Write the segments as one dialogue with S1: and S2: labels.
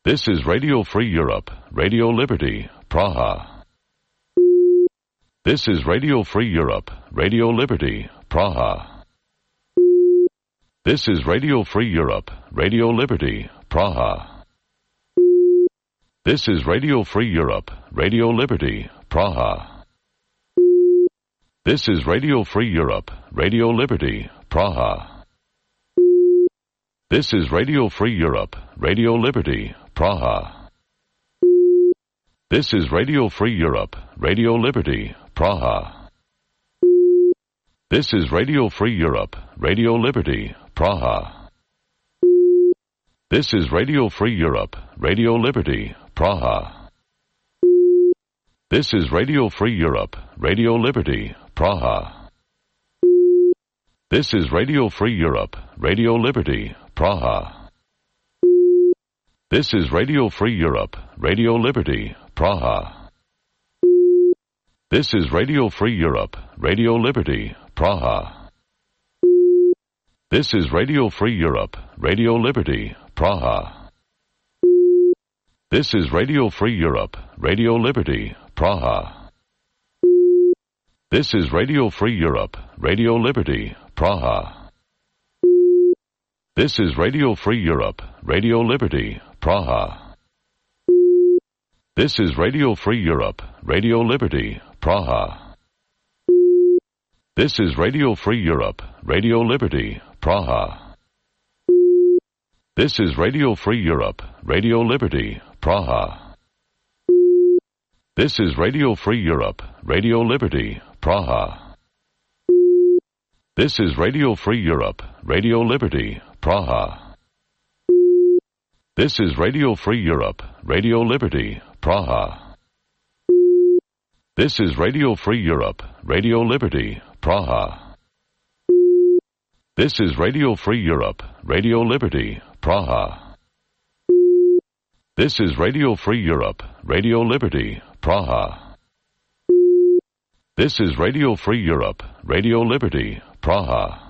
S1: This is Radio Free Europe, Radio Liberty, Praha. This is Radio Free Europe, Radio Liberty, Praha. This is Radio Free Europe, Radio Liberty, Praha. This is Radio Free Europe, Radio Liberty, Praha. This is Radio Free Europe, Radio Liberty, Praha. This is Radio Free Europe, Radio Liberty, Praha. This is Radio Free Europe, Radio Liberty, Praha. This is Radio Free Europe, Radio Liberty, Praha. This is Radio Free Europe, Radio Liberty, Praha. This is Radio Free Europe, Radio Liberty, Praha. This is Radio Free Europe, Radio Liberty, Praha. This is Radio Free Europe, Radio Liberty, Praha. This is Radio Free Europe, Radio Liberty, Praha. This is Radio Free Europe, Radio Liberty, Praha. This is Radio Free Europe, Radio Liberty, Praha. This is Radio Free Europe, Radio Liberty, Praha. This is Radio Free Europe, Radio Liberty, Praha. This is Radio Free Europe, Radio Liberty, Praha. This is Radio Free Europe, Radio Liberty, Praha. This is Radio Free Europe, Radio Liberty, Praha. This is Radio Free Europe, Radio Liberty, Praha. This is Radio Free Europe, Radio Liberty, Praha. This is Radio Free Europe, Radio Liberty, Praha. This is Radio Free Europe, Radio Liberty, Praha. This is Radio Free Europe, Radio Liberty, Praha. This is Radio Free Europe, Radio Liberty, Praha. This is Radio Free Europe, Radio Liberty, Praha.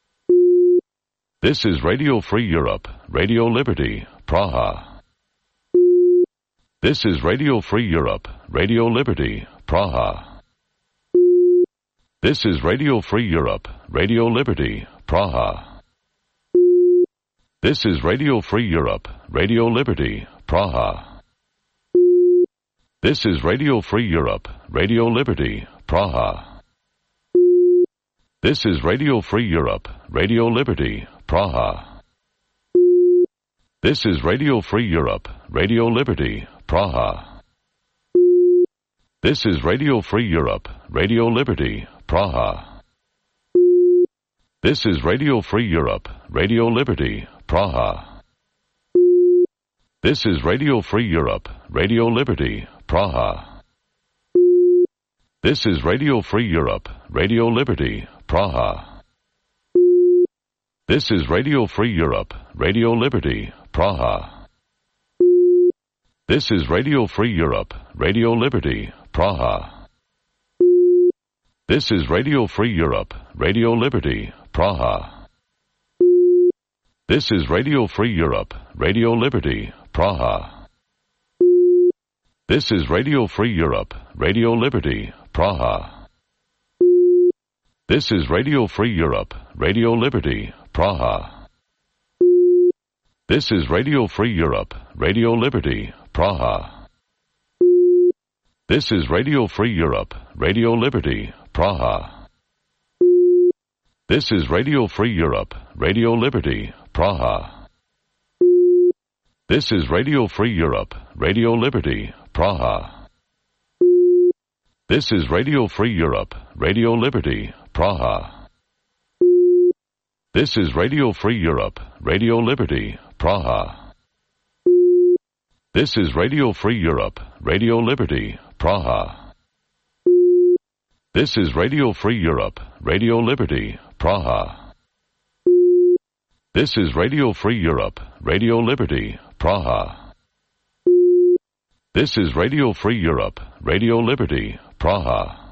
S1: This is Radio Free Europe, Radio Liberty, Praha. This is Radio Free Europe, Radio Liberty, Praha. This is Radio Free Europe, Radio Liberty, Praha. This is Radio Free Europe, Radio Liberty, Praha. This is Radio Free Europe, Radio Liberty, Praha. This is Radio Free Europe, Radio Liberty, Praha. This is Radio Free Europe, Radio Liberty, Praha. This is Radio Free Europe, Radio Liberty, Praha. This is Radio Free Europe, Radio Liberty, Praha. This is Radio Free Europe, Radio Liberty, Praha. This is Radio Free Europe, Radio Liberty, Praha. This is Radio Free Europe, Radio Liberty, Praha. This is Radio Free Europe, Radio Liberty, Praha. This is Radio Free Europe, Radio Liberty, Praha. This is Radio Free Europe, Radio Liberty, Praha. This is Radio Free Europe, Radio Liberty, Praha. This is Radio Free Europe, Radio Liberty, Praha. This is Radio Free Europe, Radio Liberty, Praha. This is Radio Free Europe, Radio Liberty, Praha. This is Radio Free Europe, Radio Liberty, Praha. This is Radio Free Europe, Radio Liberty, Praha. This is Radio Free Europe, Radio Liberty, Praha. This is Radio Free Europe, Radio Liberty, Praha. This is Radio Free Europe, Radio Liberty, Praha. This is Radio Free Europe, Radio Liberty, Praha. This is Radio Free Europe, Radio Liberty, Praha. This is Radio Free Europe, Radio Liberty, Praha.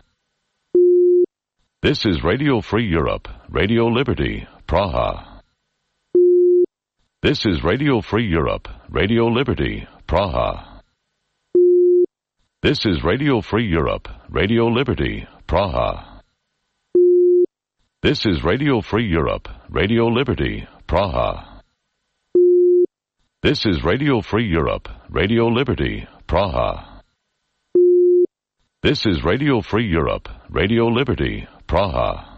S1: This is Radio Free Europe, Radio Liberty, Praha. This is Radio Free Europe, Radio Liberty, Praha. This is Radio Free Europe, Radio Liberty, Praha. This is Radio Free Europe, Radio Liberty, Praha. This is Radio Free Europe, Radio Liberty, Praha. This is Radio Free Europe, Radio Liberty, Praha.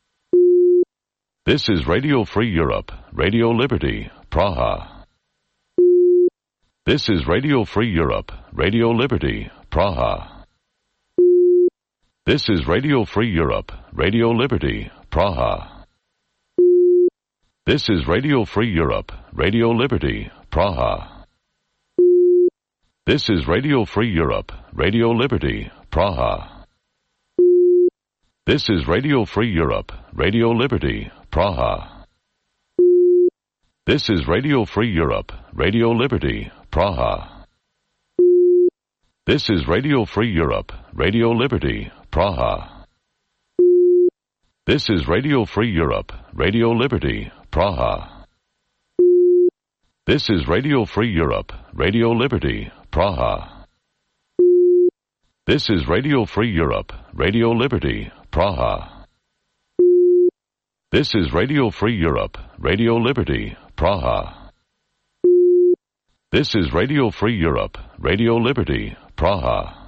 S1: This is Radio Free Europe, Radio Liberty, Praha. This is Radio Free Europe, Radio Liberty, Praha. This is Radio Free Europe, Radio Liberty, Praha. This is Radio Free Europe, Radio Liberty, Praha. This is Radio Free Europe, Radio Liberty, Praha. This is Radio Free Europe, Radio Liberty, Praha. This is Radio Free Europe, Radio Liberty, Praha. This is Radio Free Europe, Radio Liberty, Praha. This is Radio Free Europe, Radio Liberty, Praha. This is Radio Free Europe, Radio Liberty, Praha. This is Radio Free Europe, Radio Liberty, Praha. This is Radio Free Europe, Radio Liberty, Praha. This is Radio Free Europe, Radio Liberty, Praha.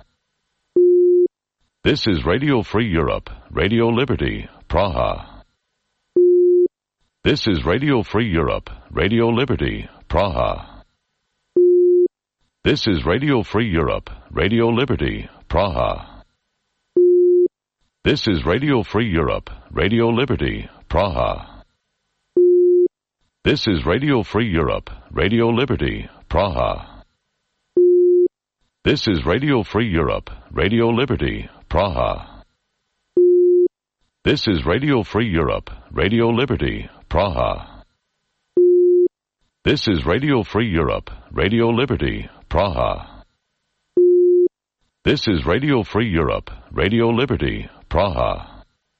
S1: This is Radio Free Europe, Radio Liberty, Praha. This is Radio Free Europe, Radio Liberty, Praha. This is Radio Free Europe, Radio Liberty, Praha. This is Radio Free Europe, Radio Liberty, Praha. This is Radio Free Europe, Radio Liberty, Praha. This is Radio Free Europe, Radio Liberty, Praha. This is Radio Free Europe, Radio Liberty, Praha. This is Radio Free Europe, Radio Liberty, Praha. This is Radio Free Europe, Radio Liberty, Praha.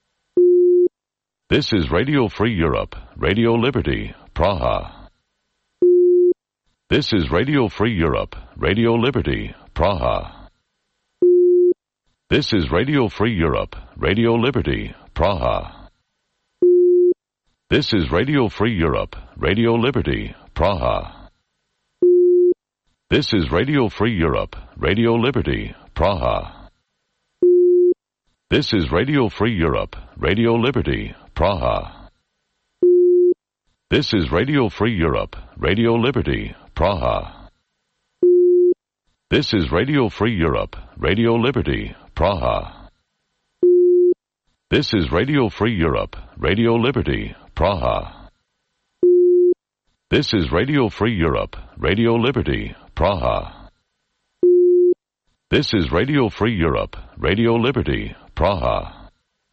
S1: This is Radio Free Europe, Radio Liberty, Praha. This is Radio Free Europe, Radio Liberty, Praha. This is Radio Free Europe, Radio Liberty, Praha. This is Radio Free Europe, Radio Liberty, Praha. This is Radio Free Europe, Radio Liberty, Praha. This is Radio Free Europe, Radio Liberty, Praha. This is Radio Free Europe, Radio Liberty, Praha. This is Radio Free Europe, Radio Liberty, Praha. This is Radio Free Europe, Radio Liberty, Praha. This is Radio Free Europe, Radio Liberty, Praha. This is Radio Free Europe, Radio Liberty, Praha.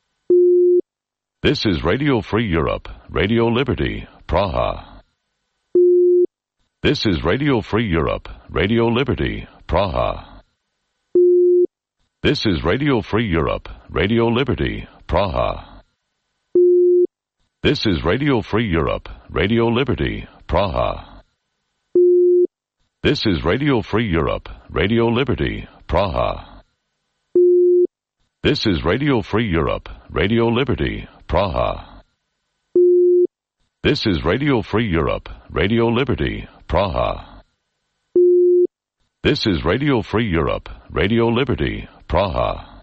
S1: This is Radio Free Europe, Radio Liberty, Praha. This is Radio Free Europe, Radio Liberty, Praha. This is Radio Free Europe, Radio Liberty, Praha. This is Radio Free Europe, Radio Liberty, Praha. This is Radio Free Europe, Radio Liberty, Praha. This is Radio Free Europe, Radio Liberty, Praha. This is Radio Free Europe, Radio Liberty, Praha. This is Radio Free Europe, Radio Liberty, Praha.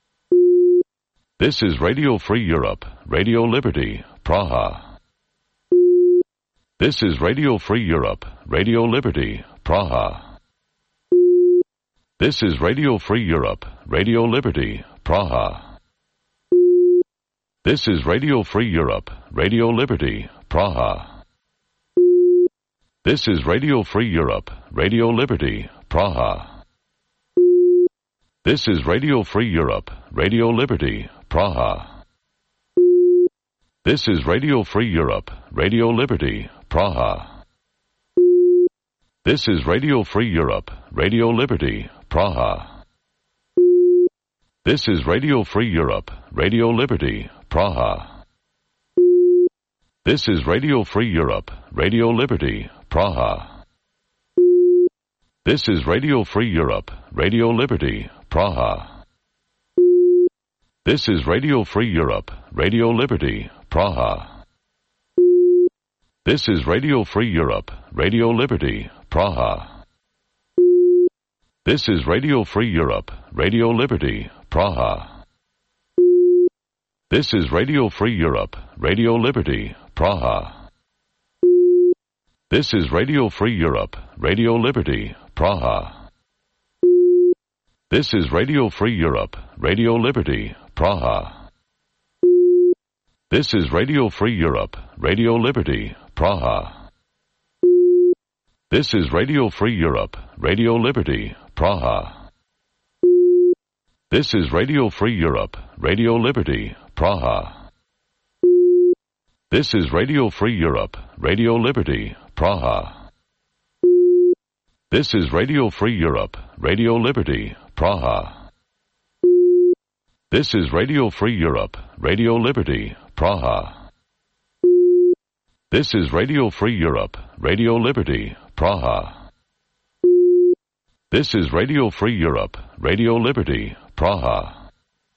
S1: This is Radio Free Europe, Radio Liberty, Praha. This is Radio Free Europe, Radio Liberty, Praha. This is Radio Free Europe, Radio Liberty, Praha. This is Radio Free Europe, Radio Liberty, Praha. This is Radio Free Europe, Radio Liberty, Praha. This is Radio Free Europe, Radio Liberty, Praha. This is Radio Free Europe, Radio Liberty, Praha. This is Radio Free Europe, Radio Liberty, Praha. This is Radio Free Europe, Radio Liberty, Praha. This is Radio Free Europe, Radio Liberty, Praha. This is Radio Free Europe, Radio Liberty, Praha. This is Radio Free Europe, Radio Liberty, Praha. This is Radio Free Europe, Radio Liberty, Praha. This is Radio Free Europe, Radio Liberty, Praha. This is Radio Free Europe, Radio Liberty, Praha. This is Radio Free Europe, Radio Liberty, Praha. This is Radio Free Europe, Radio Liberty, Praha. This is Radio Free Europe, Radio Liberty, Praha. This is Radio Free Europe, Radio Liberty, Praha. This is Radio Free Europe, Radio Liberty, Praha. This is Radio Free Europe, Radio Liberty, Praha. This is Radio Free Europe, Radio Liberty, Praha. This is Radio Free Europe, Radio Liberty, Praha. This is Radio Free Europe, Radio Liberty, Praha. This is Radio Free Europe, Radio Liberty, Praha.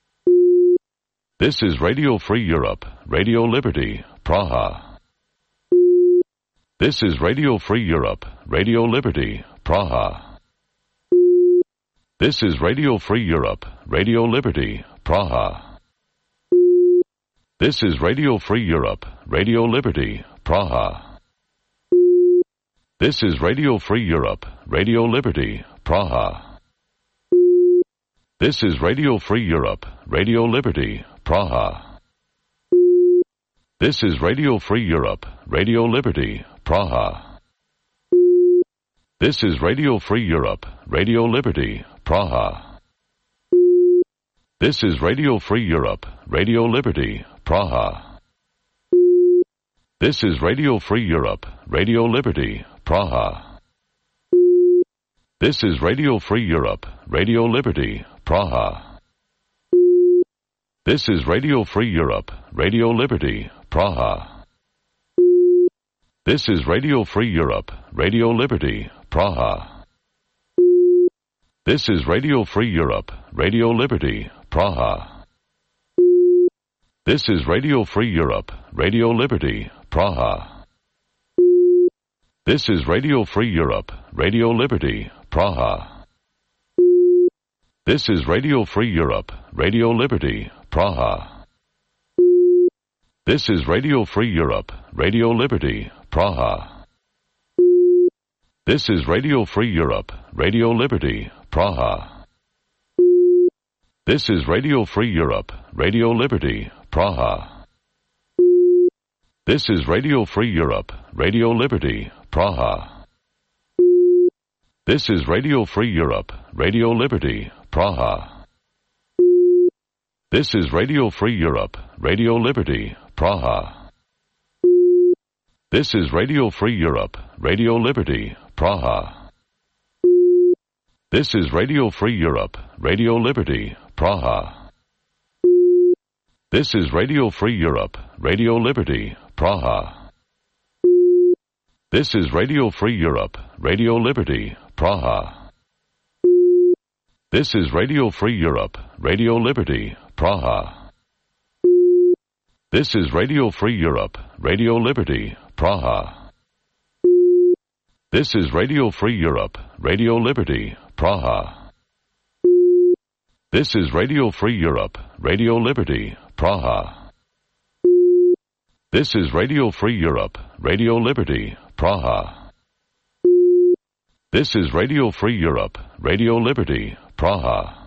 S1: This is Radio Free Europe, Radio Liberty, Praha. This is Radio Free Europe, Radio Liberty, Praha. This is Radio Free Europe, Radio Liberty, Praha. This is Radio Free Europe, Radio Liberty, Praha. This is Radio Free Europe, Radio Liberty, Praha. This is Radio Free Europe, Radio Liberty, Praha. This is Radio Free Europe, Radio Liberty, Praha. This is Radio Free Europe, Radio Liberty, Praha. This is Radio Free Europe, Radio Liberty, Praha. This is Radio Free Europe, Radio Liberty, Praha. This is Radio Free Europe, Radio Liberty, Praha. This is Radio Free Europe, Radio Liberty, Praha. This is Radio Free Europe, Radio Liberty, Praha. This is Radio Free Europe, Radio Liberty, Praha. This is Radio Free Europe, Radio Liberty, Praha. This is Radio Free Europe, Radio Liberty, Praha. This is Radio Free Europe, Radio Liberty, Praha. This is Radio Free Europe, Radio Liberty, Praha. This is Radio Free Europe, Radio Liberty, Praha. This is Radio Free Europe, Radio Liberty, Praha. This is Radio Free Europe, Radio Liberty, Praha. This is Radio Free Europe, Radio Liberty, Praha. This is Radio Free Europe, Radio Liberty, Praha. This is Radio Free Europe, Radio Liberty, Praha. This is Radio Free Europe, Radio Liberty, Praha. This is Radio Free Europe, Radio Liberty, Praha. This is Radio Free Europe, Radio Liberty, Praha. This is Radio Free Europe, Radio Liberty, Praha. This is Radio Free Europe, Radio Liberty, Praha. This is Radio Free Europe, Radio Liberty, Praha. This is Radio Free Europe, Radio Liberty, Praha. This is Radio Free Europe, Radio Liberty, Praha. This is Radio Free Europe, Radio Liberty, Praha.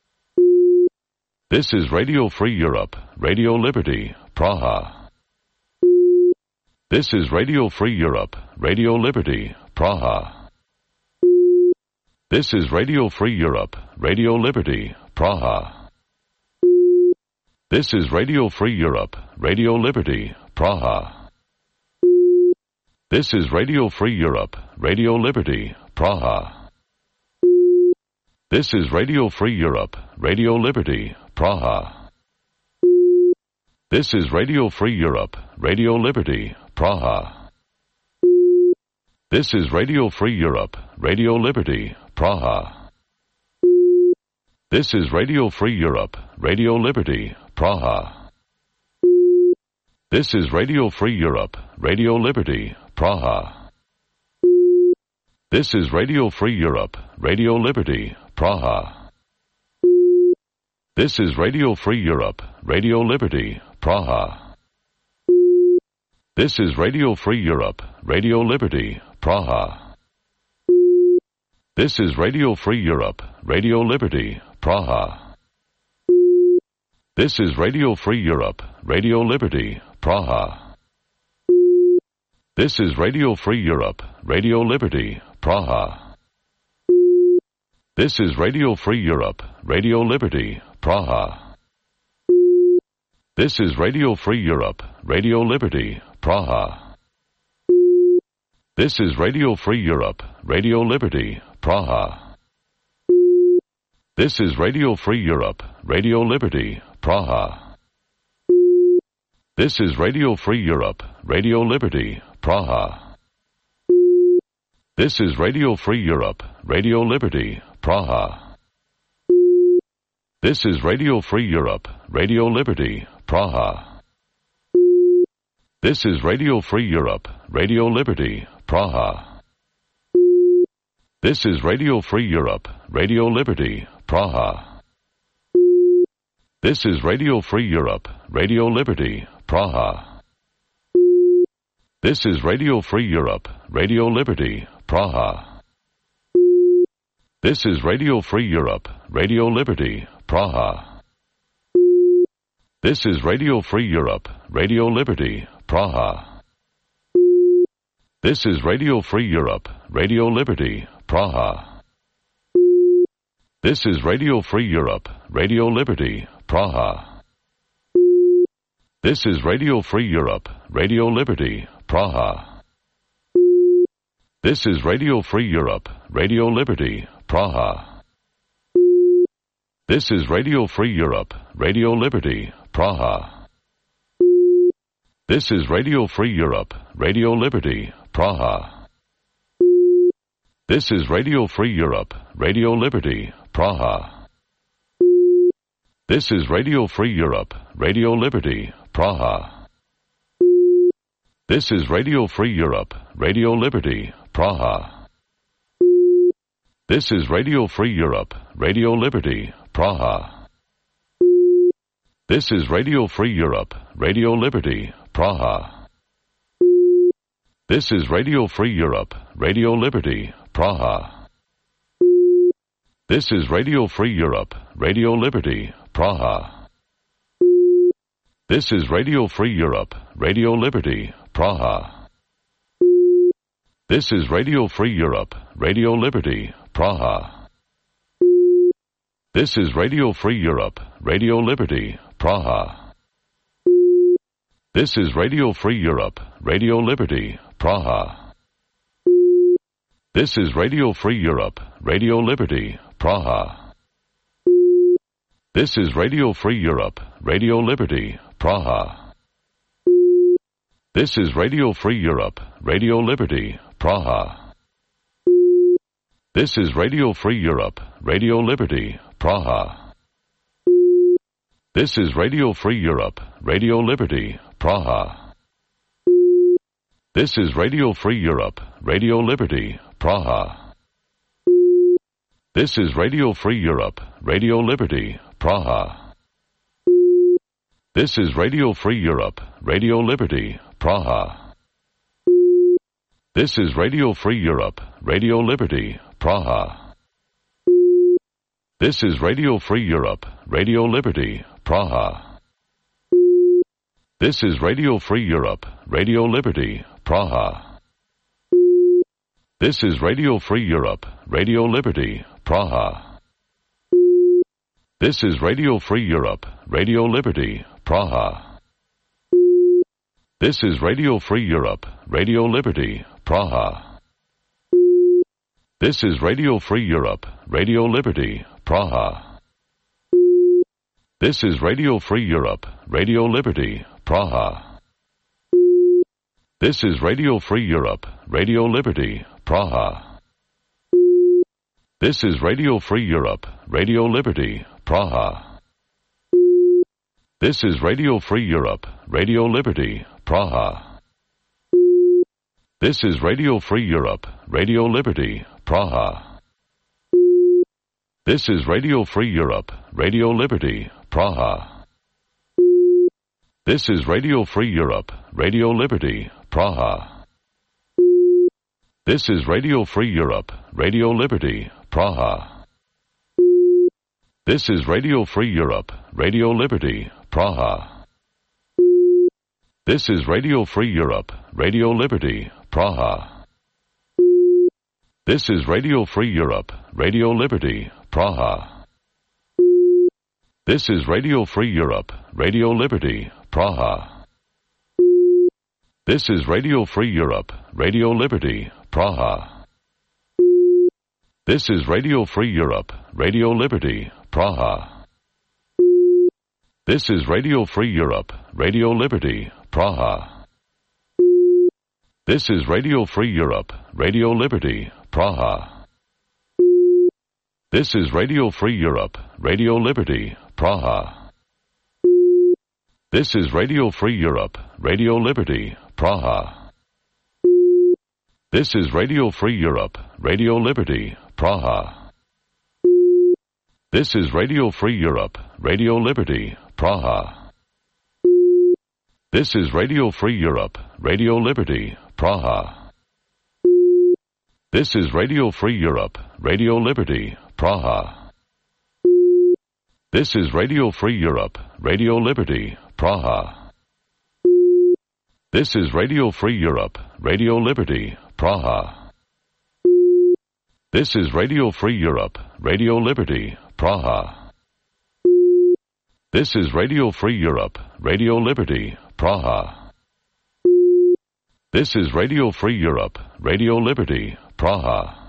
S1: This is Radio Free Europe, Radio Liberty, Praha. This is Radio Free Europe, Radio Liberty, Praha. This is Radio Free Europe, Radio Liberty, Praha. This is Radio Free Europe, Radio Liberty, Praha. This is Radio Free Europe, Radio Liberty, Praha. This is Radio Free Europe, Radio Liberty, Praha. This is Radio Free Europe, Radio Liberty, Praha. This is Radio Free Europe, Radio Liberty, Praha. This is Radio Free Europe, Radio Liberty, Praha. This is Radio Free Europe, Radio Liberty, Praha. This is Radio Free Europe, Radio Liberty, Praha. This is Radio Free Europe, Radio Liberty, Praha. This is Radio Free Europe, Radio Liberty, Praha. This is Radio Free Europe, Radio Liberty, Praha. This is Radio Free Europe, Radio Liberty, Praha. This is Radio Free Europe, Radio Liberty, Praha. This is Radio Free Europe, Radio Liberty, Praha. This is Radio Free Europe, Radio Liberty, Praha. This is Radio Free Europe, Radio Liberty, Praha. This is Radio Free Europe, Radio Liberty, Praha. This is Radio Free Europe, Radio Liberty, Praha. This is Radio Free Europe, Radio Liberty, Praha. This is Radio Free Europe, Radio Liberty, Praha. This is Radio Free Europe, Radio Liberty, Praha. This is Radio Free Europe, Radio Liberty, Praha. This is Radio Free Europe, Radio Liberty, Praha. This is Radio Free Europe, Radio Liberty, Praha. This is Radio Free Europe, Radio Liberty, Praha. This is Radio Free Europe, Radio Liberty, Praha. This is Radio Free Europe, Radio Liberty, Praha. This is Radio Free Europe, Radio Liberty, Praha. This is Radio Free Europe, Radio Liberty, Praha. This is Radio Free Europe, Radio Liberty, Praha. This is Radio Free Europe, Radio Liberty, Praha. This is Radio Free Europe, Radio Liberty, Praha. This is Radio Free Europe, Radio Liberty, Praha. This is Radio Free Europe, Radio Liberty, Praha. This is Radio Free Europe, Radio Liberty, Praha. This is Radio Free Europe, Radio Liberty, Praha. This is Radio Free Europe, Radio Liberty, Praha. This is Radio Free Europe, Radio Liberty, Praha. This is Radio Free Europe, Radio Liberty, Praha. This is Radio Free Europe, Radio Liberty, Praha. This is Radio Free Europe, Radio Liberty, Praha. This is Radio Free Europe, Radio Liberty, Praha. This is Radio Free Europe, Radio Liberty, Praha. This is Radio Free Europe, Radio Liberty, Praha. This is Radio Free Europe, Radio Liberty, Praha. This is Radio Free Europe, Radio Liberty, Praha. This is Radio Free Europe, Radio Liberty, Praha. This is Radio Free Europe, Radio Liberty, Praha. This is Radio Free Europe, Radio Liberty, Praha. This is Radio Free Europe, Radio Liberty, Praha. This is Radio Free Europe, Radio Liberty, Praha. This is Radio Free Europe, Radio Liberty, Praha. This is Radio Free Europe, Radio Liberty, Praha. This is Radio Free Europe, Radio Liberty, Praha. This is Radio Free Europe, Radio Liberty, Praha. This is Radio Free Europe, Radio Liberty, Praha. This is Radio Free Europe, Radio Liberty, Praha. This is Radio Free Europe, Radio Liberty, Praha. This is Radio Free Europe, Radio Liberty, Praha. This is Radio Free Europe, Radio Liberty, Praha. This is Radio Free Europe, Radio Liberty, Praha. This is Radio Free Europe, Radio Liberty, Praha. This is Radio Free Europe, Radio Liberty, Praha. This is Radio Free Europe, Radio Liberty, Praha. This is Radio Free Europe, Radio Liberty, Praha. This is Radio Free Europe, Radio Liberty, Praha. This is Radio Free Europe, Radio Liberty, Praha. This is Radio Free Europe, Radio Liberty, Praha. This is Radio Free Europe, Radio Liberty, Praha. This is Radio Free Europe, Radio Liberty, Praha. This is Radio Free Europe, Radio Liberty, Praha. This is Radio Free Europe, Radio Liberty, Praha. This is Radio Free Europe, Radio Liberty, Praha. This is Radio Free Europe, Radio Liberty, Praha. This is Radio Free Europe, Radio Liberty, Praha. This is Radio Free Europe, Radio Liberty, Praha. This is Radio Free Europe, Radio Liberty, Praha. This is Radio Free Europe, Radio Liberty, Praha. This is Radio Free Europe, Radio Liberty, Praha. This is Radio Free Europe, Radio Liberty, Praha. This is Radio Free Europe, Radio Liberty, Praha. This is Radio Free Europe, Radio Liberty, Praha. This is Radio Free Europe, Radio Liberty, Praha. This is Radio Free Europe, Radio Liberty, Praha. This is Radio Free Europe, Radio Liberty, Praha.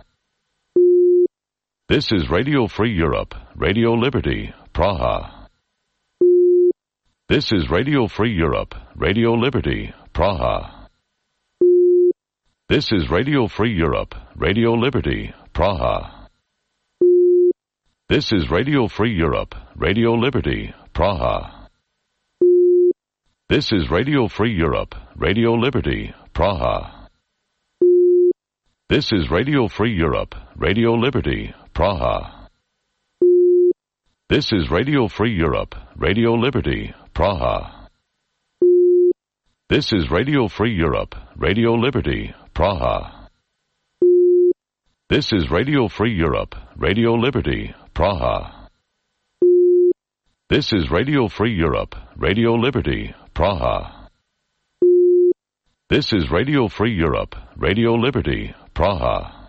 S1: This is Radio Free Europe, Radio Liberty, Praha. This is Radio Free Europe, Radio Liberty, Praha. This is Radio Free Europe, Radio Liberty, Praha. This is Radio Free Europe, Radio Liberty, Praha. This is Radio Free Europe, Radio Liberty, Praha. This is Radio Free Europe, Radio Liberty, Praha. This is Radio Free Europe, Radio Liberty, Praha. This is Radio Free Europe, Radio Liberty, Praha. This is Radio Free Europe, Radio Liberty, Praha. This is Radio Free Europe, Radio Liberty, Praha. This is Radio Free Europe, Radio Liberty, Praha.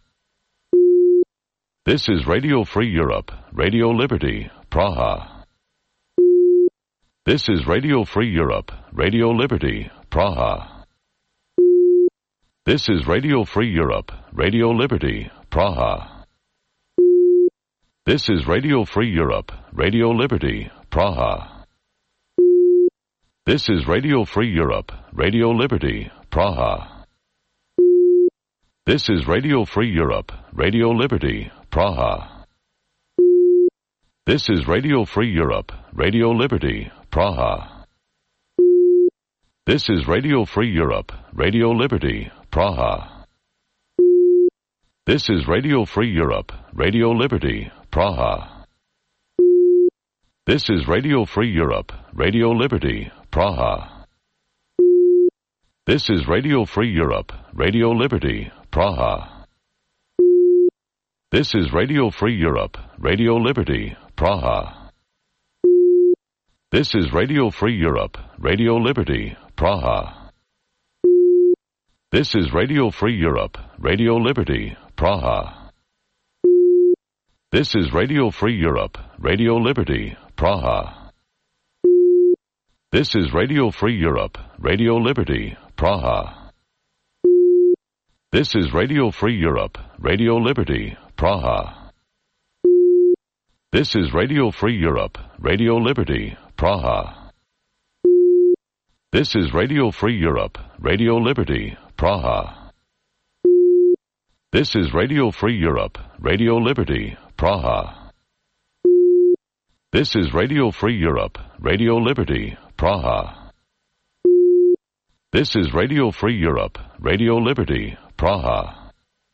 S1: This is Radio Free Europe, Radio Liberty, Praha. This is Radio Free Europe, Radio Liberty, Praha. This is Radio Free Europe, Radio Liberty, Praha. This is Radio Free Europe, Radio Liberty, Praha. This is Radio Free Europe, Radio Liberty, Praha. This is Radio Free Europe, Radio Liberty, Praha. This is Radio Free Europe, Radio Liberty, Praha. This is Radio Free Europe, Radio Liberty, Praha. This is Radio Free Europe, Radio Liberty, Praha. This is Radio Free Europe, Radio Liberty, Praha. This is Radio Free Europe, Radio Liberty, Praha. This is Radio Free Europe, Radio Liberty, Praha. This is Radio Free Europe, Radio Liberty, Praha. This is Radio Free Europe, Radio Liberty, Praha. This is Radio Free Europe, Radio Liberty, Praha. This is Radio Free Europe, Radio Liberty, Praha. This is Radio Free Europe, Radio Liberty, Praha. This is Radio Free Europe, Radio Liberty, Praha. This is Radio Free Europe, Radio Liberty, Praha. This is Radio Free Europe, Radio Liberty, Praha. This is Radio Free Europe, Radio Liberty, Praha. This is Radio Free Europe, Radio Liberty, Praha.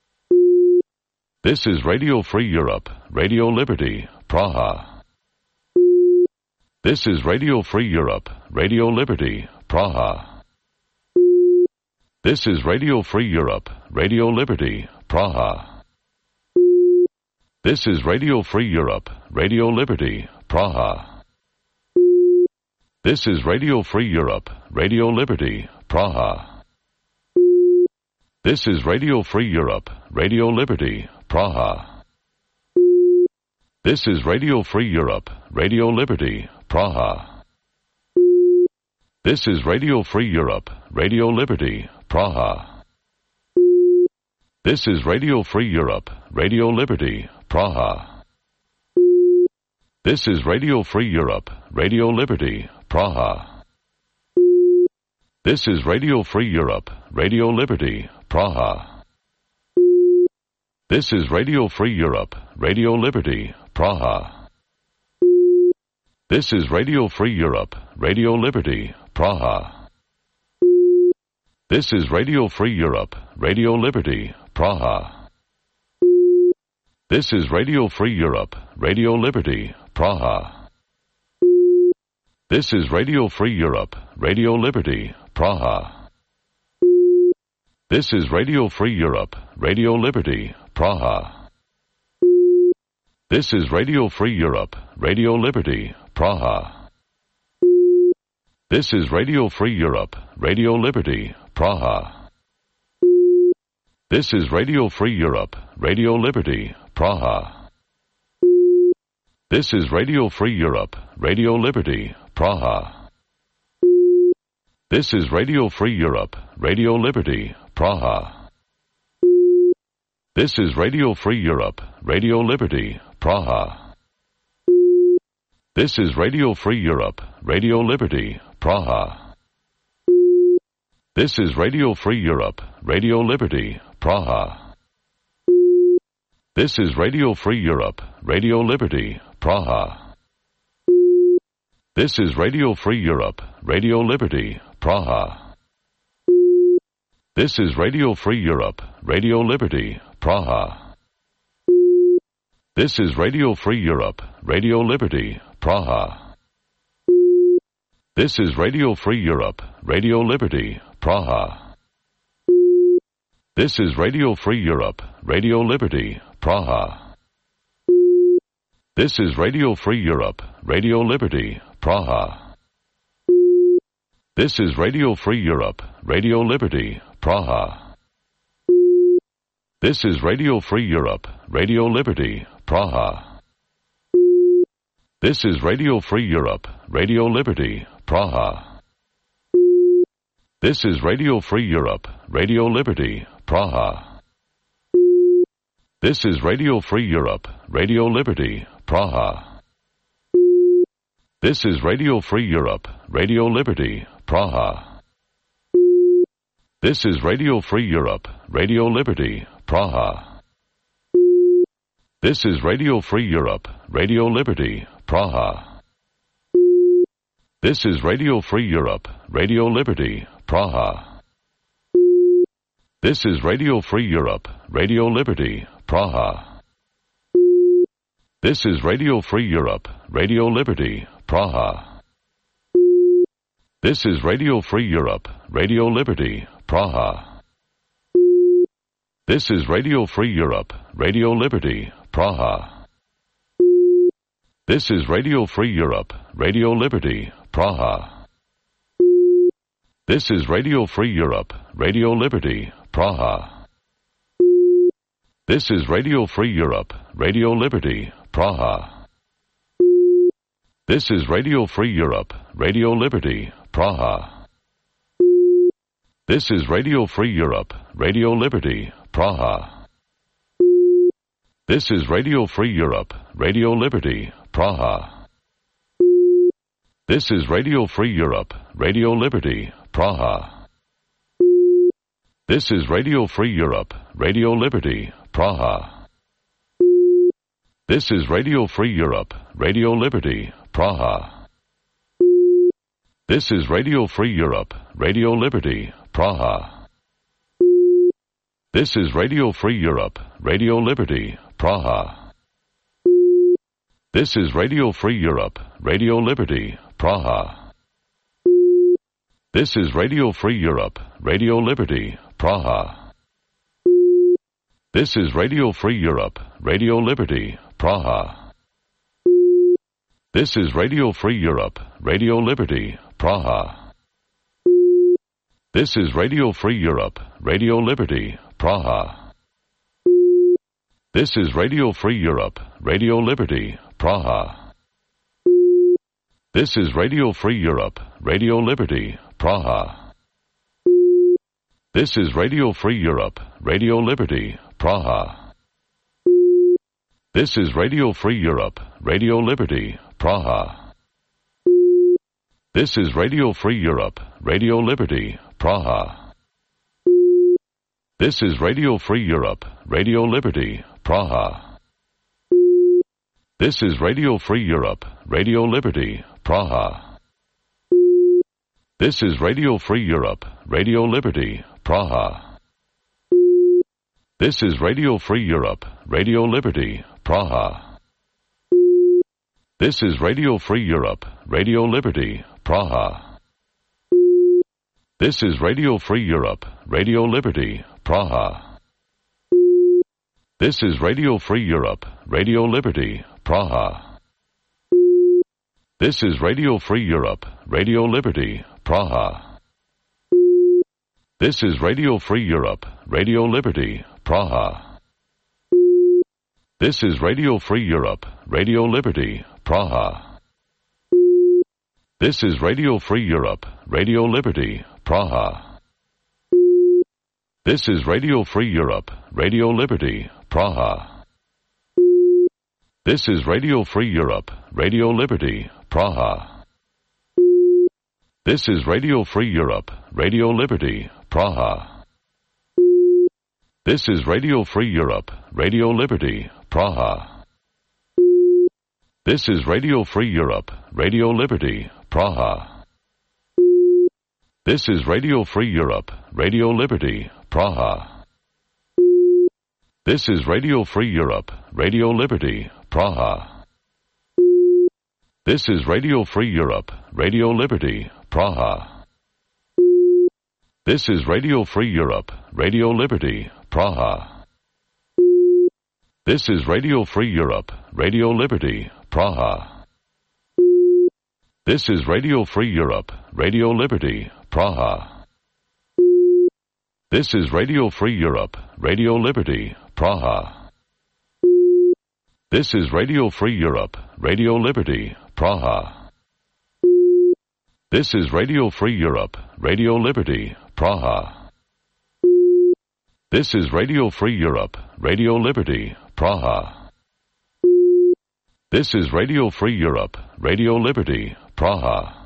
S1: This is Radio Free Europe, Radio Liberty, Praha. This is Radio Free Europe, Radio Liberty, Praha. This is Radio Free Europe, Radio Liberty, Praha. This is Radio Free Europe, Radio Liberty, Praha. This is Radio Free Europe, Radio Liberty, Praha. This is Radio Free Europe, Radio Liberty, Praha. This is Radio Free Europe, Radio Liberty, Praha. This is Radio Free Europe, Radio Liberty, Praha. This is Radio Free Europe, Radio Liberty, Praha. This is Radio Free Europe, Radio Liberty, Praha. This is Radio Free Europe, Radio Liberty, Praha. This is Radio Free Europe, Radio Liberty, Praha. This is Radio Free Europe, Radio Liberty, Praha. This is Radio Free Europe, Radio Liberty, Praha. This is Radio Free Europe, Radio Liberty, Praha. This is Radio Free Europe, Radio Liberty, Praha. This is Radio Free Europe, Radio Liberty, Praha. This is Radio Free Europe, Radio Liberty, Praha. This is Radio Free Europe, Radio Liberty, Praha. This is Radio Free Europe, Radio Liberty, Praha. This is Radio Free Europe, Radio Liberty, Praha. This is Radio Free Europe, Radio Liberty, Praha. This is Radio Free Europe, Radio Liberty, Praha. This is Radio Free Europe, Radio Liberty, Praha. This is Radio Free Europe, Radio Liberty, Praha. This is Radio Free Europe, Radio Liberty, Praha. This is Radio Free Europe, Radio Liberty, Praha. This is Radio Free Europe, Radio Liberty, Praha. This is Radio Free Europe, Radio Liberty, Praha. This is Radio Free Europe, Radio Liberty, Praha. This is Radio Free Europe, Radio Liberty, Praha. This is Radio Free Europe, Radio Liberty, Praha. This is Radio Free Europe, Radio Liberty, Praha. This is Radio Free Europe, Radio Liberty, Praha. This is Radio Free Europe, Radio Liberty, Praha. This is Radio Free Europe, Radio Liberty, Praha. This is Radio Free Europe, Radio Liberty, Praha. This is Radio Free Europe, Radio Liberty, Praha. This is Radio Free Europe, Radio Liberty, Praha. This is Radio Free Europe, Radio Liberty, Praha. This is Radio Free Europe, Radio Liberty, Praha. This is Radio Free Europe, Radio Liberty, Praha. This is Radio Free Europe, Radio Liberty, Praha. This is Radio Free Europe, Radio Liberty, Praha. This is Radio Free Europe, Radio Liberty, Praha. This is Radio Free Europe, Radio Liberty, Praha. This is Radio Free Europe, Radio Liberty, Praha. This is Radio Free Europe, Radio Liberty, Praha. This is Radio Free Europe, Radio Liberty, Praha. This is Radio Free Europe, Radio Liberty, Praha. This is Radio Free Europe, Radio Liberty, Praha. This is Radio Free Europe, Radio Liberty, Praha. This is Radio Free Europe, Radio Liberty, Praha. This is Radio Free Europe, Radio Liberty, Praha. This is Radio Free Europe, Radio Liberty, Praha. This is Radio Free Europe, Radio Liberty, Praha. This is Radio Free Europe, Radio Liberty, Praha. This is Radio Free Europe, Radio Liberty, Praha. This is Radio Free Europe, Radio Liberty, Praha. This is Radio Free Europe, Radio Liberty, Praha. This is Radio Free Europe, Radio Liberty, Praha. This is Radio Free Europe, Radio Liberty, Praha. This is Radio Free Europe, Radio Liberty, Praha. This is Radio Free Europe, Radio Liberty, Praha. This is Radio Free Europe, Radio Liberty, Praha. This is Radio Free Europe, Radio Liberty, Praha. This is Radio Free Europe, Radio Liberty, Praha. This is Radio Free Europe, Radio Liberty, Praha. This is Radio Free Europe, Radio Liberty, Praha. This is Radio Free Europe, Radio Liberty, Praha. This is Radio Free Europe, Radio Liberty, Praha. This is Radio Free Europe, Radio Liberty, Praha. This is Radio Free Europe, Radio Liberty, Praha. This is Radio Free Europe, Radio Liberty, Praha. This is Radio Free Europe, Radio Liberty, Praha. This is Radio Free Europe, Radio Liberty, Praha. This is Radio Free Europe, Radio Liberty, Praha. This is Radio Free Europe, Radio Liberty, Praha. This is Radio Free Europe, Radio Liberty, Praha. This is Radio Free Europe, Radio Liberty, Praha. This is Radio Free Europe, Radio Liberty, Praha. This is Radio Free Europe, Radio Liberty, Praha. This is Radio Free Europe, Radio Liberty, Praha. This is Radio Free Europe, Radio Liberty, Praha. This is Radio Free Europe, Radio Liberty, Praha. This is Radio Free Europe, Radio Liberty, Praha. This is Radio Free Europe, Radio Liberty, Praha. This is Radio Free Europe, Radio Liberty, Praha. This is Radio Free Europe, Radio Liberty, Praha. This is Radio Free Europe, Radio Liberty, Praha. This is Radio Free Europe, Radio Liberty, Praha. This is Radio Free Europe, Radio Liberty, Praha. This is Radio Free Europe, Radio Liberty, Praha.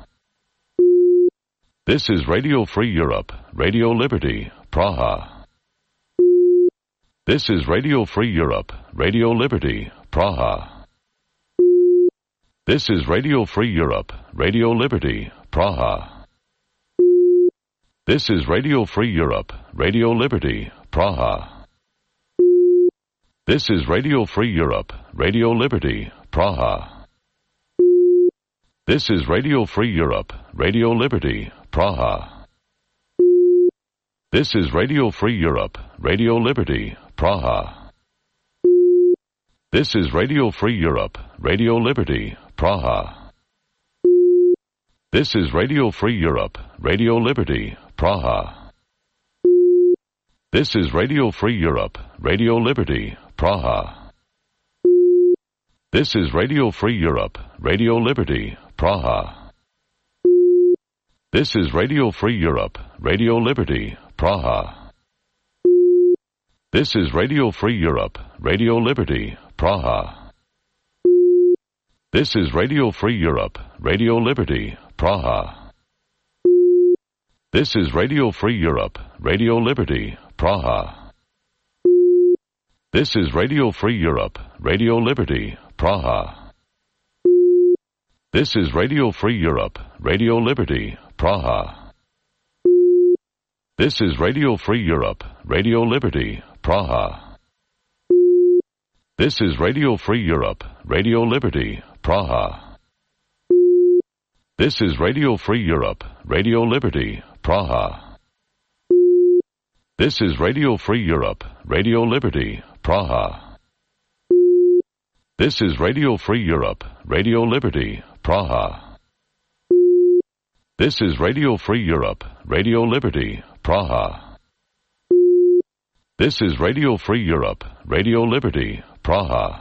S1: This is Radio Free Europe, Radio Liberty, Praha. This is Radio Free Europe, Radio Liberty, Praha. This is Radio Free Europe, Radio Liberty, Praha. This is Radio Free Europe, Radio Liberty, Praha. This is Radio Free Europe, Radio Liberty, Praha. This is Radio Free Europe, Radio Liberty, Praha. This is Radio Free Europe, Radio Liberty, Praha. This is Radio Free Europe, Radio Liberty, Praha. This is Radio Free Europe, Radio Liberty, Praha. This is Radio Free Europe, Radio Liberty, Praha. This is Radio Free Europe, Radio Liberty, Praha. This is Radio Free Europe, Radio Liberty, Praha. This is Radio Free Europe, Radio Liberty, Praha. This is Radio Free Europe, Radio Liberty, Praha. This is Radio Free Europe, Radio Liberty, Praha. This is Radio Free Europe, Radio Liberty, Praha. This is Radio Free Europe, Radio Liberty, Praha. This is Radio Free Europe, Radio Liberty, Praha. This is Radio Free Europe, Radio Liberty, Praha. This is Radio Free Europe, Radio Liberty, Praha. This is Radio Free Europe, Radio Liberty, Praha. This is Radio Free Europe, Radio Liberty, Praha. This is Radio Free Europe, Radio Liberty, Praha. This is Radio Free Europe, Radio Liberty, Praha.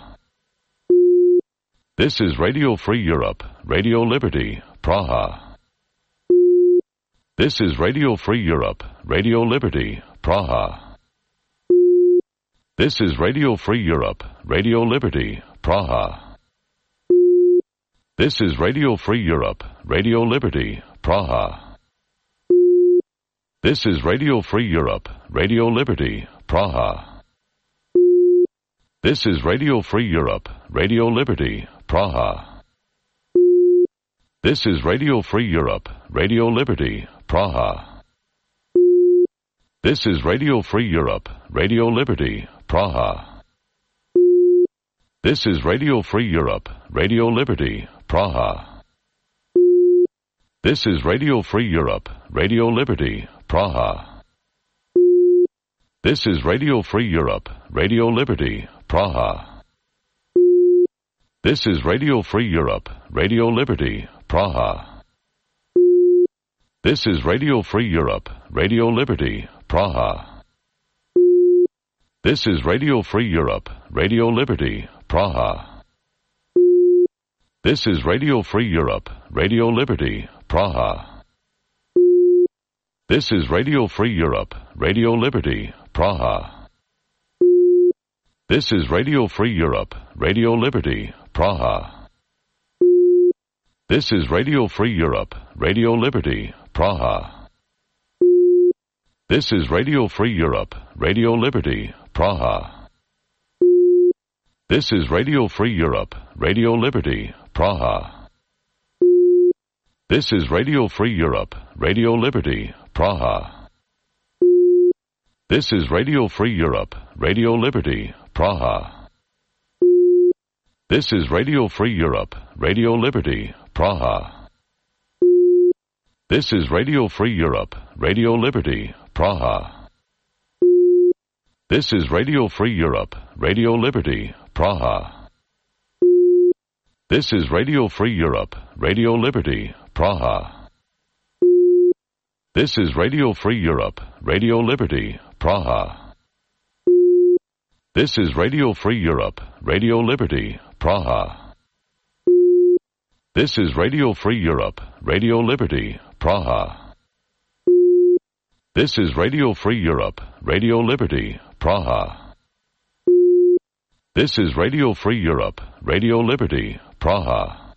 S1: This is Radio Free Europe, Radio Liberty, Praha. This is Radio Free Europe, Radio Liberty, Praha. This is Radio Free Europe, Radio Liberty, Praha. This is Radio Free Europe, Radio Liberty, Praha. This is Radio Free Europe, Radio Liberty, Praha. This is Radio Free Europe, Radio Liberty, Praha. This is Radio Free Europe, Radio Liberty, Praha. This is Radio Free Europe, Radio Liberty, Praha. This is Radio Free Europe, Radio Liberty, Praha. This is Radio Free Europe, Radio Liberty, Praha. This is Radio Free Europe, Radio Liberty, Praha. This is Radio Free Europe, Radio Liberty, Praha. This is Radio Free Europe, Radio Liberty, Praha. This is Radio Free Europe, Radio Liberty, Praha. This is Radio Free Europe, Radio Liberty, Praha. This is Radio Free Europe, Radio Liberty, Praha. This is Radio Free Europe, Radio Liberty, Praha. This is Radio Free Europe, Radio Liberty, Praha. This is Radio Free Europe, Radio Liberty, Praha. This is Radio Free Europe, Radio Liberty, Praha. This is Radio Free Europe, Radio Liberty, Praha. This is Radio Free Europe, Radio Liberty, Praha. This is Radio Free Europe, Radio Liberty, Praha. This is Radio Free Europe, Radio Liberty, Praha. This is Radio Free Europe, Radio Liberty, Praha. This is Radio Free Europe, Radio Liberty, Praha. This is Radio Free Europe, Radio Liberty, Praha. This is Radio Free Europe, Radio Liberty, Praha. This is Radio Free Europe, Radio Liberty, Praha. This is Radio Free Europe, Radio Liberty, Praha. This is Radio Free Europe, Radio Liberty, Praha.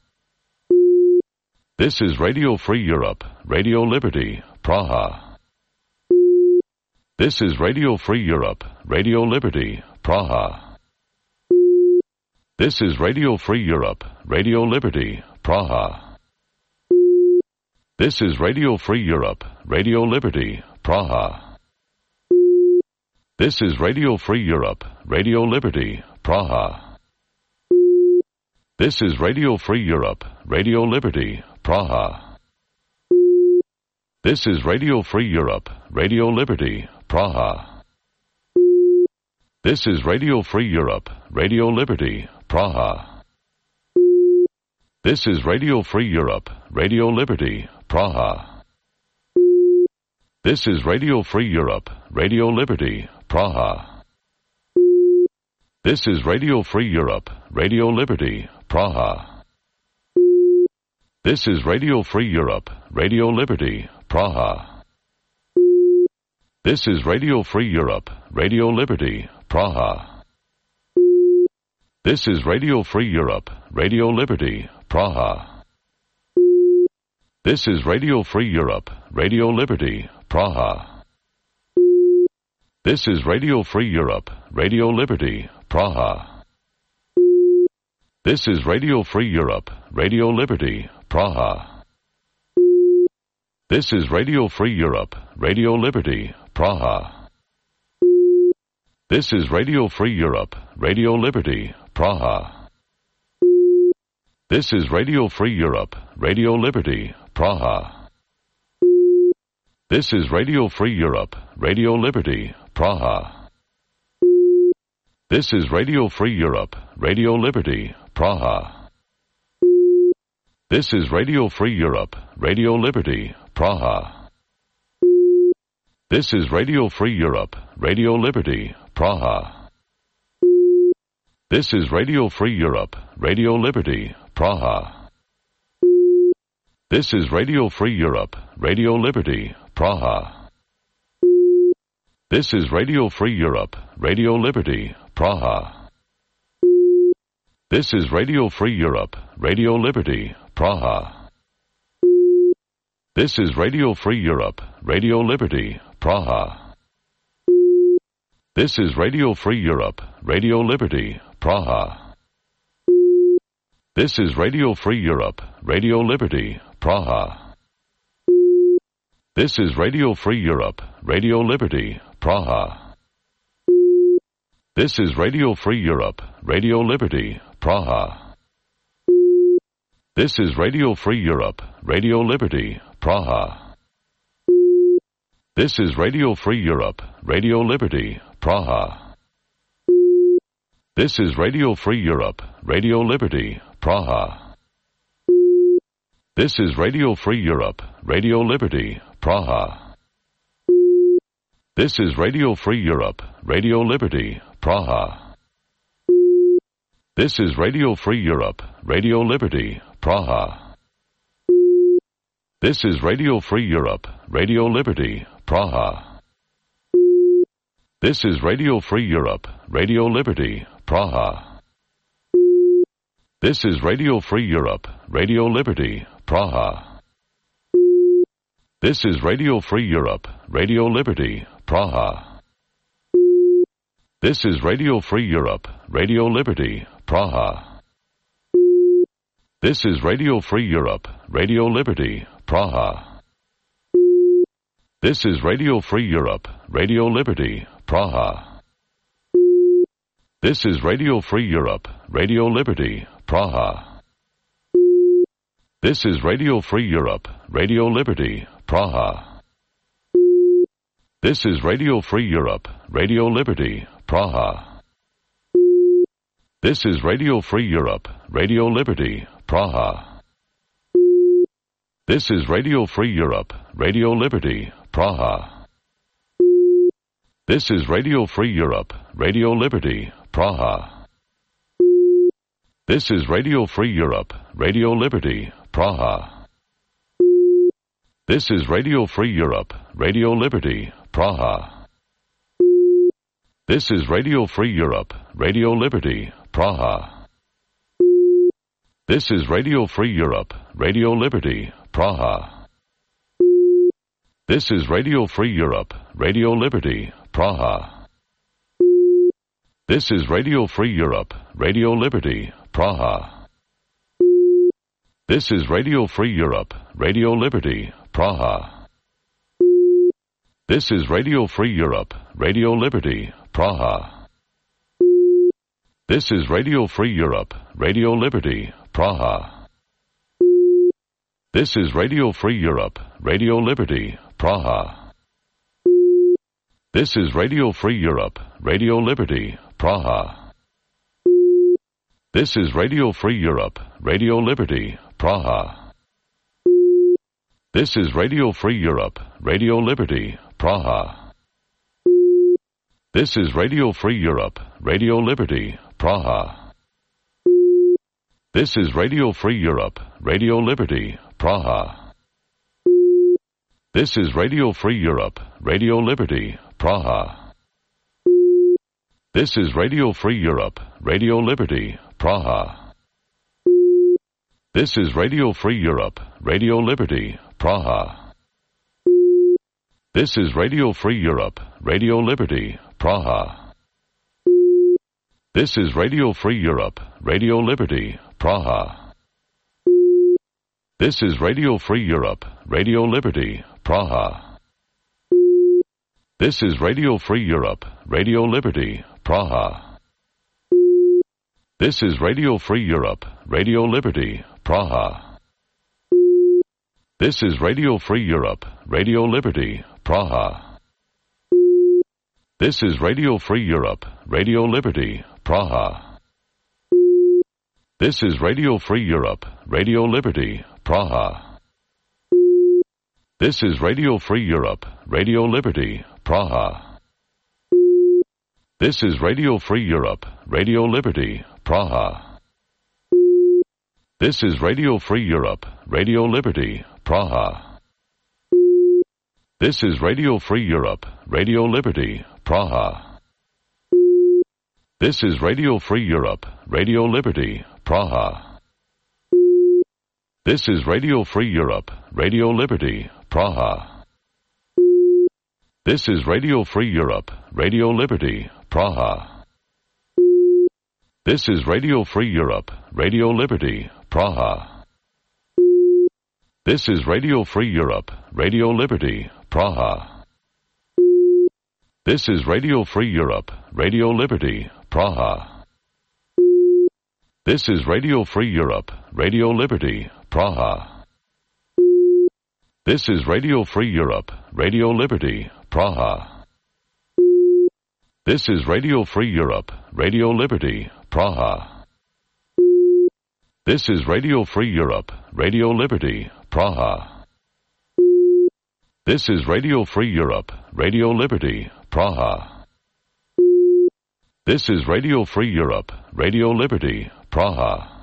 S1: This is Radio Free Europe, Radio Liberty, Praha. This is Radio Free Europe, Radio Liberty, Praha. This is Radio Free Europe, Radio Liberty, Praha. This is Radio Free Europe, Radio Liberty, Praha. This is Radio Free Europe, Radio Liberty, Praha. This is Radio Free Europe, Radio Liberty, Praha. This is Radio Free Europe, Radio Liberty, Praha. This is Radio Free Europe, Radio Liberty, Praha. This is Radio Free Europe, Radio Liberty, Praha. This is Radio Free Europe, Radio Liberty, Praha. This is Radio Free Europe, Radio Liberty, Praha. This is Radio Free Europe, Radio Liberty, Praha. This is Radio Free Europe, Radio Liberty, Praha. This is Radio Free Europe, Radio Liberty, Praha. This is Radio Free Europe, Radio Liberty, Praha. This is Radio Free Europe, Radio Liberty, Praha. This is Radio Free Europe, Radio Liberty, Praha. This is Radio Free Europe, Radio Liberty, Praha. This is Radio Free Europe, Radio Liberty, Praha. This is Radio Free Europe, Radio Liberty, Praha. This is Radio Free Europe, Radio Liberty, Praha. This is Radio Free Europe, Radio Liberty, Praha. This is Radio Free Europe, Radio Liberty, Praha. This is Radio Free Europe, Radio Liberty, Praha. This is Radio Free Europe, Radio Liberty, Praha. This is Radio Free Europe, Radio Liberty, Praha. This is Radio Free Europe, Radio Liberty, Praha. This is Radio Free Europe, Radio Liberty, Praha. This is Radio Free Europe, Radio Liberty, Praha. This is Radio Free Europe, Radio Liberty, Praha. This is Radio Free Europe, Radio Liberty, Praha. This is Radio Free Europe, Radio Liberty, Praha. This is Radio Free Europe, Radio Liberty, Praha. This is Radio Free Europe, Radio Liberty, Praha. This is Radio Free Europe, Radio Liberty, Praha. This is Radio Free Europe, Radio Liberty, Praha. This is Radio Free Europe, Radio Liberty, Praha. This is Radio Free Europe, Radio Liberty, Praha. This is Radio Free Europe, Radio Liberty, Praha. This is Radio Free Europe, Radio Liberty, Praha. This is Radio Free Europe, Radio Liberty, Praha. This is Radio Free Europe, Radio Liberty, Praha. This is Radio Free Europe, Radio Liberty, Praha. This is Radio Free Europe, Radio Liberty, Praha. This is Radio Free Europe, Radio Liberty, Praha. This is Radio Free Europe, Radio Liberty, Praha. This is Radio Free Europe, Radio Liberty, Praha. This is Radio Free Europe, Radio Liberty, Praha. This is Radio Free Europe, Radio Liberty, Praha. This is Radio Free Europe, Radio Liberty, Praha. This is Radio Free Europe, Radio Liberty, Praha. This is Radio Free Europe, Radio Liberty, Praha. This is Radio Free Europe, Radio Liberty, Praha. This is Radio Free Europe, Radio Liberty, Praha. This is Radio Free Europe, Radio Liberty, Praha. This is Radio Free Europe, Radio Liberty, Praha. This is Radio Free Europe, Radio Liberty, Praha. This is Radio Free Europe, Radio Liberty, Praha. This is Radio Free Europe, Radio Liberty, Praha. This is Radio Free Europe, Radio Liberty, Praha. This is Radio Free Europe, Radio Liberty, Praha. This is Radio Free Europe, Radio Liberty, Praha. This is Radio Free Europe, Radio Liberty, Praha. This is Radio Free Europe, Radio Liberty, Praha. This is Radio Free Europe, Radio Liberty, Praha. This is Radio Free Europe, Radio Liberty, Praha. This is Radio Free Europe, Radio Liberty, Praha. This is Radio Free Europe, Radio Liberty, Praha. This is Radio Free Europe, Radio Liberty, Praha. This is Radio Free Europe, Radio Liberty, Praha. This is Radio Free Europe, Radio Liberty, Praha. This is Radio Free Europe, Radio Liberty, Praha. This is Radio Free Europe, Radio Liberty, Praha. This is Radio Free Europe, Radio Liberty, Praha. This is Radio Free Europe, Radio Liberty, Praha. This is Radio Free Europe, Radio Liberty, Praha. This is Radio Free Europe, Radio Liberty, Praha. This is Radio Free Europe, Radio Liberty, Praha. This is Radio Free Europe, Radio Liberty, Praha. This is Radio Free Europe, Radio Liberty, Praha. This is Radio Free Europe, Radio Liberty, Praha. This is Radio Free Europe, Radio Liberty, Praha. This is Radio Free Europe, Radio Liberty, Praha. This is Radio Free Europe, Radio Liberty, Praha. This is Radio Free Europe, Radio Liberty, Praha. This is Radio Free Europe, Radio Liberty, Praha. This is Radio Free Europe, Radio Liberty, Praha. This is Radio Free Europe, Radio Liberty, Praha. This is Radio Free Europe, Radio Liberty, Praha. This is Radio Free Europe, Radio Liberty, Praha. This is Radio Free Europe, Radio Liberty, Praha. This is Radio Free Europe, Radio Liberty, Praha. This is Radio Free Europe, Radio Liberty, Praha. This is Radio Free Europe, Radio Liberty, Praha.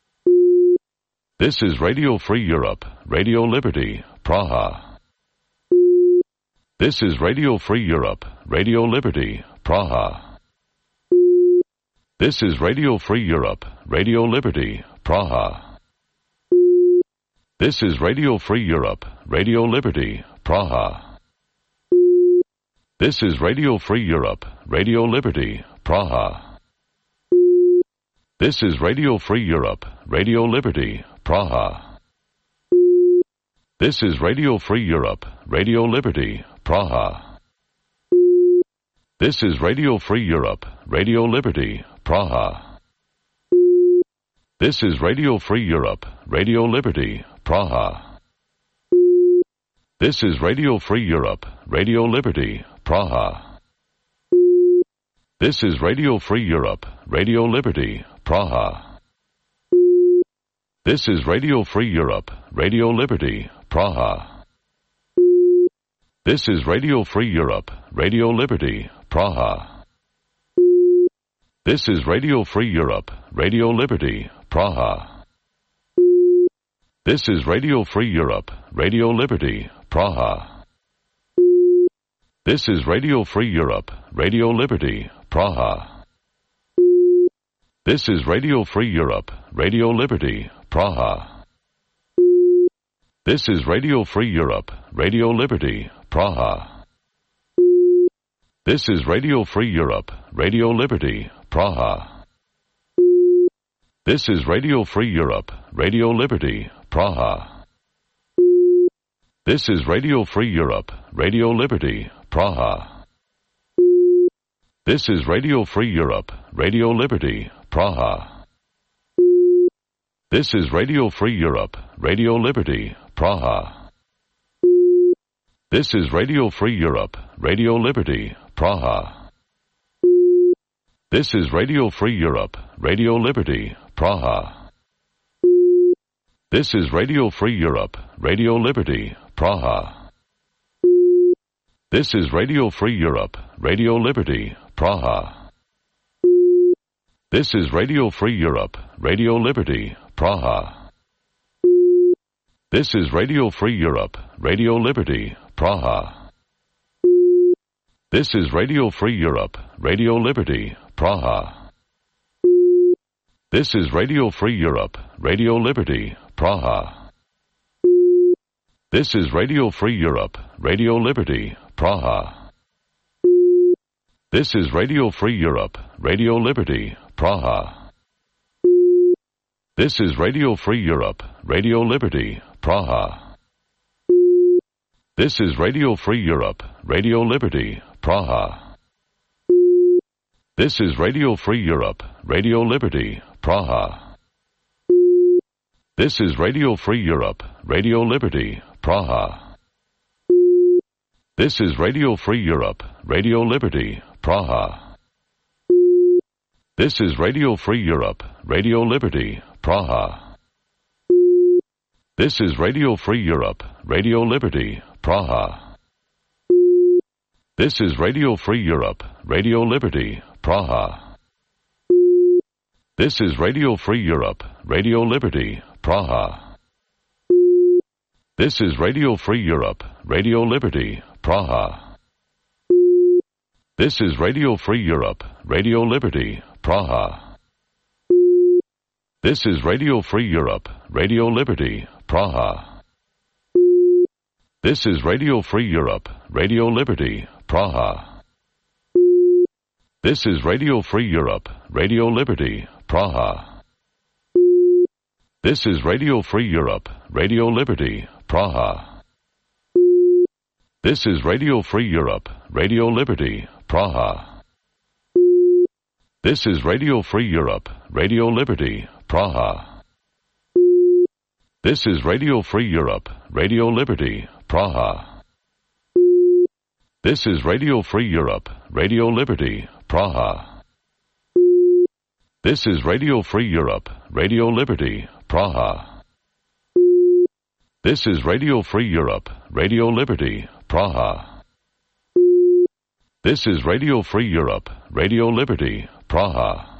S1: This is Radio Free Europe, Radio Liberty, Praha. This is Radio Free Europe, Radio Liberty, Praha. This is Radio Free Europe, Radio Liberty, Praha. This is Radio Free Europe, Radio Liberty, Praha. This is Radio Free Europe, Radio Liberty, Praha. This is Radio Free Europe, Radio Liberty, Praha. This is Radio Free Europe, Radio Liberty, Praha. This is Radio Free Europe, Radio Liberty, Praha. This is Radio Free Europe, Radio Liberty, Praha. This is Radio Free Europe, Radio Liberty, Praha. This is Radio Free Europe, Radio Liberty, Praha. This is Radio Free Europe, Radio Liberty, Praha. This is Radio Free Europe, Radio Liberty, Praha. This is Radio Free Europe, Radio Liberty, Praha. This is Radio Free Europe, Radio Liberty, Praha. This is Radio Free Europe, Radio Liberty, Praha. This is Radio Free Europe, Radio Liberty, Praha. This is Radio Free Europe, Radio Liberty, Praha. This is Radio Free Europe, Radio Liberty, Praha. This is Radio Free Europe, Radio Liberty, Praha. This is Radio Free Europe, Radio Liberty, Praha. This is Radio Free Europe, Radio Liberty, Praha. This is Radio Free Europe, Radio Liberty, Praha. This is Radio Free Europe, Radio Liberty, Praha. This is Radio Free Europe, Radio Liberty, Praha. This is Radio Free Europe, Radio Liberty, Praha. This is Radio Free Europe, Radio Liberty, Praha. This is Radio Free Europe, Radio Liberty, Praha. This is Radio Free Europe, Radio Liberty, Praha. This is Radio Free Europe, Radio Liberty, Praha. This is Radio Free Europe, Radio Liberty, Praha. This is Radio Free Europe, Radio Liberty, Praha. This is Radio Free Europe, Radio Liberty, Praha. This is Radio Free Europe, Radio Liberty, Praha. This is Radio Free Europe, Radio Liberty, Praha. This is Radio Free Europe, Radio Liberty, Praha. This is Radio Free Europe, Radio Liberty, Praha. This is Radio Free Europe, Radio Liberty, Praha. This is Radio Free Europe, Radio Liberty, Praha. This is Radio Free Europe, Radio Liberty, Praha. This is Radio Free Europe, Radio Liberty, Praha. This is Radio Free Europe, Radio Liberty, Praha. This is Radio Free Europe, Radio Liberty, Praha. This is Radio Free Europe, Radio Liberty, Praha. This is Radio Free Europe, Radio Liberty, Praha. This is Radio Free Europe, Radio Liberty, Praha. This is Radio Free Europe, Radio Liberty, Praha. This is Radio Free Europe, Radio Liberty, Praha. This is Radio Free Europe, Radio Liberty, Praha. This is Radio Free Europe, Radio Liberty, Praha. This is Radio Free Europe, Radio Liberty, Praha. This is Radio Free Europe, Radio Liberty, Praha. This is Radio Free Europe, Radio Liberty, Praha. This is Radio Free Europe, Radio Liberty, Praha. This is Radio Free Europe, Radio Liberty, Praha.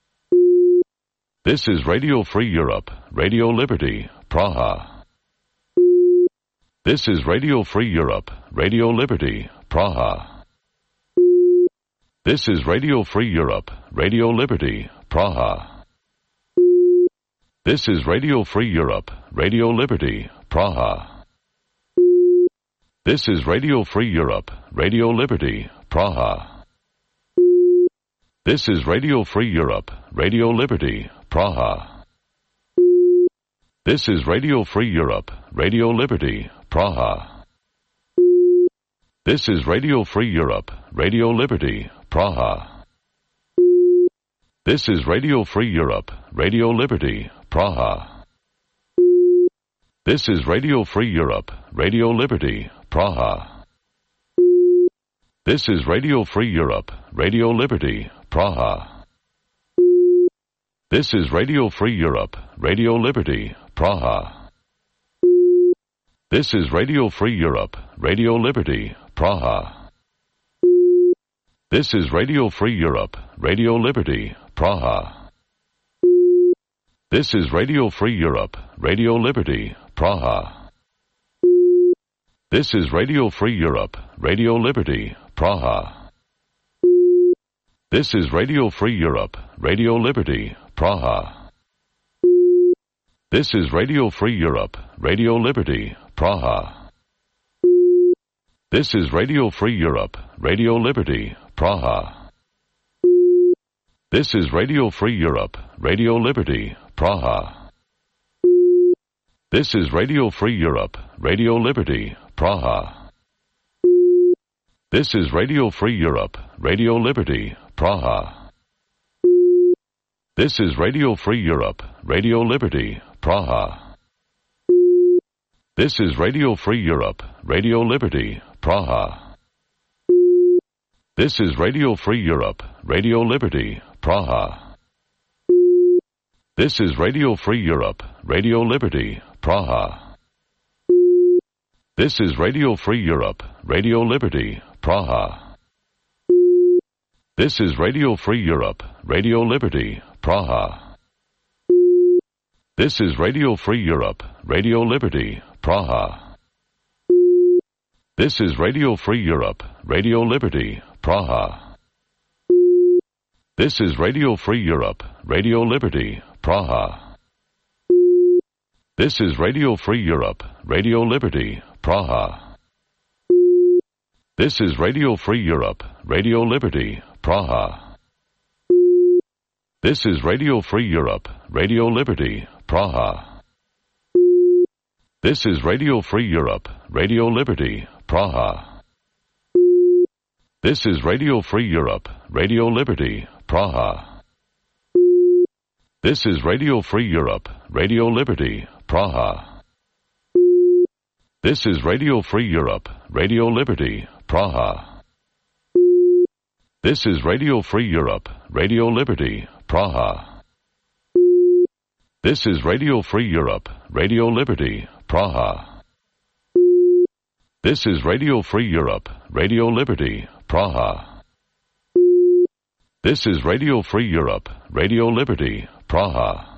S1: This is Radio Free Europe, Radio Liberty, Praha. This is Radio Free Europe, Radio Liberty, Praha. This is Radio Free Europe, Radio Liberty, Praha. This is Radio Free Europe, Radio Liberty, Praha. This is Radio Free Europe, Radio Liberty, Praha. This is Radio Free Europe, Radio Liberty, Praha. This is Radio Free Europe, Radio Liberty, Praha. This is Radio Free Europe, Radio Liberty, Praha. This is Radio Free Europe, Radio Liberty, Praha. This is Radio Free Europe, Radio Liberty, Praha. This is Radio Free Europe, Radio Liberty, Praha. This is Radio Free Europe, Radio Liberty, Praha. This is Radio Free Europe, Radio Liberty, Praha. This is Radio Free Europe, Radio Liberty, Praha. This is Radio Free Europe, Radio Liberty, Praha. This is Radio Free Europe, Radio Liberty, Praha. This is Radio Free Europe, Radio Liberty, Praha. This is Radio Free Europe, Radio Liberty, Praha. This is Radio Free Europe, Radio Liberty, Praha. This is Radio Free Europe, Radio Liberty, Praha. This is Radio Free Europe, Radio Liberty, Praha. This is Radio Free Europe, Radio Liberty, Praha. This is Radio Free Europe, Radio Liberty, Praha. This is Radio Free Europe, Radio Liberty, Praha. This is Radio Free Europe, Radio Liberty, Praha. This is Radio Free Europe, Radio Liberty, Praha. This is Radio Free Europe, Radio Liberty, Praha. This is Radio Free Europe, Radio Liberty, Praha. This is Radio Free Europe, Radio Liberty, Praha. This is Radio Free Europe, Radio Liberty, Praha. This is Radio Free Europe, Radio Liberty, Praha. This is Radio Free Europe, Radio Liberty, Praha. This is Radio Free Europe, Radio Liberty, Praha. This is Radio Free Europe, Radio Liberty, Praha. This is Radio Free Europe, Radio Liberty, Praha. This is Radio Free Europe, Radio Liberty, Praha. This is Radio Free Europe, Radio Liberty, Praha. This is Radio Free Europe, Radio Liberty, Praha. This is Radio Free Europe, Radio Liberty, Praha. This is Radio Free Europe, Radio Liberty, Praha. This is Radio Free Europe, Radio Liberty, Praha. This is Radio Free Europe, Radio Liberty, Praha.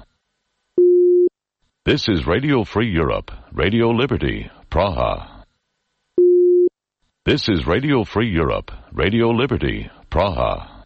S1: This is Radio Free Europe, Radio Liberty, Praha. This is Radio Free Europe, Radio Liberty, Praha.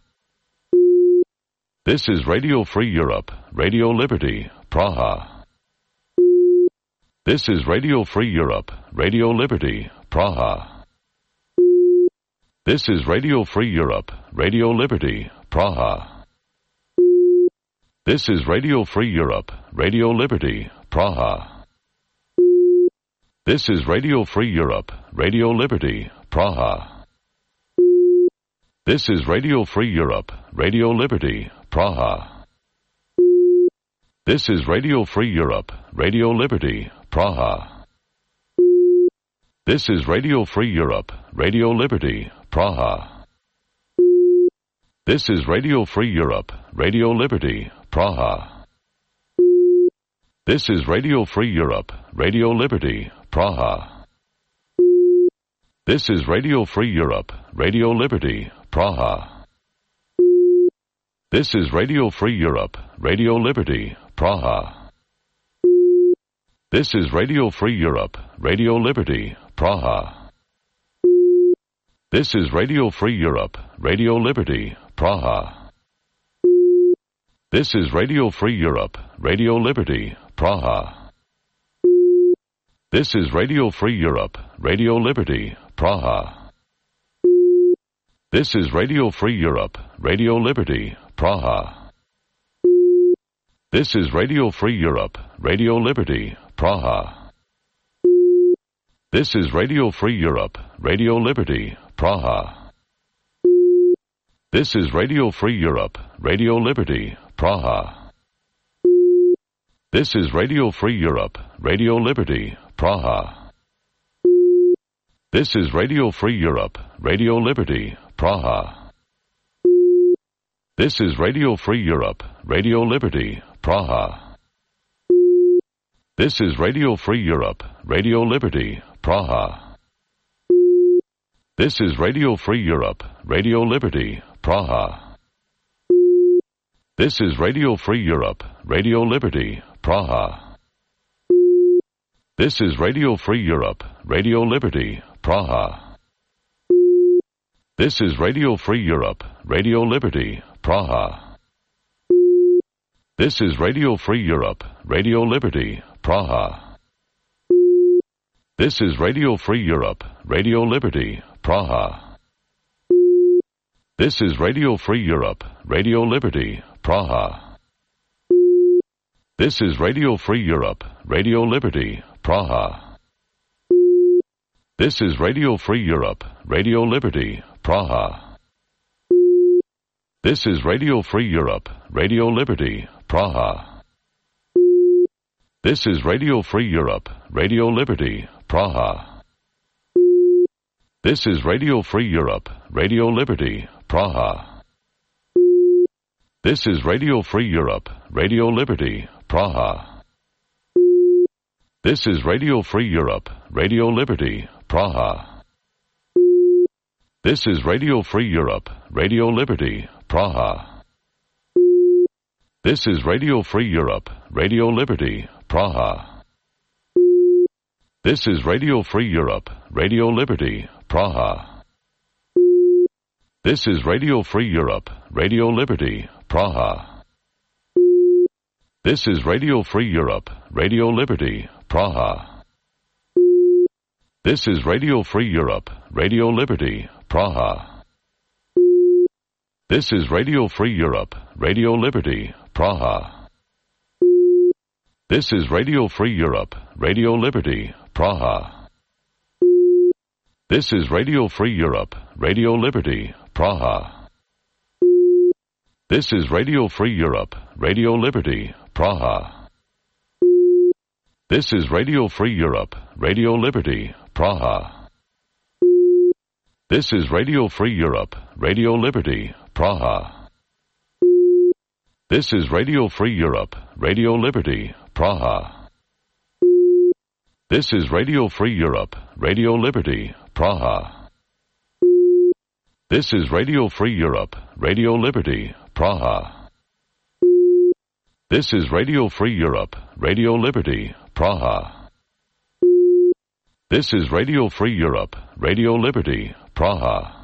S1: This is Radio Free Europe, Radio Liberty, Praha. This is Radio Free Europe, Radio Liberty, Praha. This is Radio Free Europe, Radio Liberty, Praha. This is Radio Free Europe, Radio Liberty, Praha. This is Radio Free Europe, Radio Liberty, Praha. This is Radio Free Europe, Radio Liberty, Praha. This is Radio Free Europe, Radio Liberty, Praha. This is Radio Free Europe, Radio Liberty, Praha. This is Radio Free Europe, Radio Liberty, Praha. This is Radio Free Europe, Radio Liberty, Praha. This is Radio Free Europe, Radio Liberty, Praha. This is Radio Free Europe, Radio Liberty, Praha. This is Radio Free Europe, Radio Liberty, Praha. This is Radio Free Europe, Radio Liberty, Praha. This is Radio Free Europe, Radio Liberty, Praha. This is Radio Free Europe, Radio Liberty, Praha. This is Radio Free Europe, Radio Liberty, Praha. This is Radio Free Europe, Radio Liberty, Praha. This is Radio Free Europe, Radio Liberty, Praha. This is Radio Free Europe, Radio Liberty, Praha. This is Radio Free Europe, Radio Liberty, Praha. This is Radio Free Europe, Radio Liberty, Praha. This is Radio Free Europe, Radio Liberty, Praha. This is Radio Free Europe, Radio Liberty, Praha. This is Radio Free Europe, Radio Liberty, Praha. This is Radio Free Europe, Radio Liberty, Praha. This is Radio Free Europe, Radio Liberty, Praha. This is Radio Free Europe, Radio Liberty, Praha. This is Radio Free Europe, Radio Liberty, Praha. This is Radio Free Europe, Radio Liberty, Praha. This is Radio Free Europe, Radio Liberty, Praha. This is Radio Free Europe, Radio Liberty, Praha. This is Radio Free Europe, Radio Liberty, Praha. This is Radio Free Europe, Radio Liberty, Praha. This is Radio Free Europe, Radio Liberty, Praha. This is Radio Free Europe, Radio Liberty, Praha. This is Radio Free Europe, Radio Liberty, Praha. This is Radio Free Europe, Radio Liberty, Praha. This is Radio Free Europe, Radio Liberty, Praha. This is Radio Free Europe, Radio Liberty, Praha. This is Radio Free Europe, Radio Liberty, Praha. This is Radio Free Europe, Radio Liberty, Praha. This is Radio Free Europe, Radio Liberty, Praha. This is Radio Free Europe, Radio Liberty, Praha. This is Radio Free Europe, Radio Liberty, Praha. This is Radio Free Europe, Radio Liberty, Praha. This is Radio Free Europe, Radio Liberty, Praha. This is Radio Free Europe, Radio Liberty, Praha. This is Radio Free Europe, Radio Liberty, Praha. This is Radio Free Europe, Radio Liberty, Praha. This is Radio Free Europe, Radio Liberty, Praha. This is Radio Free Europe, Radio Liberty, Praha. This is Radio Free Europe, Radio Liberty, Praha. This is Radio Free Europe, Radio Liberty, Praha. This is Radio Free Europe, Radio Liberty, Praha.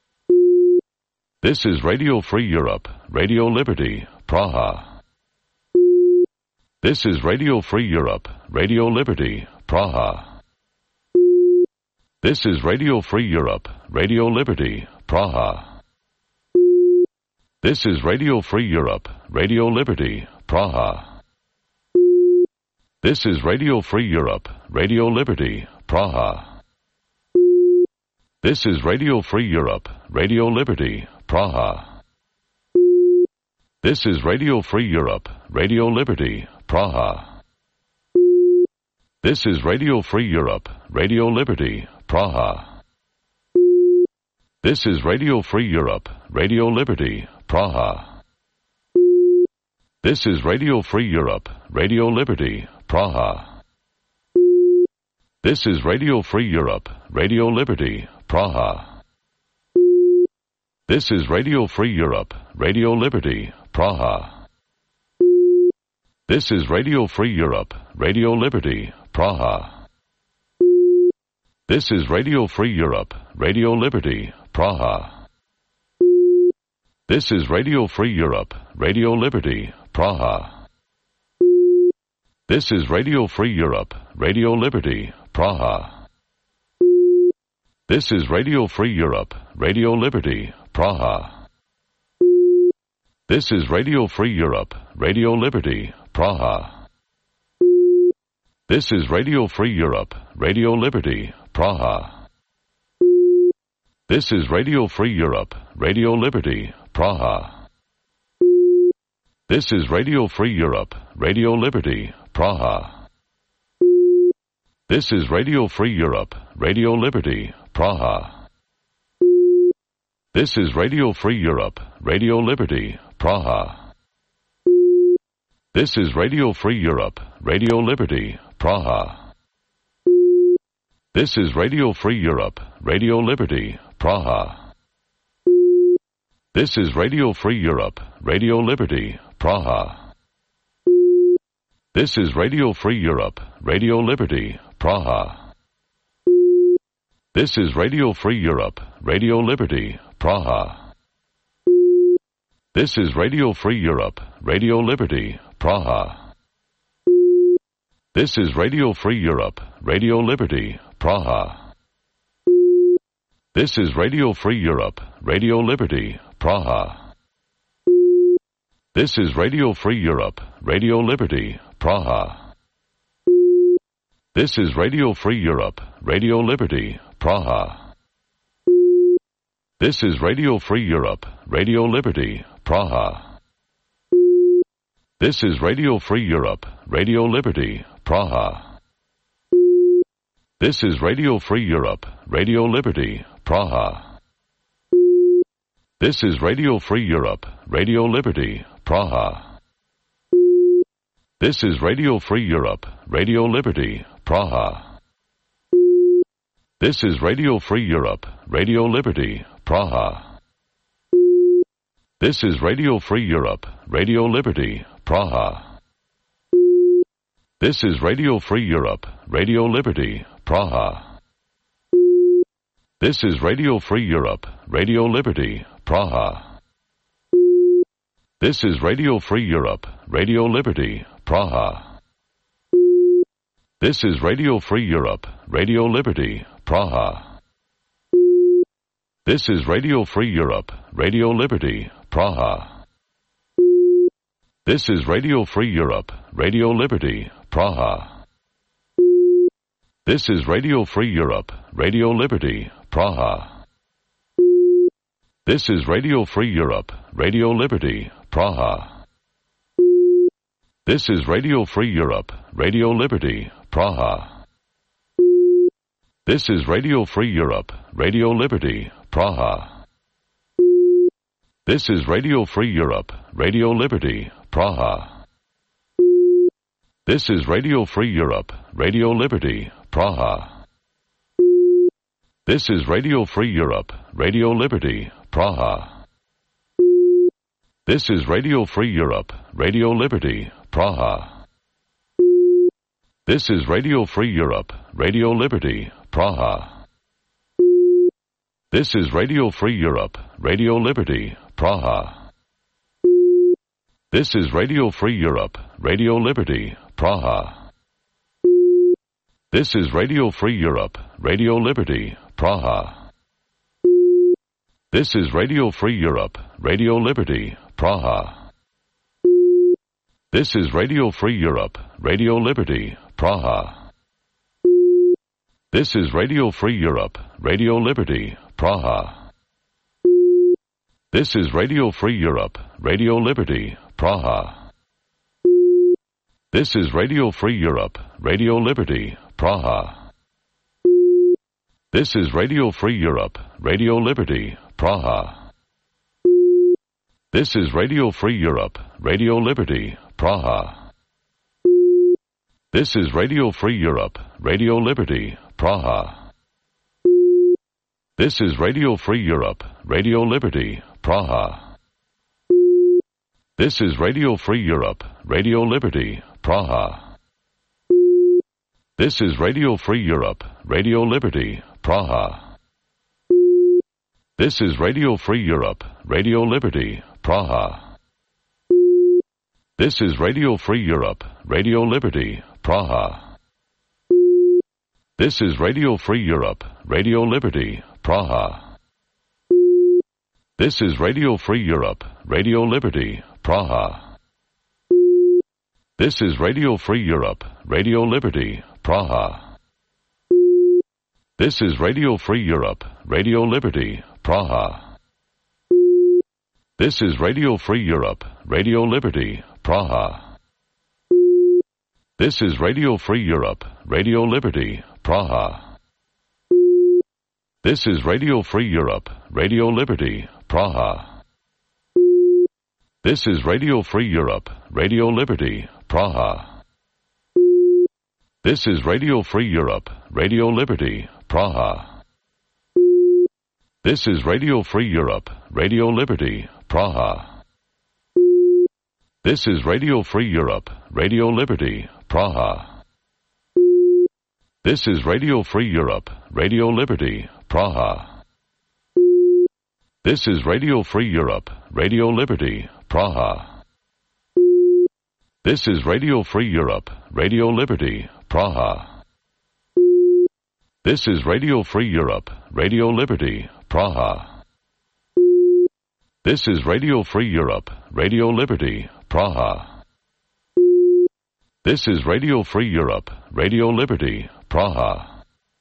S1: This is Radio Free Europe, Radio Liberty, Praha. This is Radio Free Europe, Radio Liberty, Praha. This is Radio Free Europe, Radio Liberty, Praha. This is Radio Free Europe, Radio Liberty, Praha. This is Radio Free Europe, Radio Liberty, Praha. This is Radio Free Europe, Radio Liberty, Praha. This is Radio Free Europe, Radio Liberty, Praha. This is Radio Free Europe, Radio Liberty, Praha. This is Radio Free Europe, Radio Liberty, Praha. This is Radio Free Europe, Radio Liberty, Praha. This is Radio Free Europe, Radio Liberty, Praha. This is Radio Free Europe, Radio Liberty, Praha. This is Radio Free Europe, Radio Liberty, Praha. This is Radio Free Europe, Radio Liberty, Praha. This is Radio Free Europe, Radio Liberty, Praha. This is Radio Free Europe, Radio Liberty, Praha. This is Radio Free Europe, Radio Liberty, Praha. This is Radio Free Europe, Radio Liberty, Praha. This is Radio Free Europe, Radio Liberty, Praha. This is Radio Free Europe, Radio Liberty, Praha. This is Radio Free Europe, Radio Liberty, Praha. This is Radio Free Europe, Radio Liberty, Praha. This is Radio Free Europe, Radio Liberty, Praha. This is Radio Free Europe, Radio Liberty, Praha. This is Radio Free Europe, Radio Liberty, Praha. This is Radio Free Europe, Radio Liberty, Praha. This is Radio Free Europe, Radio Liberty, Praha. This is Radio Free Europe, Radio Liberty, Praha. This is Radio Free Europe, Radio Liberty, Praha. This is Radio Free Europe, Radio Liberty, Praha. This is Radio Free Europe, Radio Liberty, Praha. This is Radio Free Europe, Radio Liberty, Praha. This is Radio Free Europe, Radio Liberty, Praha. This is Radio Free Europe, Radio Liberty, Praha. This is Radio Free Europe, Radio Liberty, Praha. This is Radio Free Europe, Radio Liberty, Praha. This is Radio Free Europe, Radio Liberty, Praha. This is Radio Free Europe, Radio Liberty, Praha. This is Radio Free Europe, Radio Liberty, Praha. This is Radio Free Europe, Radio Liberty, Praha. This is Radio Free Europe, Radio Liberty, Praha. This is Radio Free Europe, Radio Liberty, Praha. This is Radio Free Europe, Radio Liberty, Praha. This is Radio Free Europe, Radio Liberty, Praha. This is Radio Free Europe, Radio Liberty, Praha. This is Radio Free Europe, Radio Liberty, Praha. This is Radio Free Europe, Radio Liberty, Praha. This is Radio Free Europe, Radio Liberty, Praha. This is Radio Free Europe, Radio Liberty, Praha. This is Radio Free Europe, Radio Liberty, Praha. This is Radio Free Europe, Radio Liberty, Praha. This is Radio Free Europe, Radio Liberty, Praha. This is Radio Free Europe, Radio Liberty, Praha. This is Radio Free Europe, Radio Liberty, Praha. This is Radio Free Europe, Radio Liberty, Praha. This is Radio Free Europe, Radio Liberty, Praha. This is Radio Free Europe, Radio Liberty, Praha. This is Radio Free Europe, Radio Liberty, Praha. This is Radio Free Europe, Radio Liberty, Praha. This is Radio Free Europe, Radio Liberty, Praha. This is Radio Free Europe, Radio Liberty, Praha. This is Radio Free Europe, Radio Liberty, Praha. This is Radio Free Europe, Radio Liberty, Praha. This is Radio Free Europe, Radio Liberty, Praha. This is Radio Free Europe, Radio Liberty, Praha. This is Radio Free Europe, Radio Liberty, Praha. This is Radio Free Europe, Radio Liberty, Praha. This is Radio Free Europe, Radio Liberty, Praha. This is Radio Free Europe, Radio Liberty, Praha. This is Radio Free Europe, Radio Liberty, Praha. This is Radio Free Europe, Radio Liberty, Praha. This is Radio Free Europe, Radio Liberty, Praha. This is Radio Free Europe, Radio Liberty, Praha. This is Radio Free Europe, Radio Liberty, Praha. This is Radio Free Europe, Radio Liberty, Praha. This is Radio Free Europe, Radio Liberty, Praha. This is Radio Free Europe, Radio Liberty, Praha. This is Radio Free Europe, Radio Liberty, Praha. This is Radio Free Europe, Radio Liberty, Praha. This is Radio Free Europe, Radio Liberty, Praha. This is Radio Free Europe, Radio Liberty, Praha. This is Radio Free Europe, Radio Liberty, Praha. This is Radio Free Europe, Radio Liberty, Praha. This is Radio Free Europe, Radio Liberty, Praha. This is Radio Free Europe, Radio Liberty, Praha. This is Radio Free Europe, Radio Liberty, Praha. This is Radio Free Europe, Radio Liberty, Praha. This is Radio Free Europe, Radio Liberty, Praha.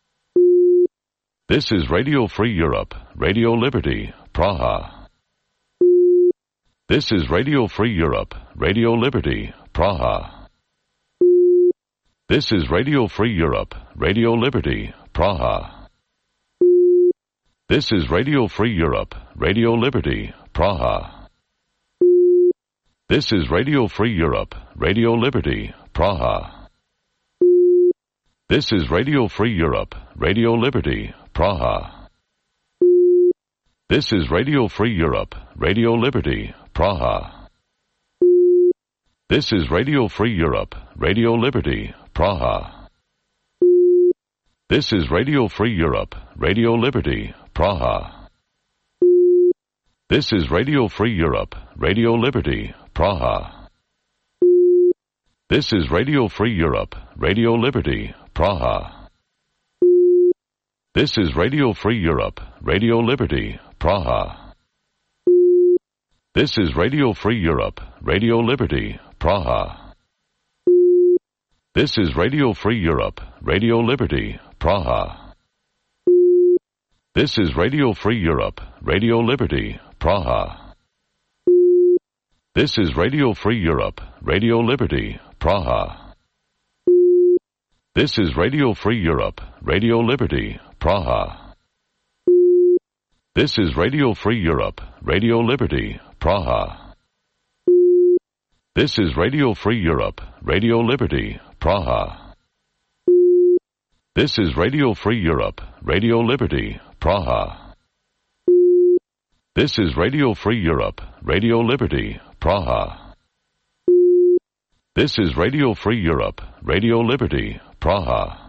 S1: This is Radio Free Europe, Radio Liberty, Praha. This is Radio Free Europe, Radio Liberty, Praha. This is Radio Free Europe, Radio Liberty, Praha. This is Radio Free Europe, Radio Liberty, Praha. This is Radio Free Europe, Radio Liberty, Praha. This is Radio Free Europe, Radio Liberty, Praha. This is Radio Free Europe, Radio Liberty, Praha. This is Radio Free Europe, Radio Liberty, Praha. This is Radio Free Europe, Radio Liberty, Praha. This is Radio Free Europe, Radio Liberty, Praha. This is Radio Free Europe, Radio Liberty, Praha. This is Radio Free Europe, Radio Liberty, Praha. This is Radio Free Europe, Radio Liberty, Praha. This is Radio Free Europe, Radio Liberty, Praha. This is Radio Free Europe, Radio Liberty, Praha. This is Radio Free Europe, Radio Liberty, Praha. This is Radio Free Europe, Radio Liberty, Praha. This is Radio Free Europe, Radio Liberty, Praha. This is Radio Free Europe, Radio Liberty, Praha. This is Radio Free Europe, Radio Liberty, Praha. This is Radio Free Europe, Radio Liberty, Praha. This is Radio Free Europe, Radio Liberty, Praha.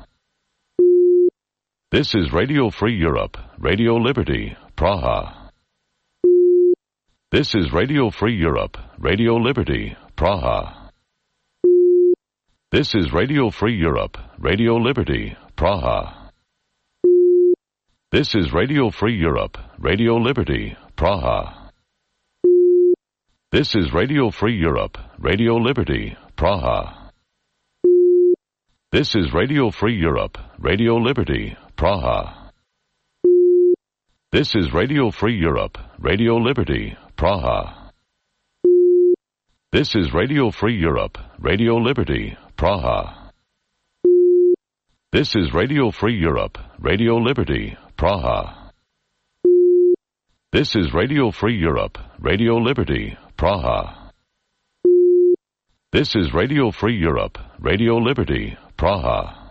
S1: This is Radio Free Europe, Radio Liberty, Praha. This is Radio Free Europe, Radio Liberty, Praha. This is Radio Free Europe, Radio Liberty, Praha. This is Radio Free Europe, Radio Liberty, Praha. This is Radio Free Europe, Radio Liberty, Praha. This is Radio Free Europe, Radio Liberty, Praha. This is Radio Free Europe, Radio Liberty, Praha. This is Radio Free Europe, Radio Liberty, Praha. This is Radio Free Europe, Radio Liberty, Praha. This is Radio Free Europe, Radio Liberty, Praha. This is Radio Free Europe, Radio Liberty, Praha.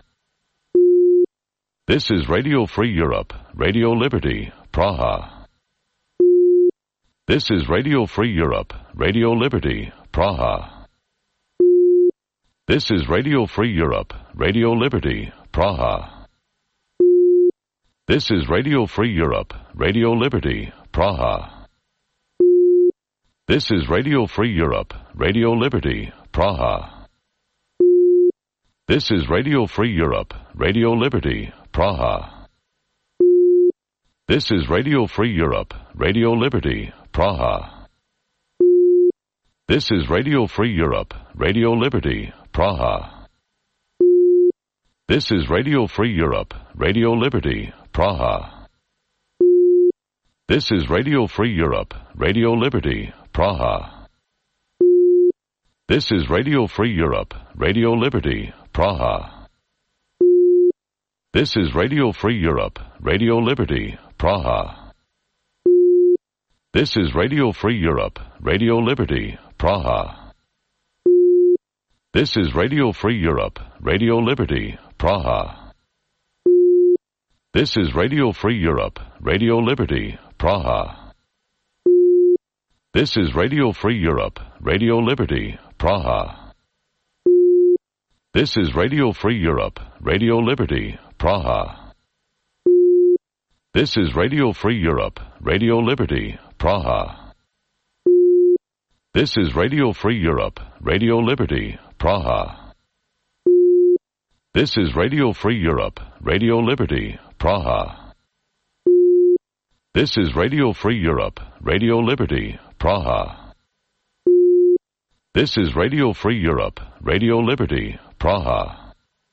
S1: This is Radio Free Europe, Radio Liberty, Praha. This is Radio Free Europe, Radio Liberty, Praha. This is Radio Free Europe, Radio Liberty, Praha. This is Radio Free Europe, Radio Liberty, Praha. This is Radio Free Europe, Radio Liberty, Praha. This is Radio Free Europe, Radio Liberty, Praha. This is Radio Free Europe, Radio Liberty, Praha. This is Radio Free Europe, Radio Liberty, Praha. This is Radio Free Europe, Radio Liberty, Praha. This is Radio Free Europe, Radio Liberty, Praha. This is Radio Free Europe, Radio Liberty, Praha. This is Radio Free Europe, Radio Liberty, Praha. This is Radio Free Europe, Radio Liberty, Praha. This is Radio Free Europe, Radio Liberty, Praha. This is Radio Free Europe, Radio Liberty, Praha. This is Radio Free Europe, Radio Liberty, Praha. This is Radio Free Europe, Radio Liberty, Praha. This is Radio Free Europe, Radio Liberty, Praha. This is Radio Free Europe, Radio Liberty, Praha. This is Radio Free Europe, Radio Liberty, Praha. This is Radio Free Europe, Radio Liberty, Praha. This is Radio Free Europe, Radio Liberty, Praha.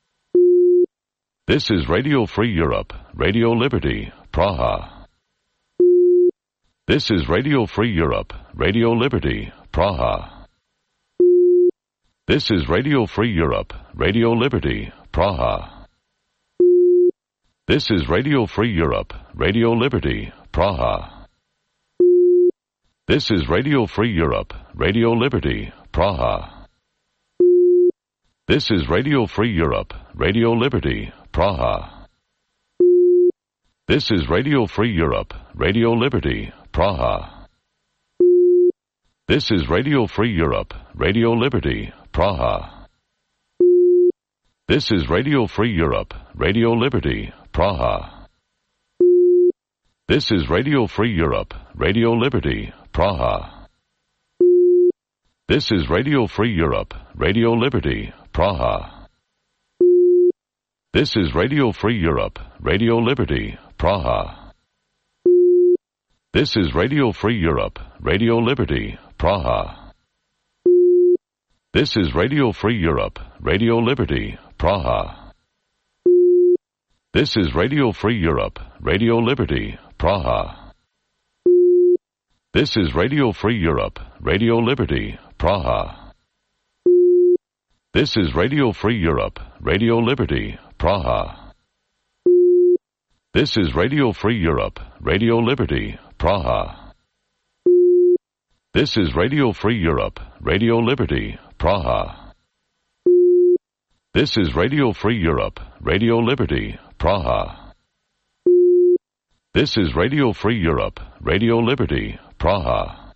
S1: This is Radio Free Europe, Radio Liberty, Praha. This is Radio Free Europe, Radio Liberty, Praha. This is Radio Free Europe, Radio Liberty, Praha. This is Radio Free Europe, Radio Liberty, Praha. This is Radio Free Europe, Radio Liberty, Praha. This is Radio Free Europe, Radio Liberty, Praha. This is Radio Free Europe, Radio Liberty, Praha. This is Radio Free Europe, Radio Liberty, Praha. This is Radio Free Europe, Radio Liberty, Praha. This is Radio Free Europe, Radio Liberty, Praha. This is Radio Free Europe, Radio Liberty, Praha. This is Radio Free Europe, Radio Liberty, Praha. This is Radio Free Europe, Radio Liberty, Praha. This is Radio Free Europe, Radio Liberty, Praha. This is Radio Free Europe, Radio Liberty, Praha. This is Radio Free Europe, Radio Liberty, Praha. This is Radio Free Europe, Radio Liberty, Praha. This is Radio Free Europe, Radio Liberty, Praha. This is Radio Free Europe, Radio Liberty, Praha. This is Radio Free Europe, Radio Liberty, Praha. This is Radio Free Europe, Radio Liberty, Praha.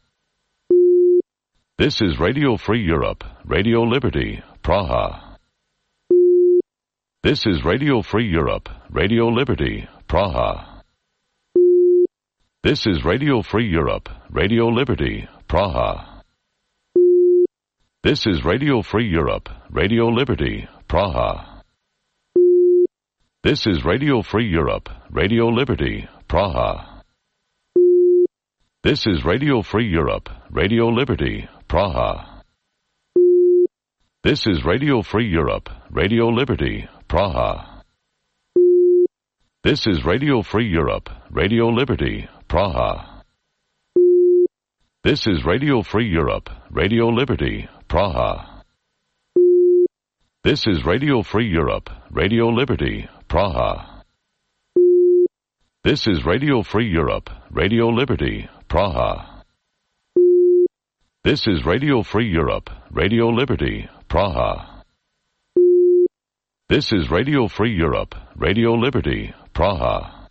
S1: This is Radio Free Europe, Radio Liberty, Praha. This is Radio Free Europe, Radio Liberty, Praha. This is Radio Free Europe, Radio Liberty, Praha. This is Radio Free Europe, Radio Liberty, Praha. This is Radio Free Europe, Radio Liberty, Praha. This is Radio Free Europe, Radio Liberty, Praha. This is Radio Free Europe, Radio Liberty, Praha. This is Radio Free Europe, Radio Liberty, Praha. This is Radio Free Europe, Radio Liberty, Praha. This is Radio Free Europe, Radio Liberty, Praha. This is Radio Free Europe, Radio Liberty, Praha. This is Radio Free Europe, Radio Liberty, Praha. This is Radio Free Europe, Radio Liberty, Praha.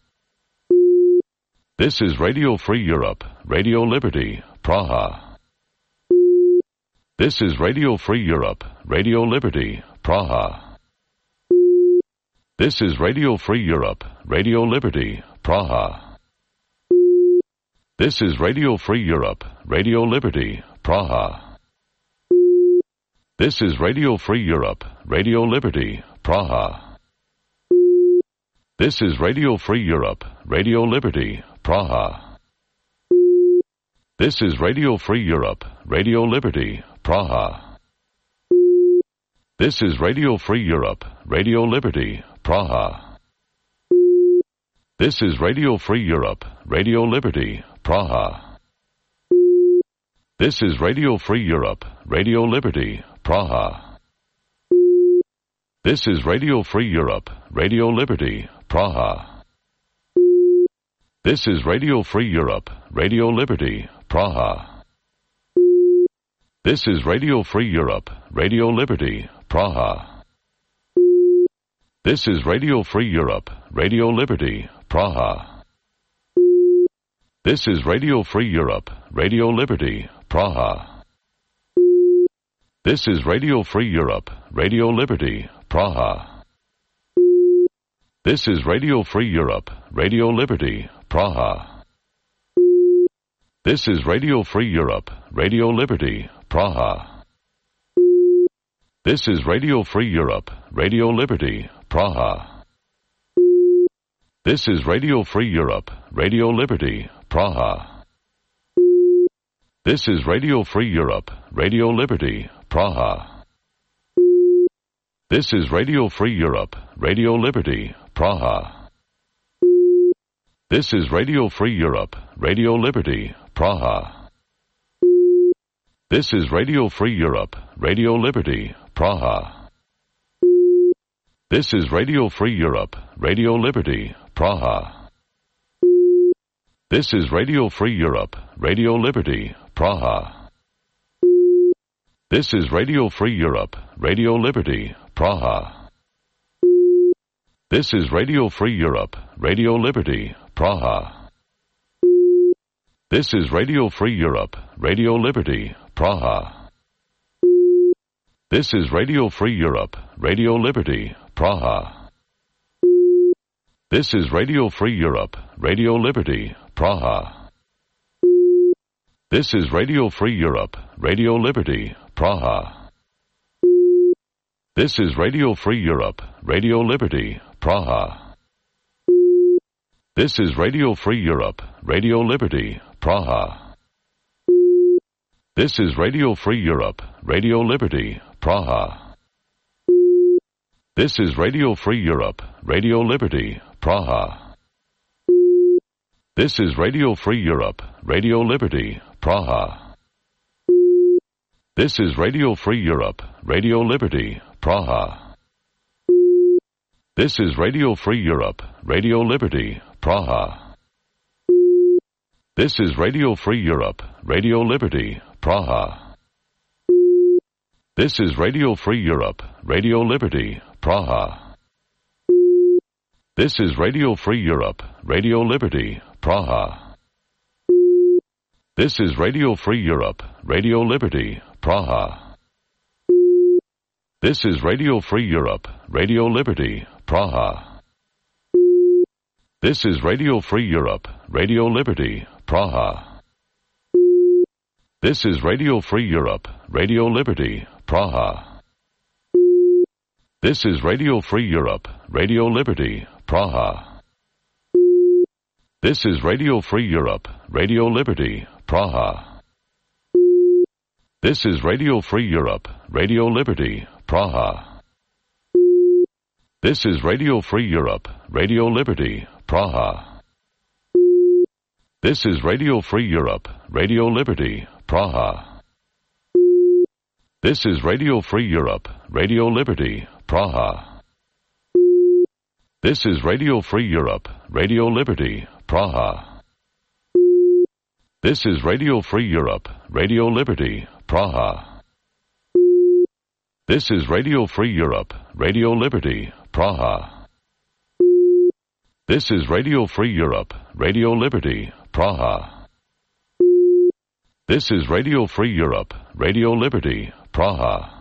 S1: This is Radio Free Europe, Radio Liberty, Praha. This is Radio Free Europe, Radio Liberty, Praha. This is Radio Free Europe, Radio Liberty, Praha. This is Radio Free Europe, Radio Liberty, Praha. This is Radio Free Europe, Radio Liberty, Praha. This is Radio Free Europe, Radio Liberty, Praha. This is Radio Free Europe, Radio Liberty, Praha. This is Radio Free Europe, Radio Liberty, Praha. This is Radio Free Europe, Radio Liberty, Praha. This is Radio Free Europe, Radio Liberty, Praha. This is Radio Free Europe, Radio Liberty, Praha. This is Radio Free Europe, Radio Liberty, Praha. This is Radio Free Europe, Radio Liberty, Praha. This is Radio Free Europe, Radio Liberty, Praha. This is Radio Free Europe, Radio Liberty, Praha. This is Radio Free Europe, Radio Liberty, Praha. This is Radio Free Europe, Radio Liberty, Praha. This is Radio Free Europe, Radio Liberty, Praha. This is Radio Free Europe, Radio Liberty, Praha. This is Radio Free Europe, Radio Liberty, Praha. This is Radio Free Europe, Radio Liberty, Praha. This is Radio Free Europe, Radio Liberty, Praha. This is Radio Free Europe, Radio Liberty, Praha. This is Radio Free Europe, Radio Liberty, Praha. This is Radio Free Europe, Radio Liberty, Praha. This is Radio Free Europe, Radio Liberty, Praha. This is Radio Free Europe, Radio Liberty, Praha. This is Radio Free Europe, Radio Liberty, Praha. This is Radio Free Europe, Radio Liberty, Praha. This is Radio Free Europe, Radio Liberty, Praha. This is Radio Free Europe, Radio Liberty, Praha. This is Radio Free Europe, Radio Liberty, Praha. This is Radio Free Europe, Radio Liberty, Praha. This is Radio Free Europe, Radio Liberty, Praha. This is Radio Free Europe, Radio Liberty, Praha. This is Radio Free Europe, Radio Liberty, Praha. This is Radio Free Europe, Radio Liberty, Praha. This is Radio Free Europe, Radio Liberty, Praha. This is Radio Free Europe, Radio Liberty, Praha. This is Radio Free Europe, Radio Liberty, Praha. This is Radio Free Europe, Radio Liberty, Praha. This is Radio Free Europe, Radio Liberty, Praha. This is Radio Free Europe, Radio Liberty, Praha. This is Radio Free Europe, Radio Liberty, Praha. This is Radio Free Europe, Radio Liberty, Praha. This is Radio Free Europe, Radio Liberty, Praha. This is Radio Free Europe, Radio Liberty, Praha. This is Radio Free Europe, Radio Liberty, Praha. This is Radio Free Europe, Radio Liberty, Praha. This is Radio Free Europe, Radio Liberty, Praha. This is Radio Free Europe, Radio Liberty, Praha. This is Radio Free Europe, Radio Liberty, Praha. This is Radio Free Europe, Radio Liberty, Praha. This is Radio Free Europe, Radio Liberty, Praha. This is Radio Free Europe, Radio Liberty, Praha. This is Radio Free Europe, Radio Liberty, Praha. This is Radio Free Europe, Radio Liberty, Praha.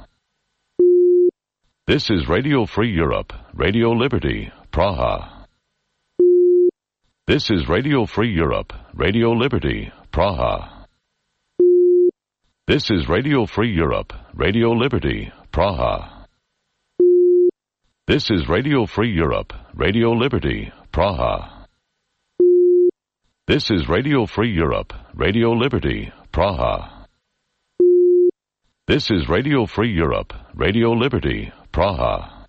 S1: This is Radio Free Europe, Radio Liberty, Praha. This is Radio Free Europe, Radio Liberty, Praha. This is Radio Free Europe, Radio Liberty, Praha. This is Radio Free Europe, Radio Liberty, Praha. This is Radio Free Europe, Radio Liberty, Praha. This is Radio Free Europe, Radio Liberty, Praha.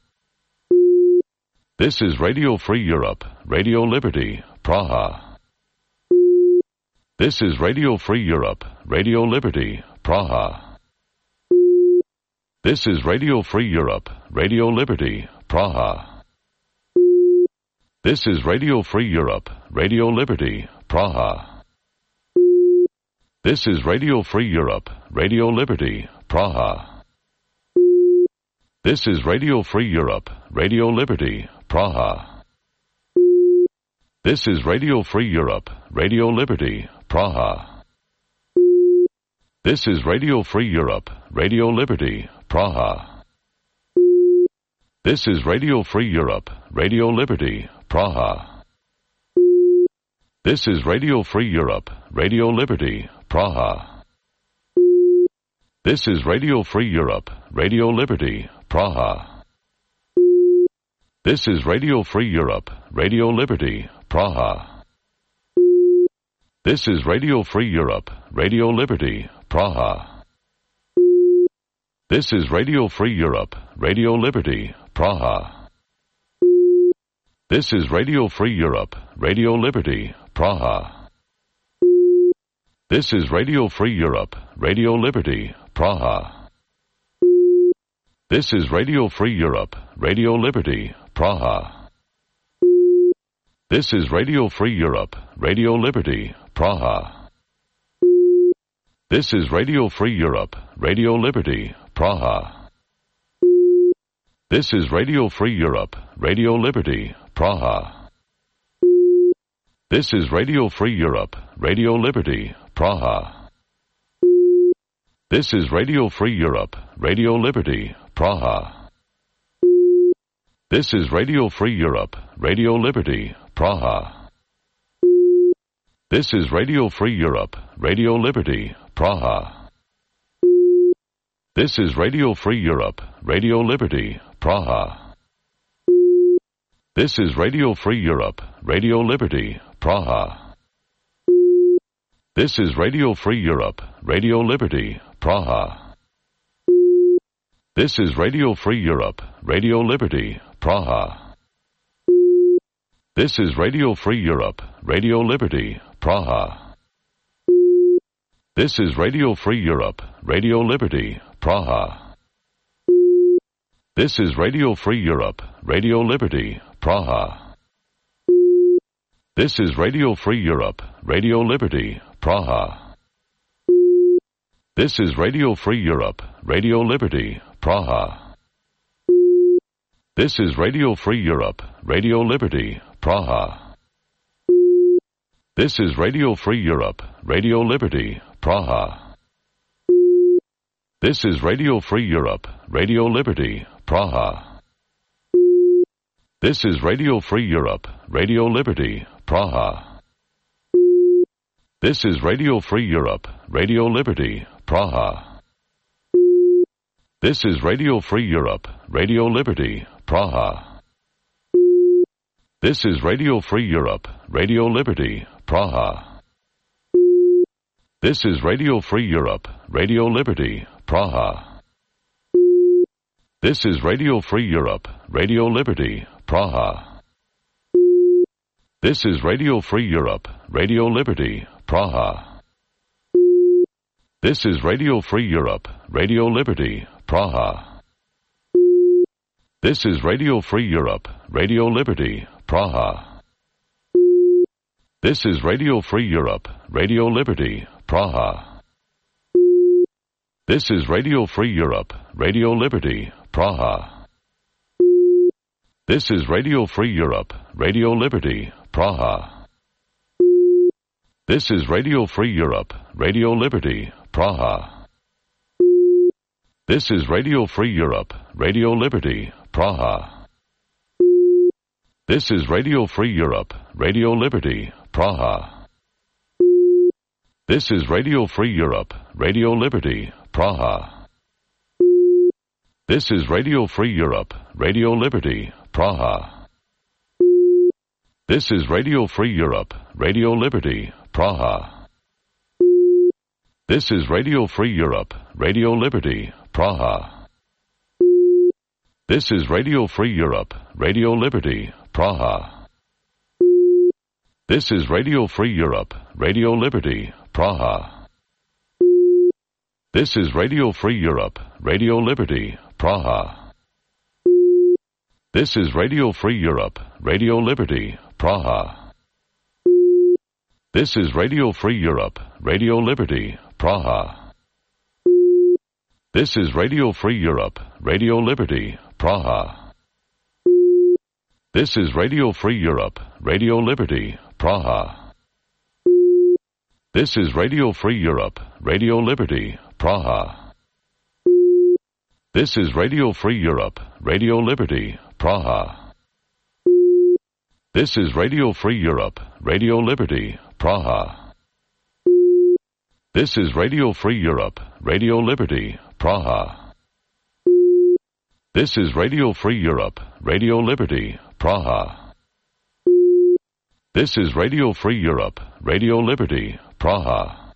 S1: This is Radio Free Europe, Radio Liberty, Praha. This is Radio Free Europe, Radio Liberty, Praha. This is Radio Free Europe, Radio Liberty, Praha. This is Radio Free Europe, Radio Liberty, Praha. This is Radio Free Europe, Radio Liberty, Praha. This is Radio Free Europe, Radio Liberty, Praha. This is Radio Free Europe, Radio Liberty, Praha. This is Radio Free Europe, Radio Liberty, Praha. This is Radio Free Europe, Radio Liberty, Praha. This is Radio Free Europe, Radio Liberty, Praha. This is Radio Free Europe, Radio Liberty, Praha. This is Radio Free Europe, Radio Liberty, Praha. This is Radio Free Europe, Radio Liberty, Praha. This is Radio Free Europe, Radio Liberty, Praha. This is Radio Free Europe, Radio Liberty, Praha. This is Radio Free Europe, Radio Liberty, Praha. This is Radio Free Europe, Radio Liberty, Praha. This is Radio Free Europe, Radio Liberty, Praha. This is Radio Free Europe, Radio Liberty, Praha. This is Radio Free Europe, Radio Liberty, Praha. This is Radio Free Europe, Radio Liberty, Praha. This is Radio Free Europe, Radio Liberty, Praha. This is Radio Free Europe, Radio Liberty, Praha. This is Radio Free Europe, Radio Liberty, Praha. This is Radio Free Europe, Radio Liberty, Praha. This is Radio Free Europe, Radio Liberty, Praha. This is Radio Free Europe, Radio Liberty, Praha. This is Radio Free Europe, Radio Liberty, Praha. This is Radio Free Europe, Radio Liberty, Praha. This is Radio Free Europe, Radio Liberty, Praha. This is Radio Free Europe, Radio Liberty, Praha. This is Radio Free Europe, Radio Liberty, Praha. This is Radio Free Europe, Radio Liberty, Praha. This is Radio Free Europe, Radio Liberty, Praha. This is Radio Free Europe, Radio Liberty, Praha. This is Radio Free Europe, Radio Liberty, Praha. This is Radio Free Europe, Radio Liberty, Praha. This is Radio Free Europe, Radio Liberty, Praha. This is Radio Free Europe, Radio Liberty, Praha. This is Radio Free Europe, Radio Liberty, Praha. This is Radio Free Europe, Radio Liberty, Praha. This is Radio Free Europe, Radio Liberty, Praha. This is Radio Free Europe, Radio Liberty, Praha. This is Radio Free Europe, Radio Liberty, Praha. This is Radio Free Europe, Radio Liberty, Praha. This is Radio Free Europe, Radio Liberty, Praha. This is Radio Free Europe, Radio Liberty, Praha. This is Radio Free Europe, Radio Liberty, Praha. This is Radio Free Europe, Radio Liberty, Praha. This is Radio Free Europe, Radio Liberty, Praha. This is Radio Free Europe, Radio Liberty, Praha. This is Radio Free Europe, Radio Liberty, Praha. This is Radio Free Europe, Radio Liberty, Praha. This is Radio Free Europe, Radio Liberty, Praha. This is Radio Free Europe, Radio Liberty, Praha. This is Radio Free Europe, Radio Liberty, Praha. This is Radio Free Europe, Radio Liberty, Praha. This is Radio Free Europe, Radio Liberty, Praha. This is Radio Free Europe, Radio Liberty, Praha. This is Radio Free Europe, Radio Liberty, Praha. This is Radio Free Europe, Radio Liberty, Praha. This is Radio Free Europe, Radio Liberty, Praha. This is Radio Free Europe, Radio Liberty, Praha. This is Radio Free Europe, Radio Liberty, Praha. This is Radio Free Europe, Radio Liberty, Praha. This is Radio Free Europe, Radio Liberty, Praha. This is Radio Free Europe, Radio Liberty, Praha. This is Radio Free Europe, Radio Liberty, Praha.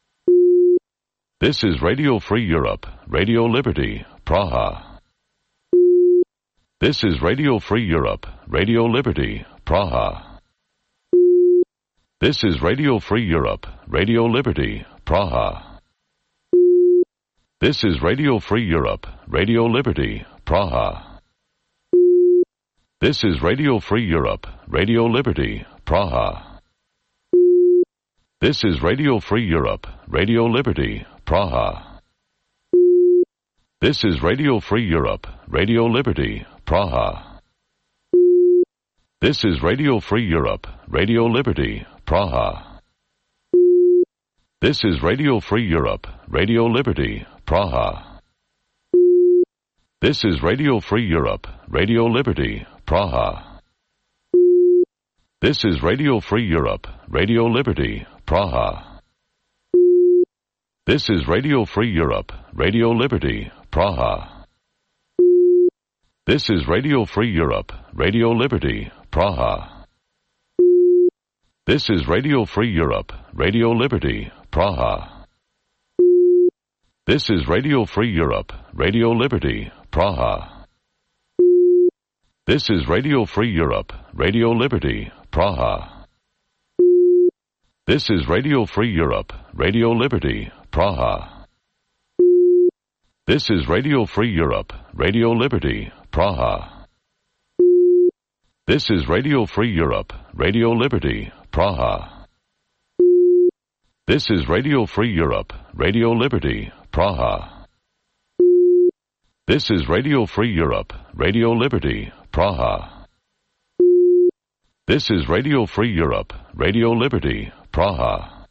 S1: This is Radio Free Europe, Radio Liberty, Praha. This is Radio Free Europe, Radio Liberty, Praha. This is Radio Free Europe, Radio Liberty, Praha. This is Radio Free Europe, Radio Liberty, Praha. This is Radio Free Europe, Radio Liberty, Praha. This is Radio Free Europe, Radio Liberty, Praha. This is Radio Free Europe, Radio Liberty, Praha. This is Radio Free Europe, Radio Liberty, Praha. This is Radio Free Europe, Radio Liberty, Praha. This is Radio Free Europe, Radio Liberty, Praha. This is Radio Free Europe, Radio Liberty, Praha. This is Radio Free Europe, Radio Liberty, Praha. This is Radio Free Europe, Radio Liberty, Praha. This is Radio Free Europe, Radio Liberty, Praha. This is Radio Free Europe, Radio Liberty, Praha. This is Radio Free Europe, Radio Liberty, Praha. This is Radio Free Europe, Radio Liberty, Praha. This is Radio Free Europe, Radio Liberty, Praha. This is Radio Free Europe, Radio Liberty, Praha. This is Radio Free Europe, Radio Liberty, Praha. This is Radio Free Europe, Radio Liberty, Praha. This is Radio Free Europe, Radio Liberty, Praha.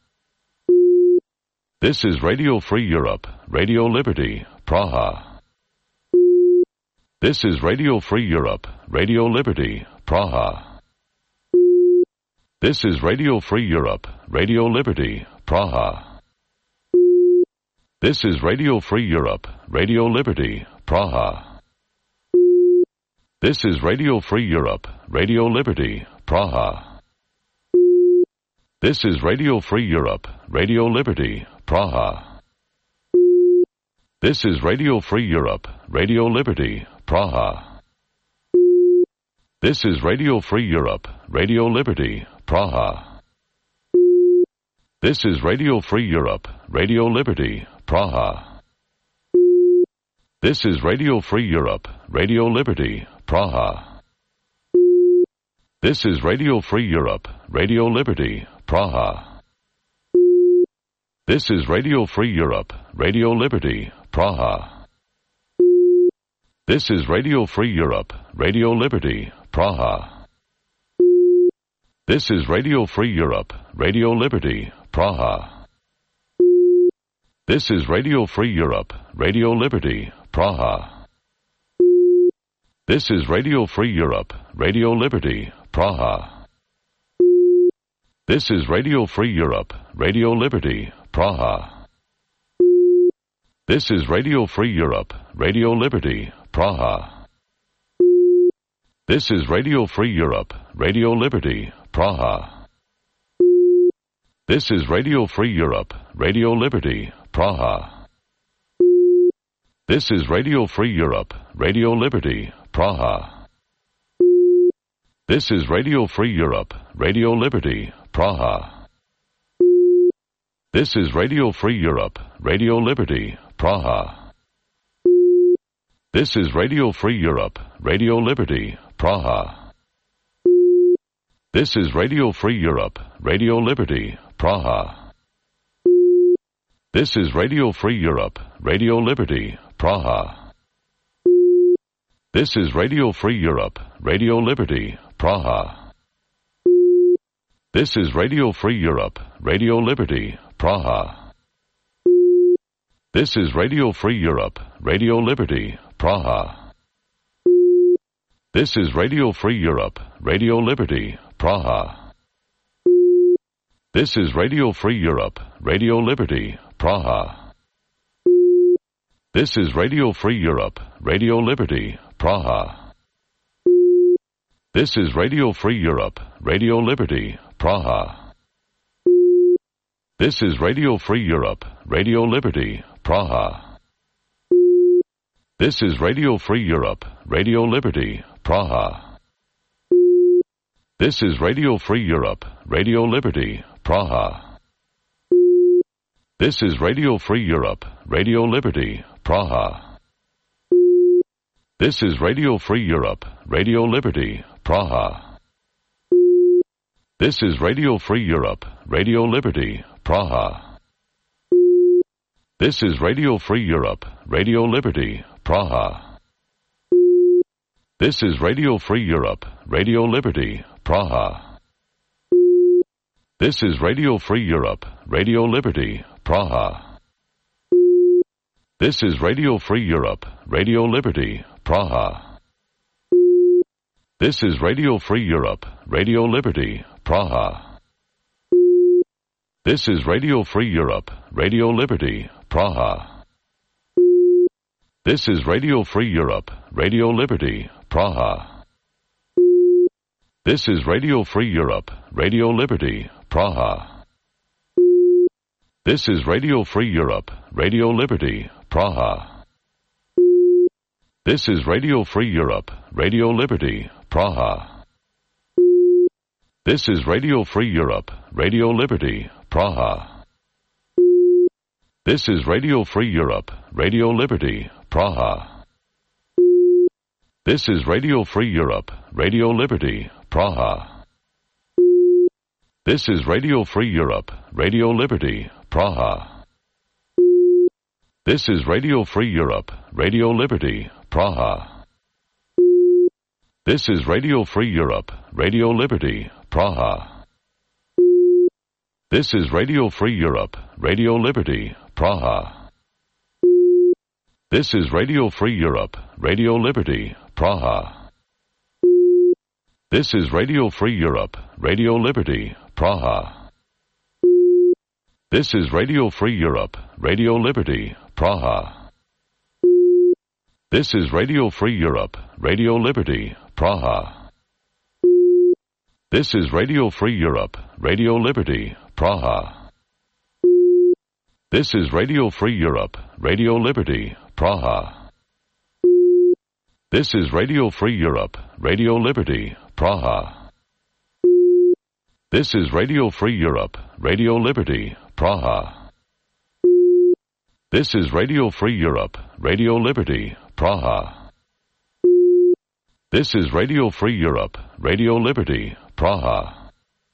S1: This is Radio Free Europe, Radio Liberty, Praha. This is Radio Free Europe, Radio Liberty, Praha. This is Radio Free Europe, Radio Liberty, Praha. This is Radio Free Europe, Radio Liberty, Praha. This is Radio Free Europe, Radio Liberty, Praha. This is Radio Free Europe, Radio Liberty, Praha. This is Radio Free Europe, Radio Liberty, Praha. This is Radio Free Europe, Radio Liberty, Praha. This is Radio Free Europe, Radio Liberty, Praha. This is Radio Free Europe, Radio Liberty, Praha. This is Radio Free Europe, Radio Liberty, Praha. This is Radio Free Europe, Radio Liberty, Praha. This is Radio Free Europe, Radio Liberty, Praha. This is Radio Free Europe, Radio Liberty, Praha. This is Radio Free Europe, Radio Liberty, Praha. This is Radio Free Europe, Radio Liberty, Praha. This is Radio Free Europe, Radio Liberty, Praha. This is Radio Free Europe, Radio Liberty, Praha. This is Radio Free Europe, Radio Liberty, Praha. This is Radio Free Europe, Radio Liberty, Praha. This is Radio Free Europe, Radio Liberty, Praha. This is Radio Free Europe, Radio Liberty, Praha. This is Radio Free Europe, Radio Liberty, Praha. This is Radio Free Europe, Radio Liberty, Praha. This is Radio Free Europe, Radio Liberty, Praha. This is Radio Free Europe, Radio Liberty, Praha. This is Radio Free Europe, Radio Liberty, Praha. This is Radio Free Europe, Radio Liberty, Praha. This is Radio Free Europe, Radio Liberty, Praha. This is Radio Free Europe, Radio Liberty, Praha. This is Radio Free Europe, Radio Liberty, Praha. This is Radio Free Europe, Radio Liberty, Praha. This is Radio Free Europe, Radio Liberty, Praha. This is Radio Free Europe, Radio Liberty, Praha. This is Radio Free Europe, Radio Liberty, Praha. This is Radio Free Europe, Radio Liberty, Praha. This is Radio Free Europe, Radio Liberty, Praha. This is Radio Free Europe, Radio Liberty, Praha. This is Radio Free Europe, Radio Liberty, Praha. This is Radio Free Europe, Radio Liberty, Praha. This is Radio Free Europe, Radio Liberty, Praha. This is Radio Free Europe, Radio Liberty, Praha. This is Radio Free Europe, Radio Liberty, Praha. This is Radio Free Europe, Radio Liberty, Praha. This is Radio Free Europe, Radio Liberty, Praha. This is Radio Free Europe, Radio Liberty, Praha. This is Radio Free Europe, Radio Liberty, Praha. This is Radio Free Europe, Radio Liberty, Praha. This is Radio Free Europe, Radio Liberty, Praha. This is Radio Free Europe, Radio Liberty, Praha. This is Radio Free Europe, Radio Liberty, Praha. This is Radio Free Europe, Radio Liberty, Praha. This is Radio Free Europe, Radio Liberty, Praha. This is Radio Free Europe, Radio Liberty, Praha. This is Radio Free Europe, Radio Liberty, Praha. This is Radio Free Europe, Radio Liberty, Praha. This is Radio Free Europe, Radio Liberty, Praha. This is Radio Free Europe, Radio Liberty, Praha. This is Radio Free Europe, Radio Liberty, Praha. This is Radio Free Europe, Radio Liberty, Praha. This is Radio Free Europe, Radio Liberty, Praha. This is Radio Free Europe, Radio Liberty, Praha. This is Radio Free Europe, Radio Liberty, Praha. This is Radio Free Europe, Radio Liberty, Praha. This is Radio Free Europe, Radio Liberty, Praha. This is Radio Free Europe, Radio Liberty, Praha.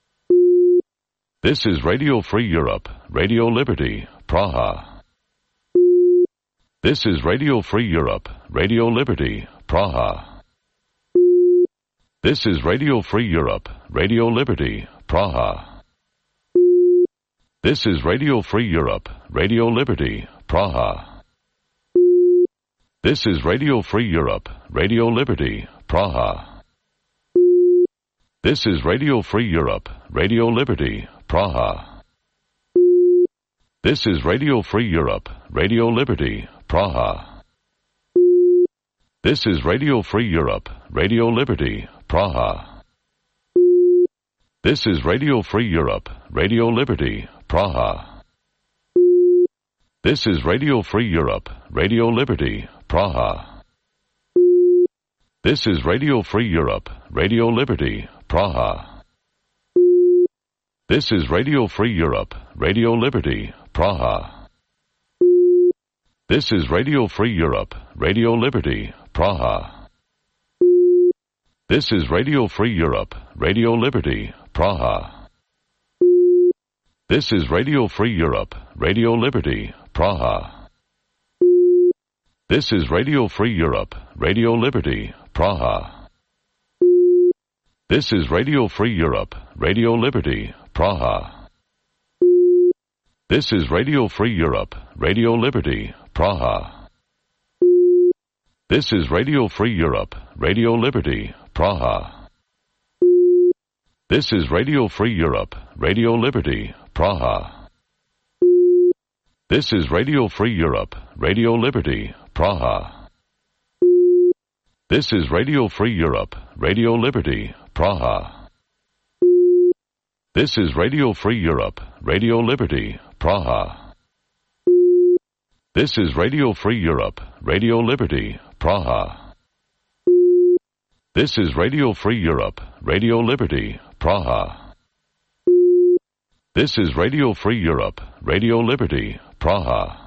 S1: This is Radio Free Europe, Radio Liberty, Praha. This is Radio Free Europe, Radio Liberty, Praha. This is Radio Free Europe, Radio Liberty, Praha. This is Radio Free Europe, Radio Liberty, Praha. This is Radio Free Europe, Radio Liberty, Praha. This is Radio Free Europe, Radio Liberty, Praha. This is Radio Free Europe, Radio Liberty, Praha. This is Radio Free Europe, Radio Liberty, Praha. This is Radio Free Europe, Radio Liberty, Praha. This is Radio Free Europe, Radio Liberty, Praha. This is Radio Free Europe, Radio Liberty, Praha. This is Radio Free Europe, Radio Liberty, Praha. This is Radio Free Europe, Radio Liberty, Praha. This is Radio Free Europe, Radio Liberty, Praha. This is Radio Free Europe, Radio Liberty, Praha. This is Radio Free Europe, Radio Liberty, Praha. This is Radio Free Europe, Radio Liberty, Praha. This is Radio Free Europe, Radio Liberty, Praha. This is Radio Free Europe, Radio Liberty, Praha. This is Radio Free Europe, Radio Liberty, Praha. This is Radio Free Europe, Radio Liberty, Praha. This is Radio Free Europe, Radio Liberty, Praha. This is Radio Free Europe, Radio Liberty, Praha. This is Radio Free Europe, Radio Liberty, Praha. This is Radio Free Europe, Radio Liberty, Praha. This is Radio Free Europe, Radio Liberty, Praha.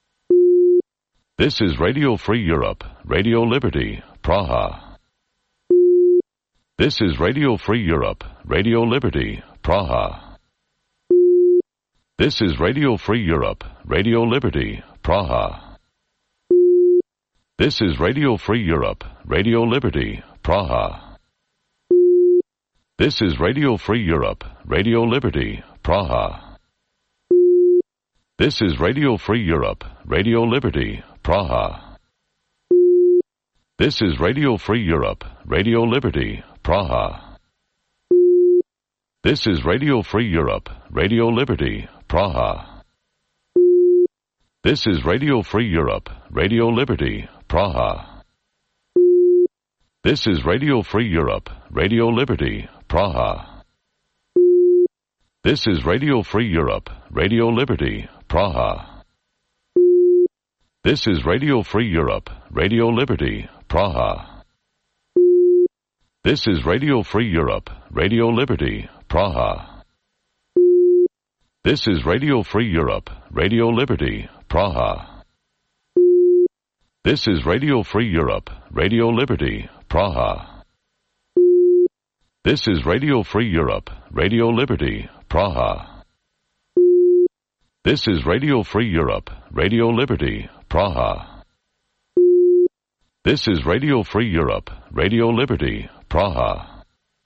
S1: This is Radio Free Europe, Radio Liberty, Praha. This is Radio Free Europe, Radio Liberty, Praha. This is Radio Free Europe, Radio Liberty, Praha. This is Radio Free Europe, Radio Liberty, Praha. This is Radio Free Europe, Radio Liberty, Praha. This is Radio Free Europe, Radio Liberty, Praha. This is Radio Free Europe, Radio Liberty, Praha. This is Radio Free Europe, Radio Liberty, Praha. This is Radio Free Europe, Radio Liberty, Praha. This is Radio Free Europe, Radio Liberty, Praha. This is Radio Free Europe, Radio Liberty, Praha. This is Radio Free Europe, Radio Liberty, Praha. This is Radio Free Europe, Radio Liberty, Praha. This is Radio Free Europe, Radio Liberty, Praha. This is Radio Free Europe, Radio Liberty, Praha. This is Radio Free Europe, Radio Liberty, Praha. This is Radio Free Europe, Radio Liberty, Praha. This is Radio Free Europe, Radio Liberty, Praha.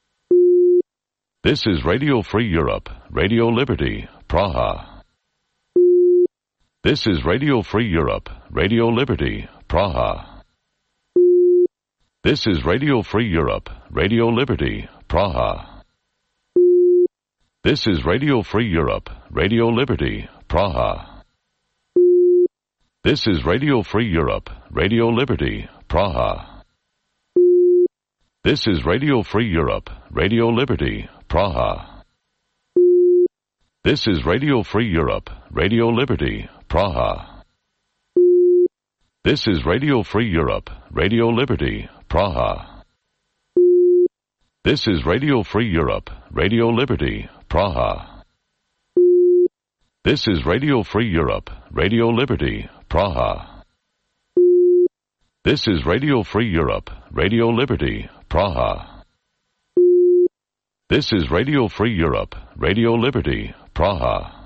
S1: This is Radio Free Europe, Radio Liberty, Praha. This is Radio Free Europe, Radio Liberty, Praha. This is Radio Free Europe, Radio Liberty, Praha. This is Radio Free Europe, Radio Liberty, Praha. This is Radio Free Europe, Radio Liberty, Praha. This is Radio Free Europe, Radio Liberty, Praha. This is Radio Free Europe, Radio Liberty, Praha. This is Radio Free Europe, Radio Liberty, Praha. This is Radio Free Europe, Radio Liberty, Praha. This is Radio Free Europe, Radio Liberty, Praha. This is Radio Free Europe, Radio Liberty, Praha. This is Radio Free Europe, Radio Liberty, Praha.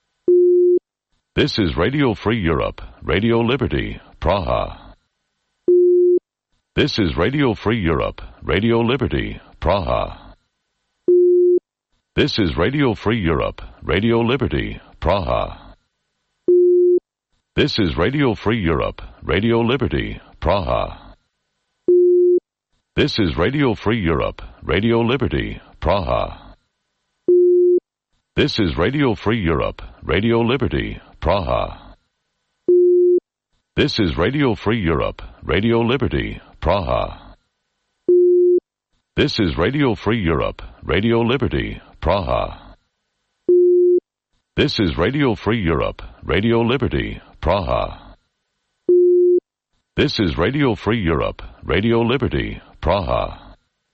S1: This is Radio Free Europe, Radio Liberty, Praha. This is Radio Free Europe, Radio Liberty, Praha. This is Radio Free Europe, Radio Liberty, Praha. This is Radio Free Europe, Radio Liberty, Praha. This is Radio Free Europe, Radio Liberty, Praha. This is Radio Free Europe, Radio Liberty, Praha. This is Radio Free Europe, Radio Liberty, Praha. This is Radio Free Europe, Radio Liberty, Praha. This is Radio Free Europe, Radio Liberty, Praha. This is Radio Free Europe, Radio Liberty, Praha.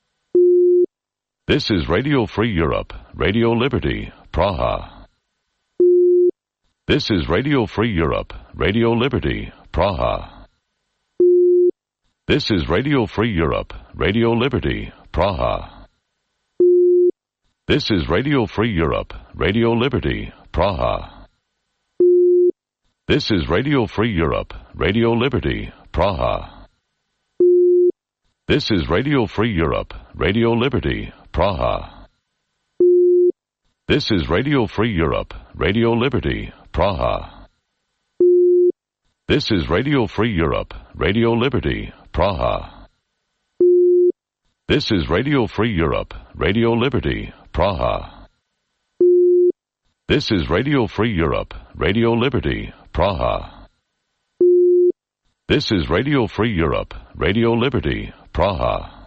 S1: This is Radio Free Europe, Radio Liberty, Praha. This is Radio Free Europe, Radio Liberty, Praha. This is Radio Free Europe, Radio Liberty, Praha. This is Radio Free Europe, Radio Liberty, Praha. This is Radio Free Europe, Radio Liberty, Praha. This is Radio Free Europe, Radio Liberty, Praha. This is Radio Free Europe, Radio Liberty, Praha. This is Radio Free Europe, Radio Liberty, Praha. This is Radio Free Europe, Radio Liberty, Praha. This is Radio Free Europe, Radio Liberty, Praha. This is Radio Free Europe, Radio Liberty, Praha.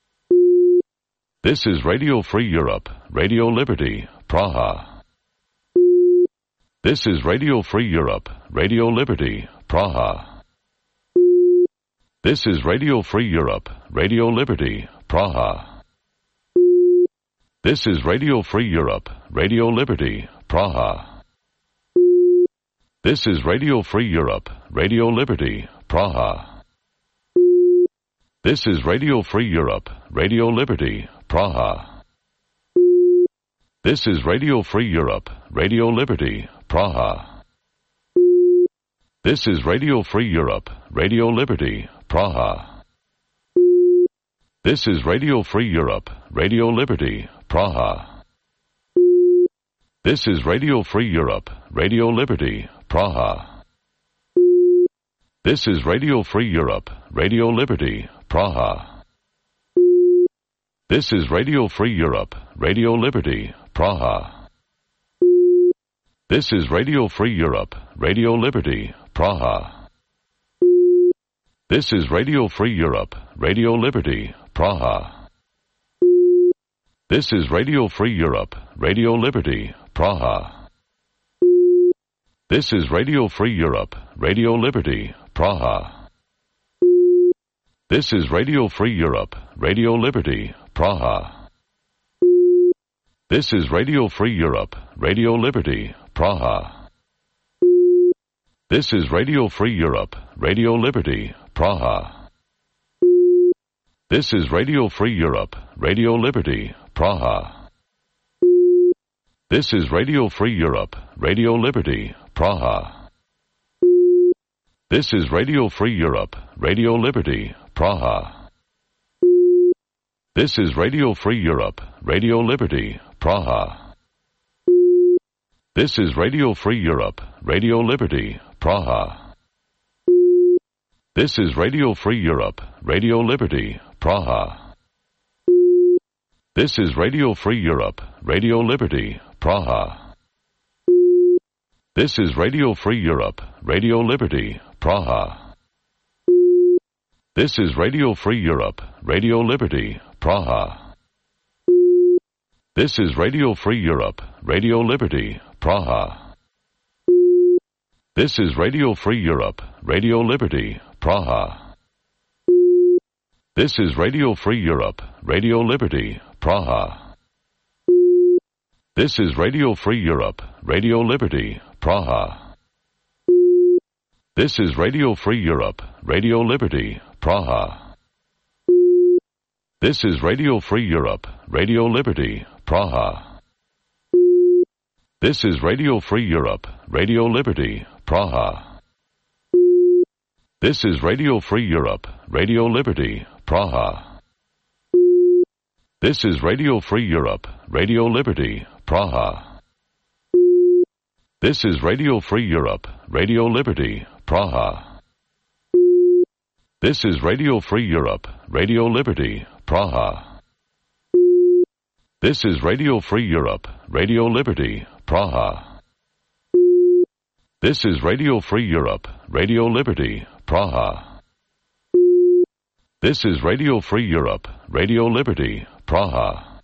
S1: This is Radio Free Europe, Radio Liberty, Praha. This is Radio Free Europe, Radio Liberty, Praha. This is Radio Free Europe, Radio Liberty, Praha. This is Radio Free Europe, Radio Liberty, Praha. This is Radio Free Europe, Radio Liberty, Praha. This is Radio Free Europe, Radio Liberty, Praha. This is Radio Free Europe, Radio Liberty, Praha. This is Radio Free Europe, Radio Liberty, Praha. This is Radio Free Europe, Radio Liberty, Praha. This is Radio Free Europe, Radio Liberty, Praha. This is Radio Free Europe, Radio Liberty, Praha. This is Radio Free Europe, Radio Liberty, Praha. This is Radio Free Europe, Radio Liberty, Praha. This is Radio Free Europe, Radio Liberty, Praha. This is Radio Free Europe, Radio Liberty, Praha. This is Radio Free Europe, Radio Liberty, Praha. This is Radio Free Europe, Radio Liberty, Praha. This is Radio Free Europe, Radio Liberty, Praha. This is Radio Free Europe, Radio Liberty, Praha. This is Radio Free Europe, Radio Liberty, Praha. This is Radio Free Europe, Radio Liberty, Praha. This is Radio Free Europe, Radio Liberty, Praha. This is Radio Free Europe, Radio Liberty, Praha. This is Radio Free Europe, Radio Liberty, Praha. This is Radio Free Europe, Radio Liberty, Praha. This is Radio Free Europe, Radio Liberty, Praha. This is Radio Free Europe, Radio Liberty, Praha. This is Radio Free Europe, Radio Liberty, Praha. This is Radio Free Europe, Radio Liberty, Praha. This is Radio Free Europe, Radio Liberty, Praha. This is Radio Free Europe, Radio Liberty, Praha. This is Radio Free Europe, Radio Liberty, Praha. This is Radio Free Europe, Radio Liberty, Praha. This is Radio Free Europe, Radio Liberty, Praha. This is Radio Free Europe, Radio Liberty, Praha. This is Radio Free Europe, Radio Liberty, Praha. This is Radio Free Europe, Radio Liberty, Praha. This is Radio Free Europe, Radio Liberty, Praha. This is Radio Free Europe, Radio Liberty, Praha. This is Radio Free Europe, Radio Liberty, Praha. This is Radio Free Europe, Radio Liberty, Praha. This is Radio Free Europe, Radio Liberty, Praha.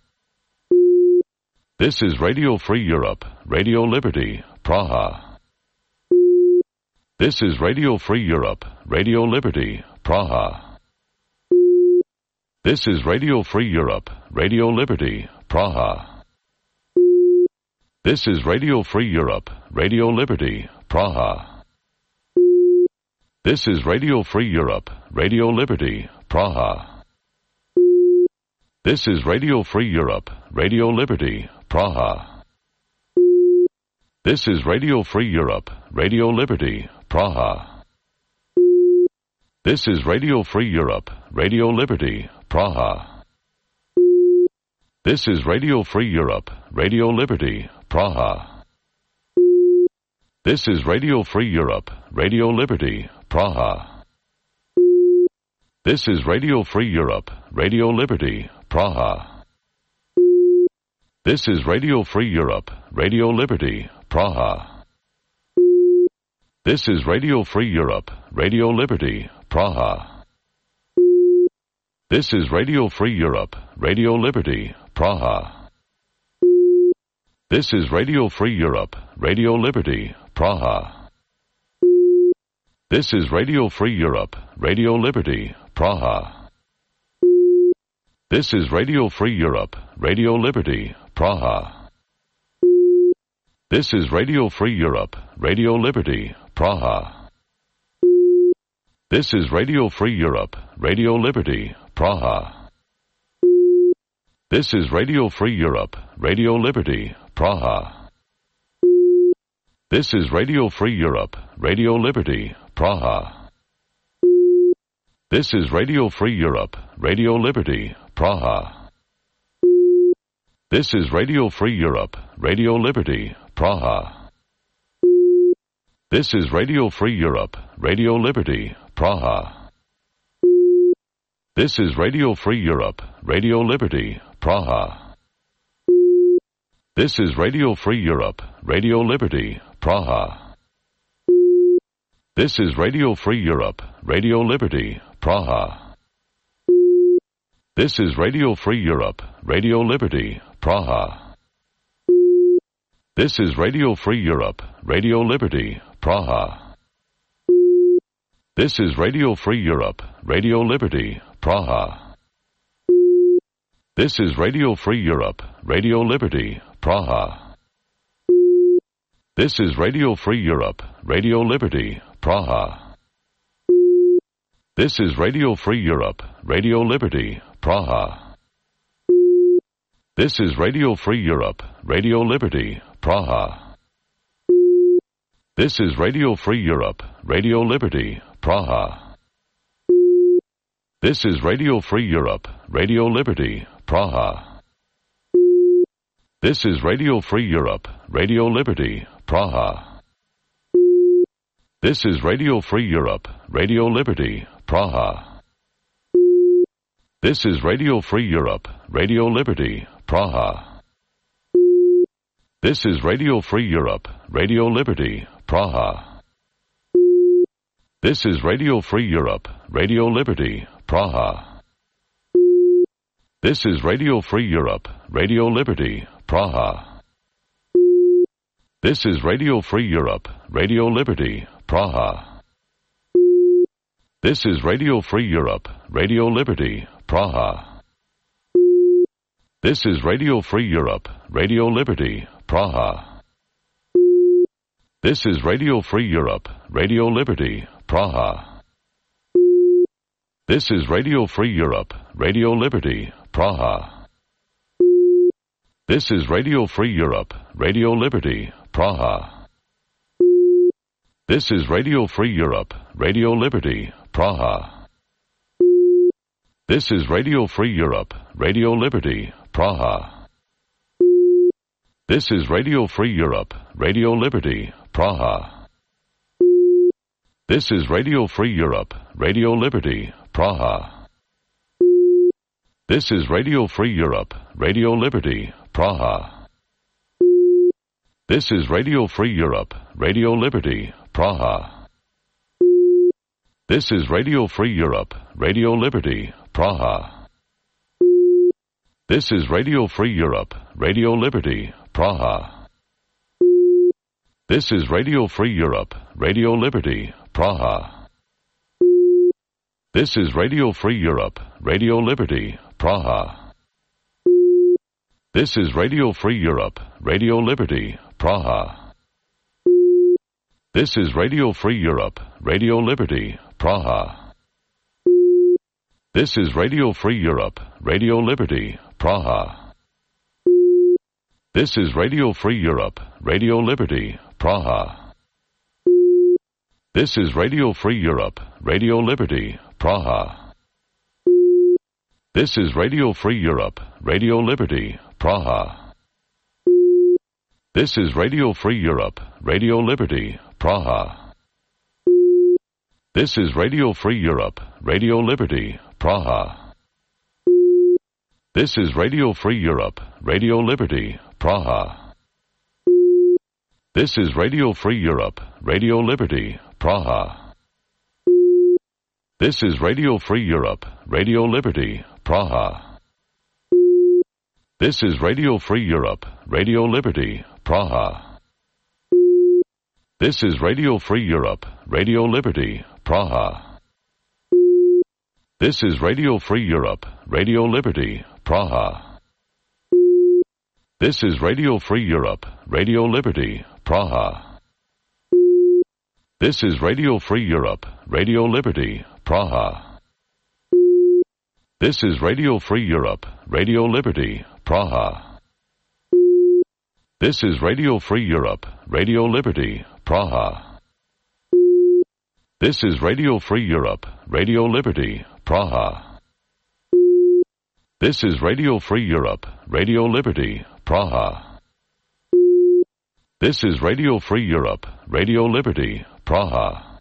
S1: This is Radio Free Europe, Radio Liberty, Praha. This is Radio Free Europe, Radio Liberty, Praha. This is Radio Free Europe, Radio Liberty, Praha. This is Radio Free Europe, Radio Liberty, Praha. This is Radio Free Europe, Radio Liberty, Praha. This is Radio Free Europe, Radio Liberty, Praha. This is Radio Free Europe, Radio Liberty, Praha. This is Radio Free Europe, Radio Liberty, Praha. This is Radio Free Europe, Radio Liberty, Praha. This is Radio Free Europe, Radio Liberty, Praha. This is Radio Free Europe, Radio Liberty, Praha. This is Radio Free Europe, Radio Liberty, Praha. This is Radio Free Europe, Radio Liberty, Praha. This is Radio Free Europe, Radio Liberty, Praha. This is Radio Free Europe, Radio Liberty, Praha. This is Radio Free Europe, Radio Liberty, Praha. This is Radio Free Europe, Radio Liberty, Praha. This is Radio Free Europe, Radio Liberty, Praha. This is Radio Free Europe, Radio Liberty, Praha. This is Radio Free Europe, Radio Liberty, Praha. This is Radio Free Europe, Radio Liberty, Praha. This is Radio Free Europe, Radio Liberty, Praha. This is Radio Free Europe, Radio Liberty, Praha. This is Radio Free Europe, Radio Liberty, Praha. This is Radio Free Europe, Radio Liberty, Praha. This is Radio Free Europe, Radio Liberty, Praha. This is Radio Free Europe, Radio Liberty, Praha. This is Radio Free Europe, Radio Liberty, Praha. This is Radio Free Europe, Radio Liberty, Praha. This is Radio Free Europe, Radio Liberty, Praha. This is Radio Free Europe, Radio Liberty, Praha. This is Radio Free Europe, Radio Liberty, Praha. This is Radio Free Europe, Radio Liberty, Praha. This is Radio Free Europe, Radio Liberty, Praha. This is Radio Free Europe, Radio Liberty, Praha. This is Radio Free Europe, Radio Liberty, Praha. This is Radio Free Europe, Radio Liberty, Praha. This is Radio Free Europe, Radio Liberty, Praha. This is Radio Free Europe, Radio Liberty, Praha. This is Radio Free Europe, Radio Liberty, Praha. This is Radio Free Europe, Radio Liberty, Praha. This is Radio Free Europe, Radio Liberty, Praha. This is Radio Free Europe, Radio Liberty, Praha. This is Radio Free Europe, Radio Liberty, Praha. This is Radio Free Europe, Radio Liberty, Praha. This is Radio Free Europe, Radio Liberty, Praha. This is Radio Free Europe, Radio Liberty, Praha. This is Radio Free Europe, Radio Liberty, Praha. This is Radio Free Europe, Radio Liberty, Praha. This is Radio Free Europe, Radio Liberty, Praha. This is Radio Free Europe, Radio Liberty, Praha. This is Radio Free Europe, Radio Liberty, Praha. This is Radio Free Europe, Radio Liberty, Praha. This is Radio Free Europe, Radio Liberty, Praha. This is Radio Free Europe, Radio Liberty, Praha. This is Radio Free Europe, Radio Liberty, Praha. This is Radio Free Europe, Radio Liberty, Praha. This is Radio Free Europe, Radio Liberty, Praha. This is Radio Free Europe, Radio Liberty, Praha. This is Radio Free Europe, Radio Liberty, Praha. This is Radio Free Europe, Radio Liberty, Praha. This is Radio Free Europe, Radio Liberty, Praha. This is Radio Free Europe, Radio Liberty, Praha. This is Radio Free Europe, Radio Liberty, Praha. This is Radio Free Europe, Radio Liberty, Praha. This is Radio Free Europe, Radio Liberty, Praha. This is Radio Free Europe, Radio Liberty, Praha. This is Radio Free Europe, Radio Liberty, Praha. This is Radio Free Europe, Radio Liberty, Praha. This is Radio Free Europe, Radio Liberty, Praha. This is Radio Free Europe, Radio Liberty, Praha. This is Radio Free Europe, Radio Liberty, Praha. This is Radio Free Europe, Radio Liberty, Praha. This is Radio Free Europe, Radio Liberty, Praha. This is Radio Free Europe, Radio Liberty, Praha. This is Radio Free Europe, Radio Liberty, Praha. This is Radio Free Europe, Radio Liberty, Praha. This is Radio Free Europe, Radio Liberty, Praha. This is Radio Free Europe, Radio Liberty, Praha.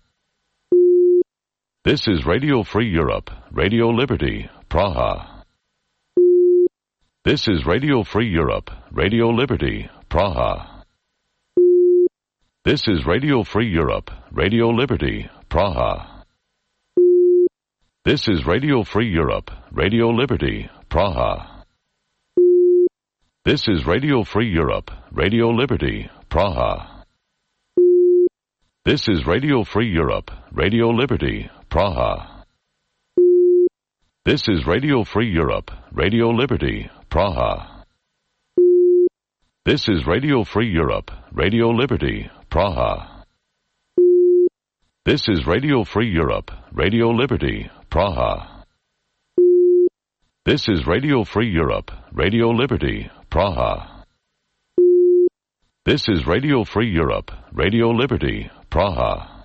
S1: This is Radio Free Europe, Radio Liberty, Praha. This is Radio Free Europe, Radio Liberty, Praha. This is Radio Free Europe, Radio Liberty, Praha. This is Radio Free Europe, Radio Liberty, Praha. This is Radio Free Europe, Radio Liberty, Praha. This is Radio Free Europe, Radio Liberty, Praha. This is Radio Free Europe, Radio Liberty, Praha. This is Radio Free Europe, Radio Liberty, Praha. This is Radio Free Europe, Radio Liberty, Praha. This is Radio Free Europe, Radio Liberty, Praha. This is Radio Free Europe, Radio Liberty, Praha.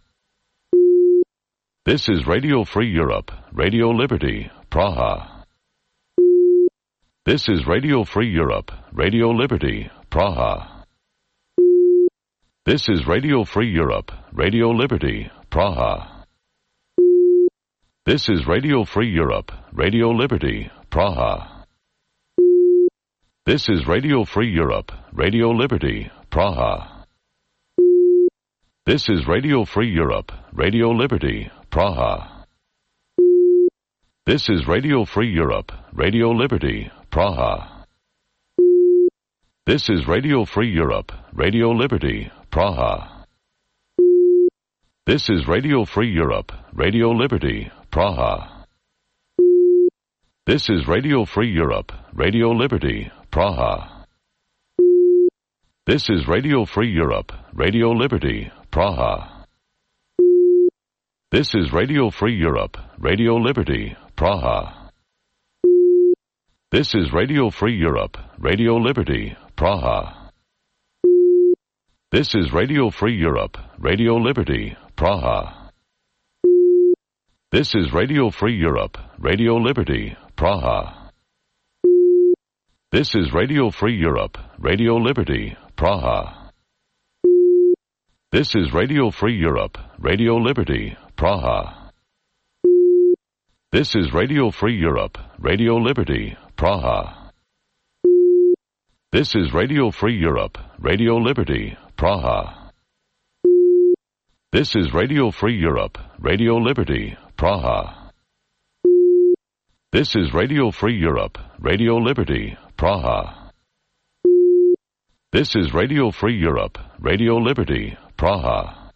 S1: This is Radio Free Europe, Radio Liberty, Praha. This is Radio Free Europe, Radio Liberty, Praha. This is Radio Free Europe, Radio Liberty, Praha. This is Radio Free Europe, Radio Liberty, Praha. This is Radio Free Europe, Radio Liberty, Praha. This is Radio Free Europe, Radio Liberty, Praha. This is Radio Free Europe, Radio Liberty, Praha. This is Radio Free Europe, Radio Liberty, Praha. This is Radio Free Europe, Radio Liberty, Praha. This is Radio Free Europe, Radio Liberty, Praha. This is Radio Free Europe, Radio Liberty, Praha. This is Radio Free Europe, Radio Liberty, Praha. This is Radio Free Europe, Radio Liberty, Praha. This is Radio Free Europe, Radio Liberty, Praha. This is Radio Free Europe, Radio Liberty, Praha. This is Radio Free Europe, Radio Liberty, Praha. This is Radio Free Europe, Radio Liberty, Praha. This is Radio Free Europe, Radio Liberty, Praha. This is Radio Free Europe, Radio Liberty, Praha. This is Radio Free Europe, Radio Liberty, Praha. This is Radio Free Europe, Radio Liberty, Praha. This is Radio Free Europe, Radio Liberty, Praha.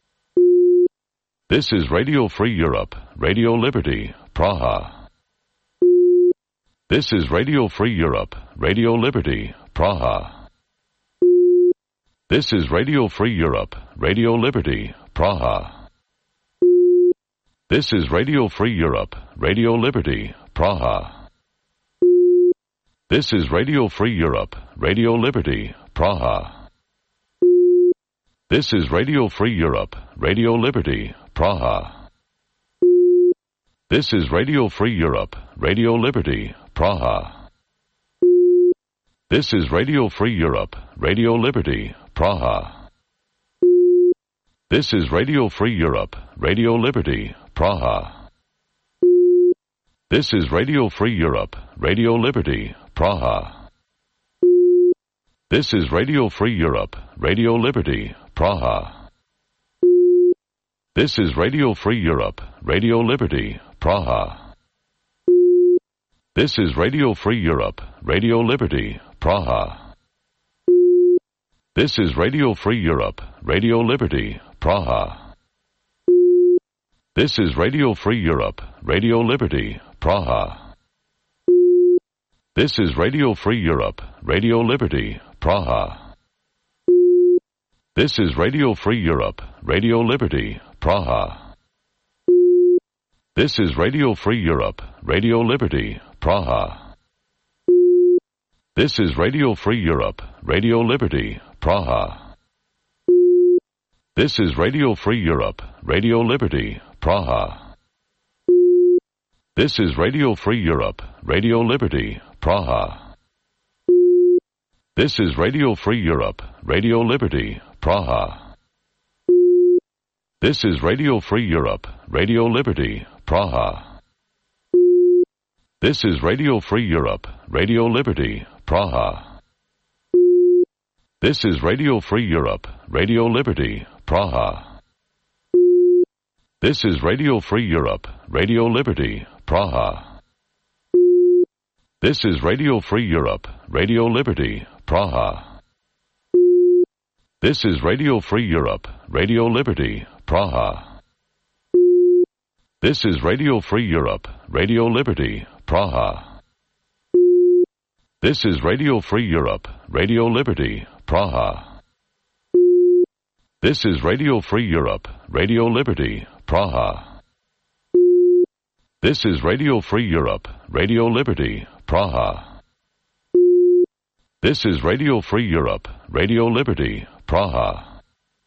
S1: This is Radio Free Europe, Radio Liberty, Praha. This is Radio Free Europe, Radio Liberty, Praha. This is Radio Free Europe, Radio Liberty, Praha. This is Radio Free Europe, Radio Liberty, Praha. This is Radio Free Europe, Radio Liberty, Praha. This is Radio Free Europe, Radio Liberty, Praha. This is Radio Free Europe, Radio Liberty, Praha. This is Radio Free Europe, Radio Liberty, Praha. This is Radio Free Europe, Radio Liberty, Praha. This is Radio Free Europe, Radio Liberty, Praha. This is Radio Free Europe, Radio Liberty, Praha. This is Radio Free Europe, Radio Liberty, Praha. This is Radio Free Europe, Radio Liberty, Praha. This is Radio Free Europe, Radio Liberty, Praha. This is Radio Free Europe, Radio Liberty, Praha. This is Radio Free Europe, Radio Liberty, Praha. This is Radio Free Europe, Radio Liberty, Praha. This is Radio Free Europe, Radio Liberty, Praha. This is Radio Free Europe, Radio Liberty, Praha. This is Radio Free Europe, Radio Liberty, Praha. This is Radio Free Europe, Radio Liberty, Praha. This is Radio Free Europe, Radio Liberty, Praha. This is Radio Free Europe, Radio Liberty, Praha. This is Radio Free Europe, Radio Liberty, Praha. This is Radio Free Europe, Radio Liberty, Praha. This is Radio Free Europe, Radio Liberty, Praha. This is Radio Free Europe, Radio Liberty, Praha. This is Radio Free Europe, Radio Liberty, Praha. This is Radio Free Europe, Radio Liberty, Praha. This is Radio Free Europe, Radio Liberty, Praha. This is Radio Free Europe, Radio Liberty, Praha. This is Radio Free Europe, Radio Liberty, Praha. This is Radio Free Europe, Radio Liberty, Praha.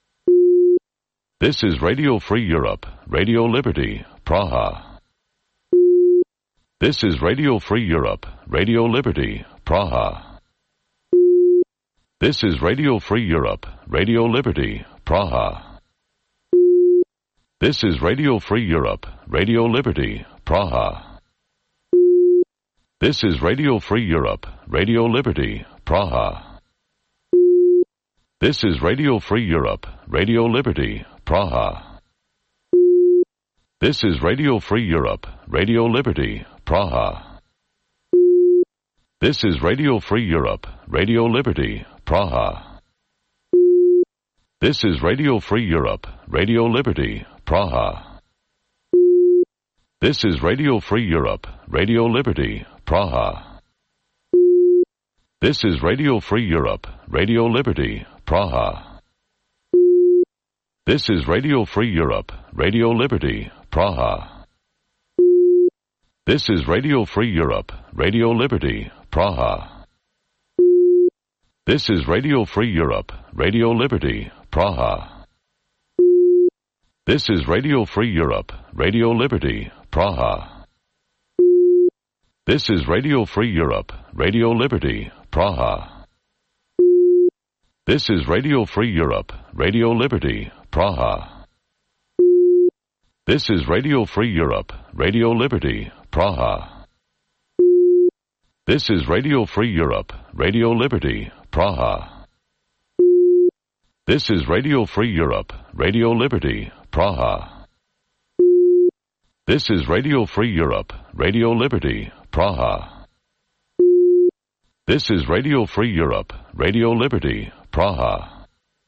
S1: This is Radio Free Europe, Radio Liberty, Praha. This is Radio Free Europe, Radio Liberty, Praha. This is Radio Free Europe, Radio Liberty, Praha. This is Radio Free Europe, Radio Liberty, Praha. This is Radio Free Europe, Radio Liberty, Praha. This is Radio Free Europe, Radio Liberty, Praha. This is Radio Free Europe, Radio Liberty, Praha. This is Radio Free Europe, Radio Liberty, Praha. This is Radio Free Europe, Radio Liberty, Praha. This is Radio Free Europe, Radio Liberty, Praha. This is Radio Free Europe, Radio Liberty, Praha. This is Radio Free Europe, Radio Liberty, Praha. This is Radio Free Europe, Radio Liberty, Praha. This is Radio Free Europe, Radio Liberty, Praha. This is Radio Free Europe, Radio Liberty, Praha. This is Radio Free Europe, Radio Liberty, Praha. This is Radio Free Europe, Radio Liberty, Praha. This is Radio Free Europe, Radio Liberty, Praha. This is Radio Free Europe, Radio Liberty, Praha. This is Radio Free Europe, Radio Liberty, Praha. This is Radio Free Europe, Radio Liberty, Praha. This is Radio Free Europe, Radio Liberty, Praha.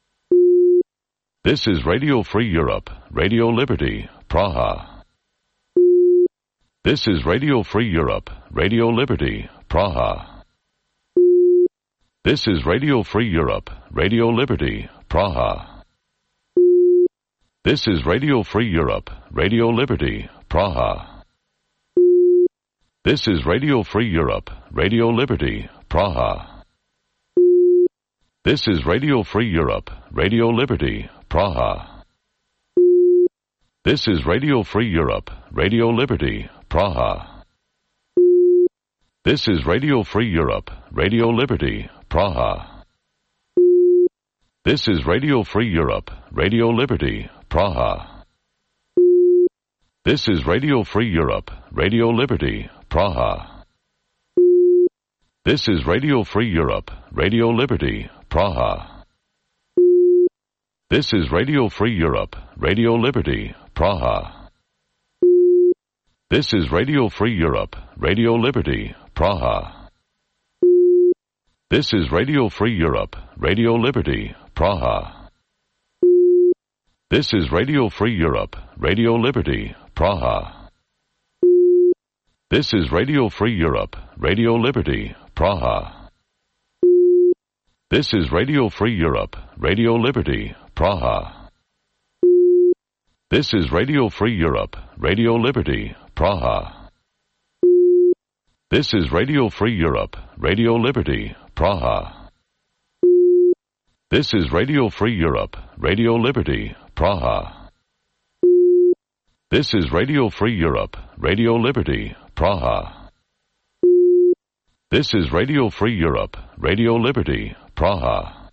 S1: This is Radio Free Europe, Radio Liberty, Praha. This is Radio Free Europe, Radio Liberty, Praha. This is Radio Free Europe, Radio Liberty, Praha. This is Radio Free Europe, Radio Liberty, Praha. This is Radio Free Europe, Radio Liberty, Praha. This is Radio Free Europe, Radio Liberty, Praha. This is Radio Free Europe, Radio Liberty, Praha. This is Radio Free Europe, Radio Liberty, Praha. This is Radio Free Europe, Radio Liberty, Praha. This is Radio Free Europe, Radio Liberty, Praha. This is Radio Free Europe, Radio Liberty, Praha. This is Radio Free Europe, Radio Liberty, Praha. This is Radio Free Europe, Radio Liberty, Praha. This is Radio Free Europe, Radio Liberty, Praha. This is Radio Free Europe, Radio Liberty, Praha. This is Radio Free Europe, Radio Liberty, Praha. This is Radio Free Europe, Radio Liberty, Praha. This is Radio Free Europe, Radio Liberty, Praha. This is Radio Free Europe, Radio Liberty, Praha. This is Radio Free Europe, Radio Liberty, Praha. This is Radio Free Europe, Radio Liberty, Praha. This is Radio Free Europe, Radio Liberty, Praha.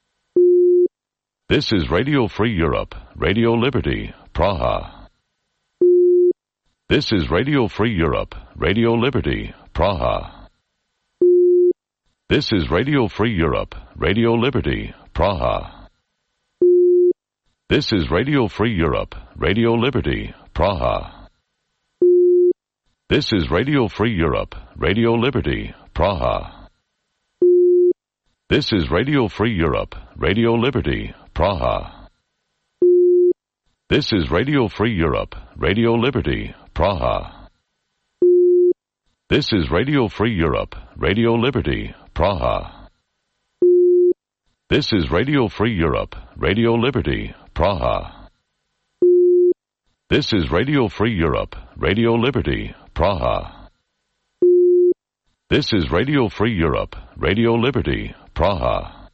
S1: This is Radio Free Europe, Radio Liberty, Praha. This is Radio Free Europe, Radio Liberty, Praha. This is Radio Free Europe, Radio Liberty, Praha. This is Radio Free Europe, Radio Liberty, Praha. This is Radio Free Europe, Radio Liberty, Praha. This is Radio Free Europe, Radio Liberty, Praha. This is Radio Free Europe, Radio Liberty, Praha. This is Radio Free Europe, Radio Liberty, Praha. This is Radio Free Europe, Radio Liberty, Praha. This is Radio Free Europe, Radio Liberty, Praha. This is Radio Free Europe, Radio Liberty, Praha.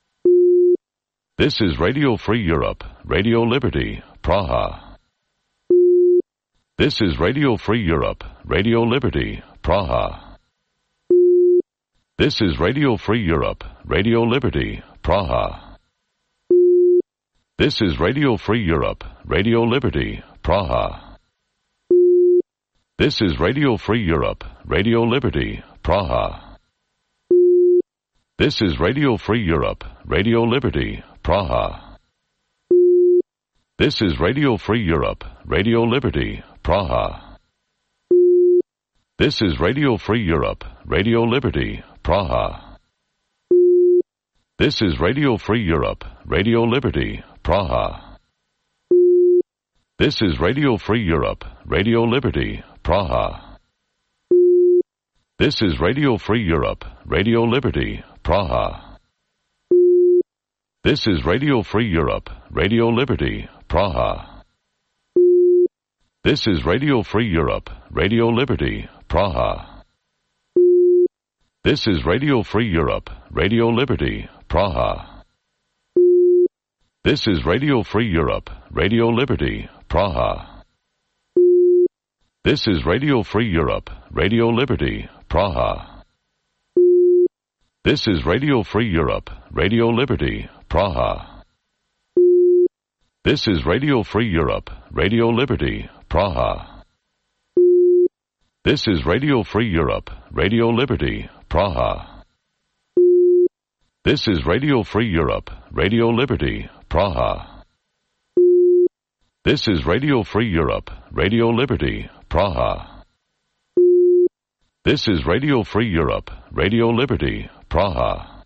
S1: This is Radio Free Europe, Radio Liberty, Praha. This is Radio Free Europe, Radio Liberty, Praha. This is Radio Free Europe, Radio Liberty, Praha. This is Radio Free Europe, Radio Liberty, Praha. This is Radio Free Europe, Radio Liberty, Praha. This is Radio Free Europe, Radio Liberty, Praha. This is Radio Free Europe, Radio Liberty, Praha. This is Radio Free Europe, Radio Liberty, Praha. This is Radio Free Europe, Radio Liberty, Praha. This is Radio Free Europe, Radio Liberty, Praha. This is Radio Free Europe, Radio Liberty, Praha. This is Radio Free Europe, Radio Liberty, Praha. This is Radio Free Europe, Radio Liberty, Praha. This is Radio Free Europe, Radio Liberty, Praha. This is Radio Free Europe, Radio Liberty, Praha. This is Radio Free Europe, Radio Liberty, Praha. This is Radio Free Europe, Radio Liberty, Praha. This is Radio Free Europe, Radio Liberty, Praha. This is Radio Free Europe, Radio Liberty, Praha. This is Radio Free Europe, Radio Liberty, Praha. This is Radio Free Europe, Radio Liberty, Praha. This is Radio Free Europe, Radio Liberty, Praha.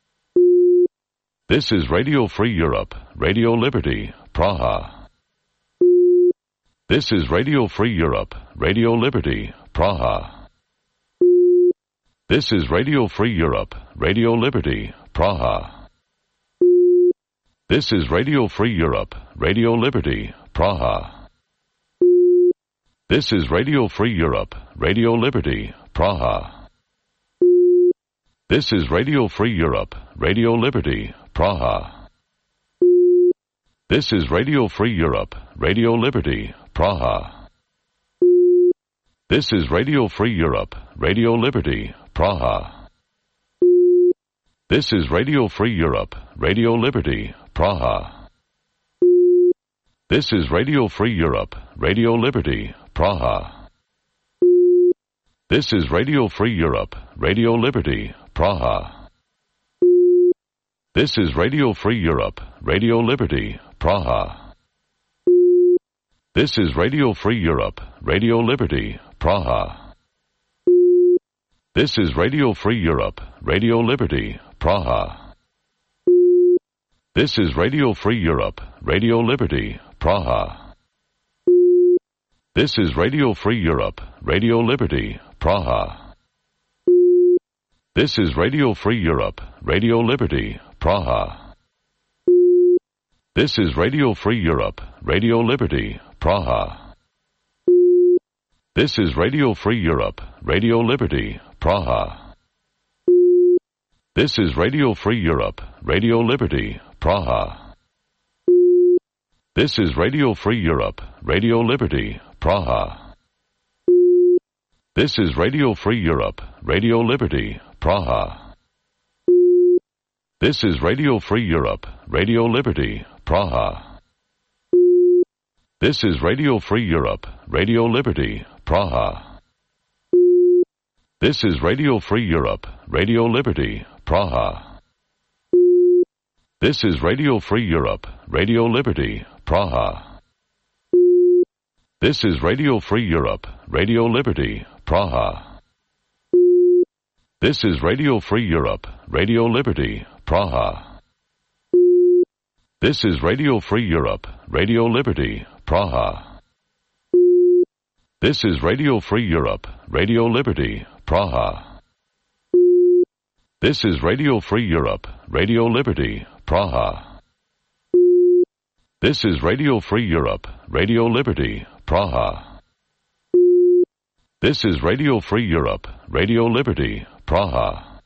S1: This is Radio Free Europe, Radio Liberty, Praha. This is Radio Free Europe, Radio Liberty, Praha. This is Radio Free Europe, Radio Liberty, Praha. This is Radio Free Europe, Radio Liberty, Praha. This is Radio Free Europe, Radio Liberty, Praha. This is Radio Free Europe, Radio Liberty, Praha. This is Radio Free Europe, Radio Liberty, Praha. This is Radio Free Europe, Radio Liberty, Praha. This is Radio Free Europe, Radio Liberty, Praha. This is Radio Free Europe, Radio Liberty, Praha. This is Radio Free Europe, Radio Liberty, Praha. This is Radio Free Europe, Radio Liberty, Praha. This is Radio Free Europe, Radio Liberty, Praha. This is Radio Free Europe, Radio Liberty, Praha. This is Radio Free Europe, Radio Liberty, Praha. This is Radio Free Europe, Radio Liberty, Praha. This is Radio Free Europe, Radio Liberty, Praha. This is Radio Free Europe, Radio Liberty, Praha. This is Radio Free Europe, Radio Liberty, Praha. This is Radio Free Europe, Radio Liberty, Praha. This is Radio Free Europe, Radio Liberty, Praha. This is Radio Free Europe, Radio Liberty, Praha. This is Radio Free Europe, Radio Liberty, Praha. This is Radio Free Europe, Radio Liberty, Praha. This is Radio Free Europe, Radio Liberty, Praha. This is Radio Free Europe, Radio Liberty, Praha. This is Radio Free Europe, Radio Liberty, Praha. This is Radio Free Europe, Radio Liberty, Praha. This is Radio Free Europe, Radio Liberty, Praha. This is Radio Free Europe, Radio Liberty, Praha. This is Radio Free Europe, Radio Liberty, Praha. This is Radio Free Europe, Radio Liberty, Praha. This is Radio Free Europe, Radio Liberty, Praha.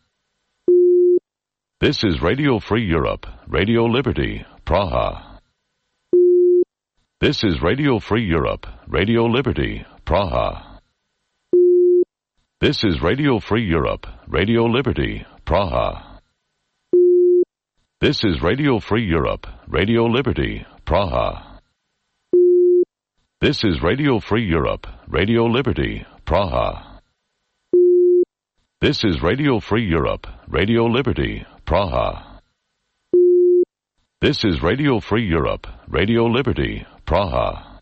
S1: This is Radio Free Europe, Radio Liberty, Praha. This is Radio Free Europe, Radio Liberty, Praha. This is Radio Free Europe, Radio Liberty, Praha. This is Radio Free Europe, Radio Liberty, Praha. This is Radio Free Europe, Radio Liberty, Praha. This is Radio Free Europe, Radio Liberty, Praha. This is Radio Free Europe, Radio Liberty, Praha.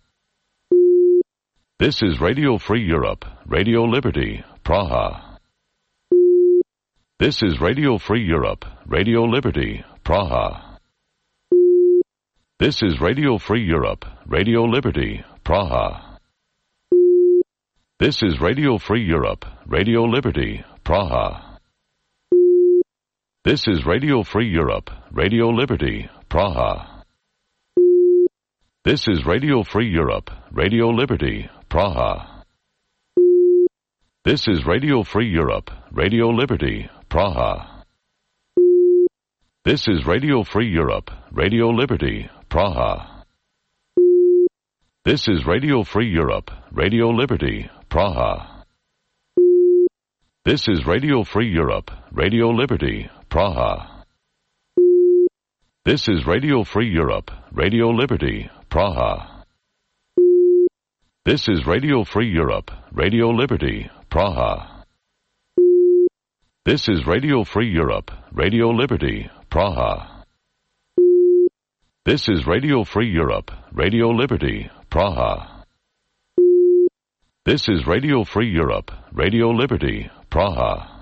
S1: This is Radio Free Europe, Radio Liberty, Praha. This is Radio Free Europe, Radio Liberty, Praha. This is Radio Free Europe, Radio Liberty, Praha. This is Radio Free Europe, Radio Liberty, Praha. This is Radio Free Europe, Radio Liberty, Praha. This is Radio Free Europe, Radio Liberty, Praha. This is Radio Free Europe, Radio Liberty, Praha. This is Radio Free Europe, Radio Liberty, Praha. This is Radio Free Europe, Radio Liberty, Praha. This is Radio Free Europe, Radio Liberty, Praha. This is Radio Free Europe, Radio Liberty, Praha. This is Radio Free Europe, Radio Liberty, Praha. This is Radio Free Europe, Radio Liberty, Praha. This is Radio Free Europe, Radio Liberty, Praha. This is Radio Free Europe, Radio Liberty, Praha.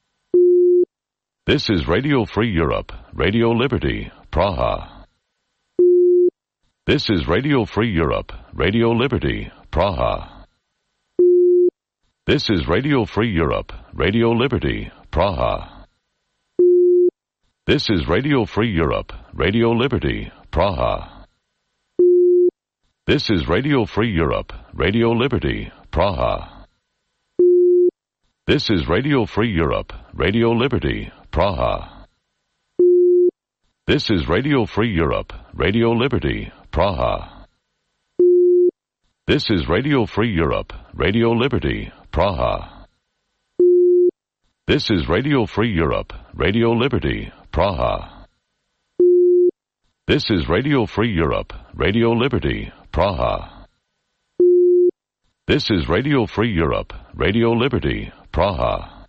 S1: This is Radio Free Europe, Radio Liberty, Praha. This is Radio Free Europe, Radio Liberty, Praha. This is Radio Free Europe, Radio Liberty, Praha. This is Radio Free Europe, Radio Liberty, Praha. This is Radio Free Europe, Radio Liberty, Praha. This is Radio Free Europe, Radio Liberty, Praha. This is Radio Free Europe, Radio Liberty, Praha. This is Radio Free Europe, Radio Liberty, Praha. This is Radio Free Europe, Radio Liberty, Praha. This is Radio Free Europe, Radio Liberty, Praha. This is Radio Free Europe, Radio Liberty, Praha.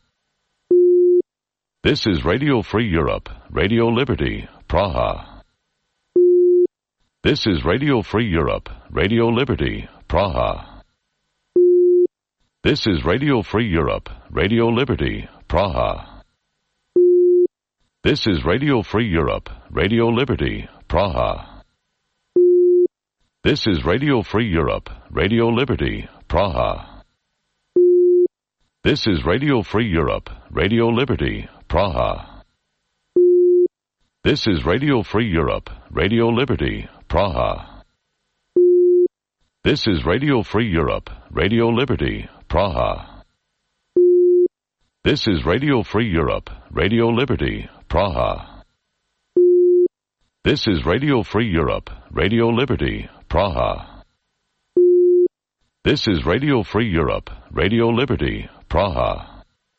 S1: This is Radio Free Europe, Radio Liberty, Praha. This is Radio Free Europe, Radio Liberty, Praha. This is Radio Free Europe, Radio Liberty, Praha. This is Radio Free Europe, Radio Liberty, Praha. This is Radio Free Europe, Radio Liberty, Praha. This is Radio Free Europe, Radio Liberty, Praha. This is Radio Free Europe, Radio Liberty, Praha. This is Radio Free Europe, Radio Liberty, Praha. This is Radio Free Europe, Radio Liberty, Praha. This is Radio Free Europe, Radio Liberty, Praha. This is Radio Free Europe, Radio Liberty, Praha.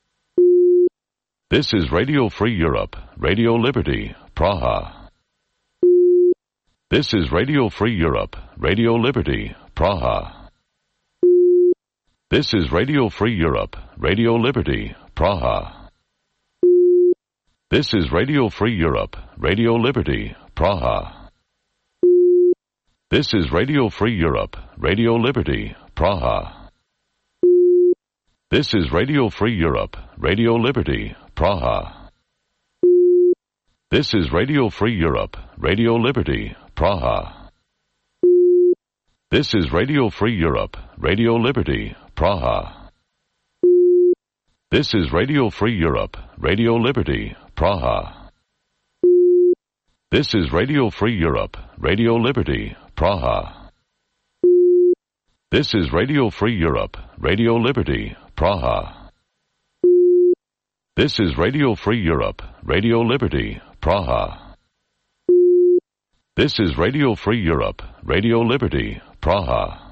S1: This is Radio Free Europe, Radio Liberty, Praha. This is Radio Free Europe, Radio Liberty, Praha. This is Radio Free Europe, Radio Liberty, Praha. This is Radio Free Europe, Radio Liberty, Praha. This is Radio Free Europe, Radio Liberty, Praha. This is Radio Free Europe, Radio Liberty, Praha. This is Radio Free Europe, Radio Liberty, Praha. This is Radio Free Europe, Radio Liberty, Praha. This is Radio Free Europe, Radio Liberty, Praha. This is Radio Free Europe, Radio Liberty, Praha. This is Radio Free Europe, Radio Liberty, Praha. This is Radio Free Europe, Radio Liberty, Praha. This is Radio Free Europe, Radio Liberty, Praha.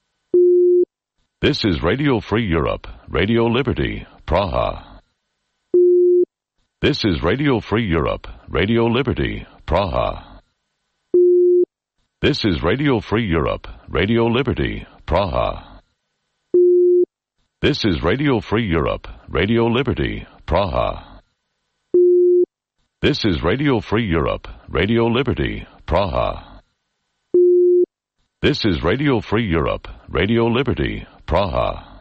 S1: This is Radio Free Europe, Radio Liberty, Praha. This is Radio Free Europe, Radio Liberty, Praha. This is Radio Free Europe, Radio Liberty, Praha. This is Radio Free Europe, Radio Liberty, Praha. This is Radio Free Europe, Radio Liberty, Praha. This is Radio Free Europe, Radio Liberty, Praha.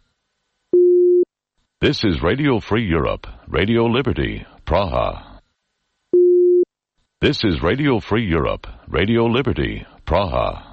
S1: This is Radio Free Europe, Radio Liberty, Praha. This is Radio Free Europe, Radio Liberty, Praha.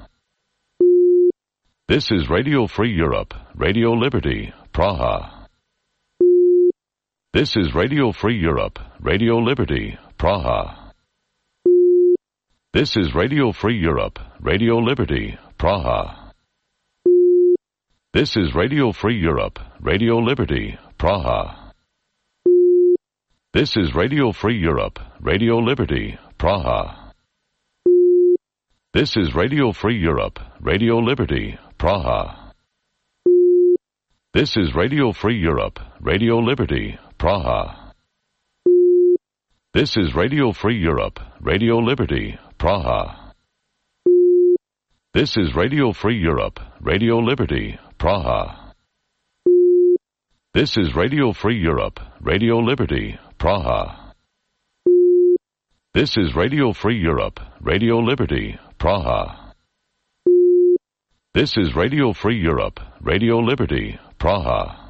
S1: This is Radio Free Europe, Radio Liberty, Praha. This is Radio Free Europe, Radio Liberty, Praha. This is Radio Free Europe, Radio Liberty, Praha. This is Radio Free Europe, Radio Liberty, Praha. This is Radio Free Europe, Radio Liberty, Praha. This is Radio Free Europe, Radio Liberty, Praha. This is Radio Free Europe, Radio Liberty, Praha. This is Radio Free Europe, Radio Liberty, Praha. This is Radio Free Europe, Radio Liberty, Praha. This is Radio Free Europe, Radio Liberty, Praha. This is Radio Free Europe, Radio Liberty, Praha. This is Radio Free Europe, Radio Liberty, Praha.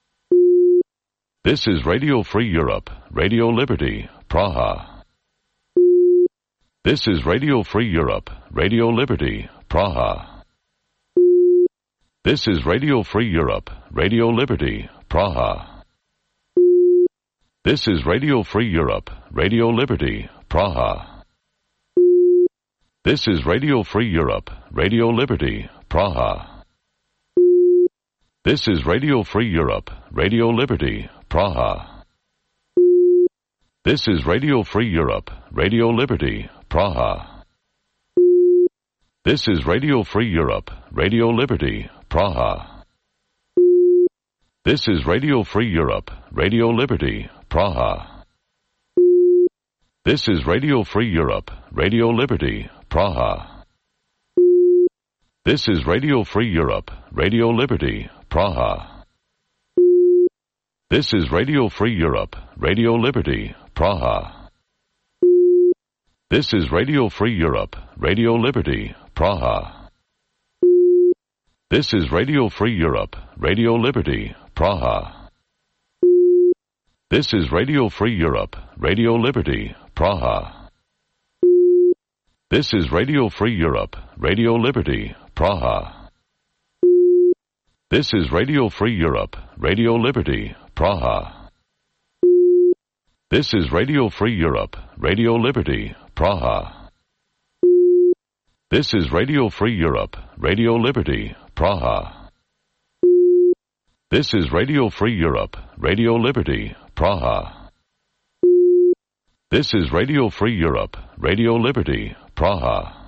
S1: This is Radio Free Europe, Radio Liberty, Praha. This is Radio Free Europe, Radio Liberty, Praha. This is Radio Free Europe, Radio Liberty, Praha. This is Radio Free Europe, Radio Liberty, Praha. This is Radio Free Europe, Radio Liberty, Praha. This is Radio Free Europe, Radio Liberty, Praha. This is Radio Free Europe, Radio Liberty, Praha. This is Radio Free Europe, Radio Liberty, Praha. This is Radio Free Europe, Radio Liberty, Praha. This is Radio Free Europe, Radio Liberty, Praha. This is Radio Free Europe, Radio Liberty, Praha. This is Radio Free Europe, Radio Liberty, Praha. This is Radio Free Europe, Radio Liberty, Praha. This is Radio Free Europe, Radio Liberty, Praha. This is Radio Free Europe, Radio Liberty, Praha. This is Radio Free Europe, Radio Liberty, Praha. This is Radio Free Europe, Radio Liberty, Praha. This is Radio Free Europe, Radio Liberty, Praha. This is Radio Free Europe, Radio Liberty, Praha. This is Radio Free Europe, Radio Liberty, Praha. This is Radio Free Europe, Radio Liberty, Praha.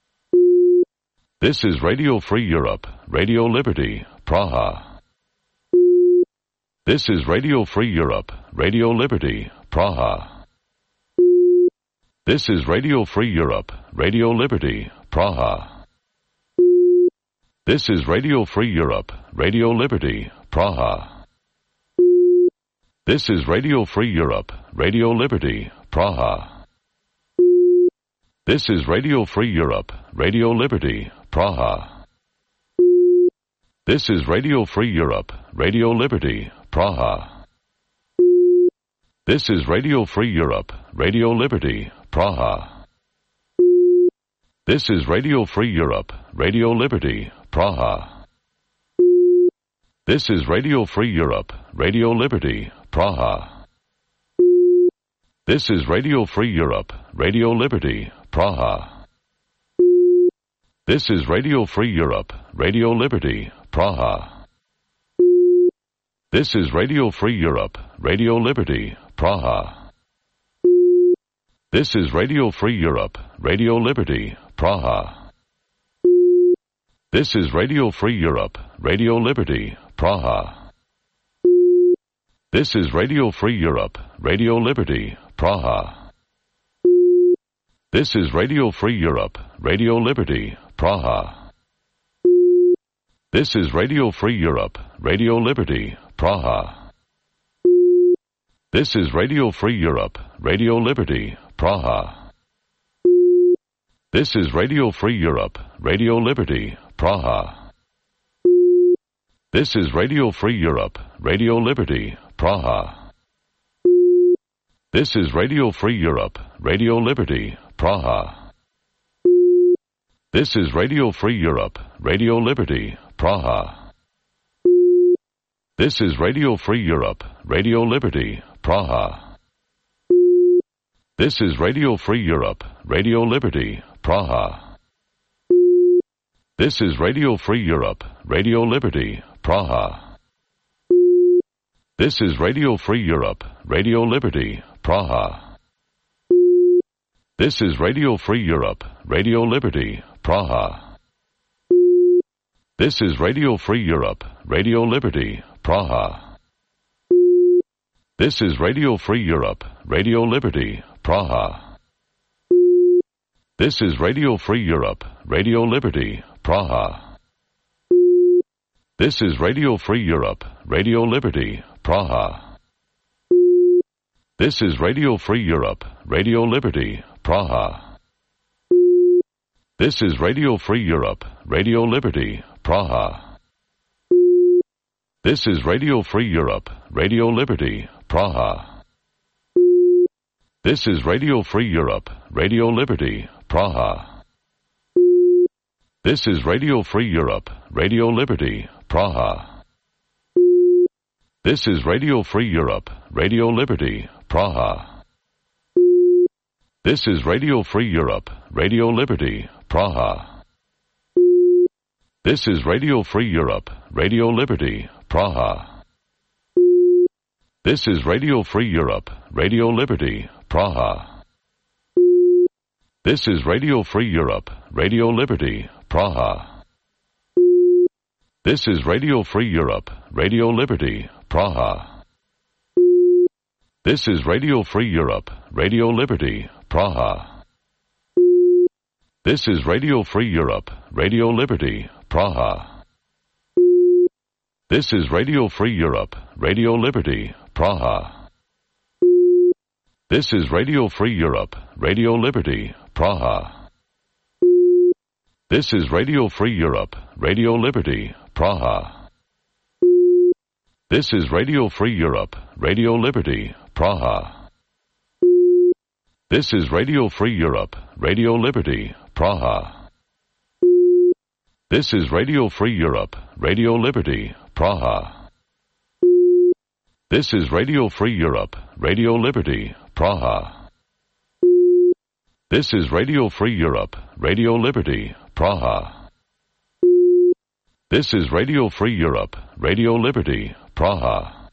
S1: This is Radio Free Europe, Radio Liberty, Praha. This is Radio Free Europe, Radio Liberty, Praha. This is Radio Free Europe, Radio Liberty, Praha. This is Radio Free Europe, Radio Liberty, Praha. This is Radio Free Europe, Radio Liberty, Praha. This is Radio Free Europe, Radio Liberty, Praha. This is Radio Free Europe, Radio Liberty, Praha. This is Radio Free Europe, Radio Liberty, Praha. This is Radio Free Europe, Radio Liberty, Praha. This is Radio Free Europe, Radio Liberty, Praha. This is Radio Free Europe, Radio Liberty, Praha. This is Radio Free Europe, Radio Liberty, Praha. This is Radio Free Europe, Radio Liberty, Praha. This is Radio Free Europe, Radio Liberty, Praha. This is Radio Free Europe, Radio Liberty, Praha. This is Radio Free Europe, Radio Liberty, Praha. This is Radio Free Europe, Radio Liberty, Praha. This is Radio Free Europe, Radio Liberty, Praha. This is Radio Free Europe, Radio Liberty, Praha. This is Radio Free Europe, Radio Liberty, Praha. This is Radio Free Europe, Radio Liberty, Praha. This is Radio Free Europe, Radio Liberty, Praha. This is Radio Free Europe, Radio Liberty, Praha. This is Radio Free Europe, Radio Liberty, Praha. This is Radio Free Europe, Radio Liberty, Praha. This is Radio Free Europe, Radio Liberty, Praha. This is Radio Free Europe, Radio Liberty, Praha. This is Radio Free Europe, Radio Liberty, Praha. This is Radio Free Europe, Radio Liberty, Praha. This is Radio Free Europe, Radio Liberty, Praha. This is Radio Free Europe, Radio Liberty, Praha. This is Radio Free Europe, Radio Liberty, Praha. This is Radio Free Europe, Radio Liberty, Praha. This is Radio Free Europe, Radio Liberty, Praha. This is Radio Free Europe, Radio Liberty, Praha. This is Radio Free Europe, Radio Liberty, Praha. This is Radio Free Europe, Radio Liberty, Praha. This is Radio Free Europe, Radio Liberty, Praha. This is Radio Free Europe, Radio Liberty, Praha. This is Radio Free Europe, Radio Liberty, Praha. This is Radio Free Europe, Radio Liberty, Praha. This is Radio Free Europe, Radio Liberty, Praha. This is Radio Free Europe, Radio Liberty, Praha. This is Radio Free Europe, Radio Liberty, Praha. This is Radio Free Europe, Radio Liberty, Praha. This is Radio Free Europe, Radio Liberty, Praha. This is Radio Free Europe, Radio Liberty, Praha. This is Radio Free Europe, Radio Liberty, Praha. This is Radio Free Europe, Radio Liberty, Praha. This is Radio Free Europe, Radio Liberty, Praha. This is Radio Free Europe, Radio Liberty, Praha. This is Radio Free Europe, Radio Liberty, Praha. This is Radio Free Europe, Radio Liberty, Praha. This is Radio Free Europe, Radio Liberty, Praha.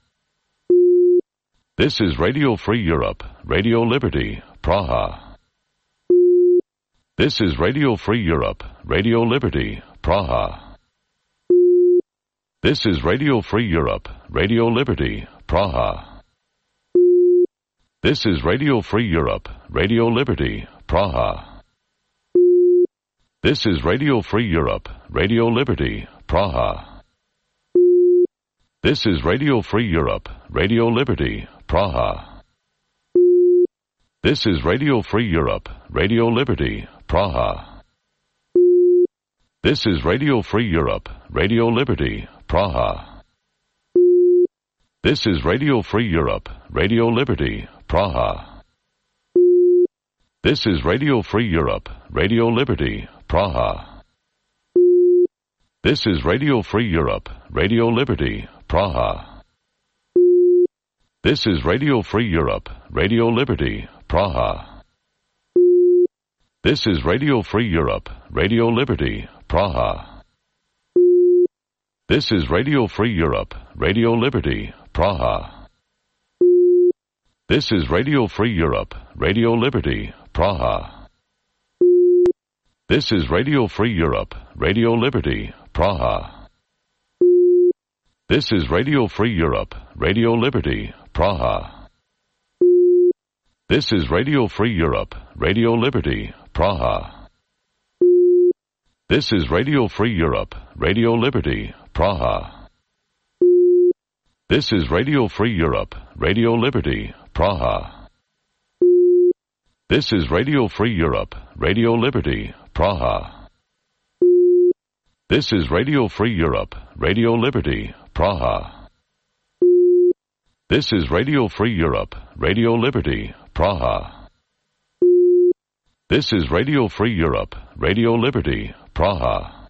S1: This is Radio Free Europe, Radio Liberty, Praha. This is Radio Free Europe, Radio Liberty, Praha. This is Radio Free Europe, Radio Liberty, Praha. This is Radio Free Europe, Radio Liberty, Praha. This is Radio Free Europe, Radio Liberty, Praha. This is Radio Free Europe, Radio Liberty, Praha. This is Radio Free Europe, Radio Liberty, Praha. This is Radio Free Europe, Radio Liberty, Praha. This is Radio Free Europe, Radio Liberty, Praha. This is Radio Free Europe, Radio Liberty, Praha. This is Radio Free Europe, Radio Liberty, Praha. This is Radio Free Europe, Radio Liberty, Praha. This is Radio Free Europe, Radio Liberty, Praha. This is Radio Free Europe, Radio Liberty, Praha. This is Radio Free Europe, Radio Liberty, Praha. This is Radio Free Europe, Radio Liberty, Praha. This is Radio Free Europe, Radio Liberty, Praha. This is Radio Free Europe, Radio Liberty, Praha. This is Radio Free Europe, Radio Liberty, Praha. This is Radio Free Europe, Radio Liberty, Praha. This is Radio Free Europe, Radio Liberty, Praha. This is Radio Free Europe, Radio Liberty, Praha. This is Radio Free Europe, Radio Liberty, Praha. This is Radio Free Europe, Radio Liberty, Praha.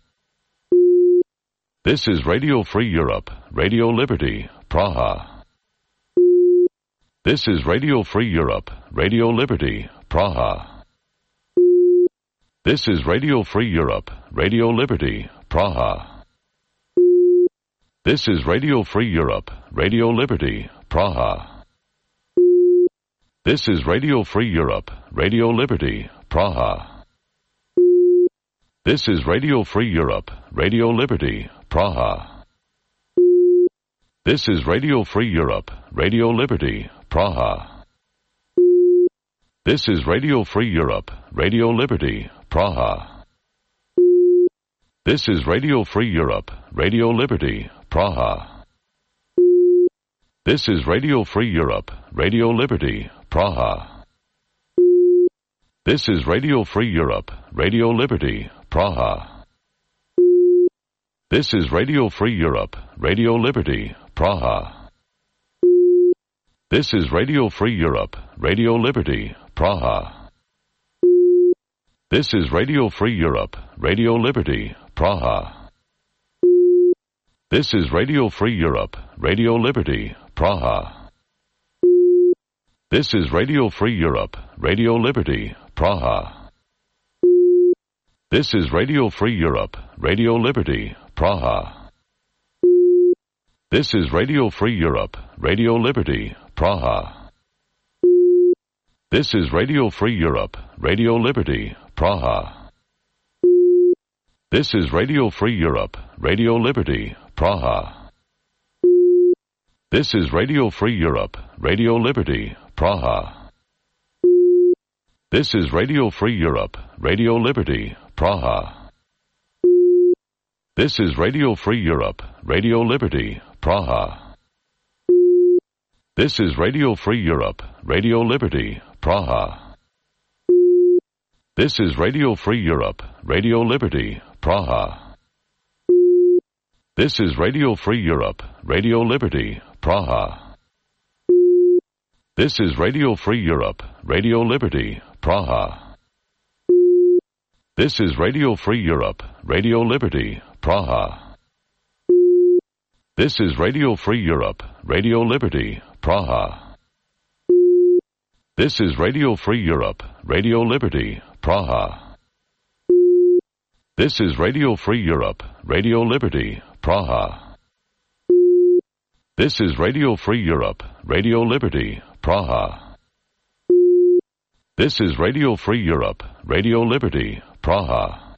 S1: This is Radio Free Europe, Radio Liberty, Praha. This is Radio Free Europe, Radio Liberty, Praha. This is Radio Free Europe, Radio Liberty, Praha. This is Radio Free Europe, Radio Liberty, Praha. This is Radio Free Europe, Radio Liberty, Praha. This is Radio Free Europe, Radio Liberty, Praha. This is Radio Free Europe, Radio Liberty, Praha. This is Radio Free Europe, Radio Liberty, Praha. This is Radio Free Europe, Radio Liberty, Praha. This is Radio Free Europe, Radio Liberty, Praha. This is Radio Free Europe, Radio Liberty, Praha. This is Radio Free Europe, Radio Liberty, Praha. This is Radio Free Europe, Radio Liberty, Praha. This is Radio Free Europe, Radio Liberty, Praha. This is Radio Free Europe, Radio Liberty, Praha. This is Radio Free Europe, Radio Liberty, Praha. This is Radio Free Europe, Radio Liberty, Praha. This is Radio Free Europe, Radio Liberty, Praha. This is Radio Free Europe, Radio Liberty, Praha. This is Radio Free Europe, Radio Liberty, Praha. This is Radio Free Europe, Radio Liberty, Praha. This is Radio Free Europe, Radio Liberty, Praha. This is Radio Free Europe, Radio Liberty, Praha. This is Radio Free Europe, Radio Liberty, Praha. This is Radio Free Europe, Radio Liberty, Praha. This is Radio Free Europe, Radio Liberty, Praha. This is Radio Free Europe, Radio Liberty, Praha. This is Radio Free Europe, Radio Liberty, Praha. This is Radio Free Europe, Radio Liberty, Praha. This is Radio Free Europe, Radio Liberty, Praha. This is Radio Free Europe, Radio Liberty, Praha. This is Radio Free Europe, Radio Liberty, Praha. This is Radio Free Europe, Radio Liberty, Praha.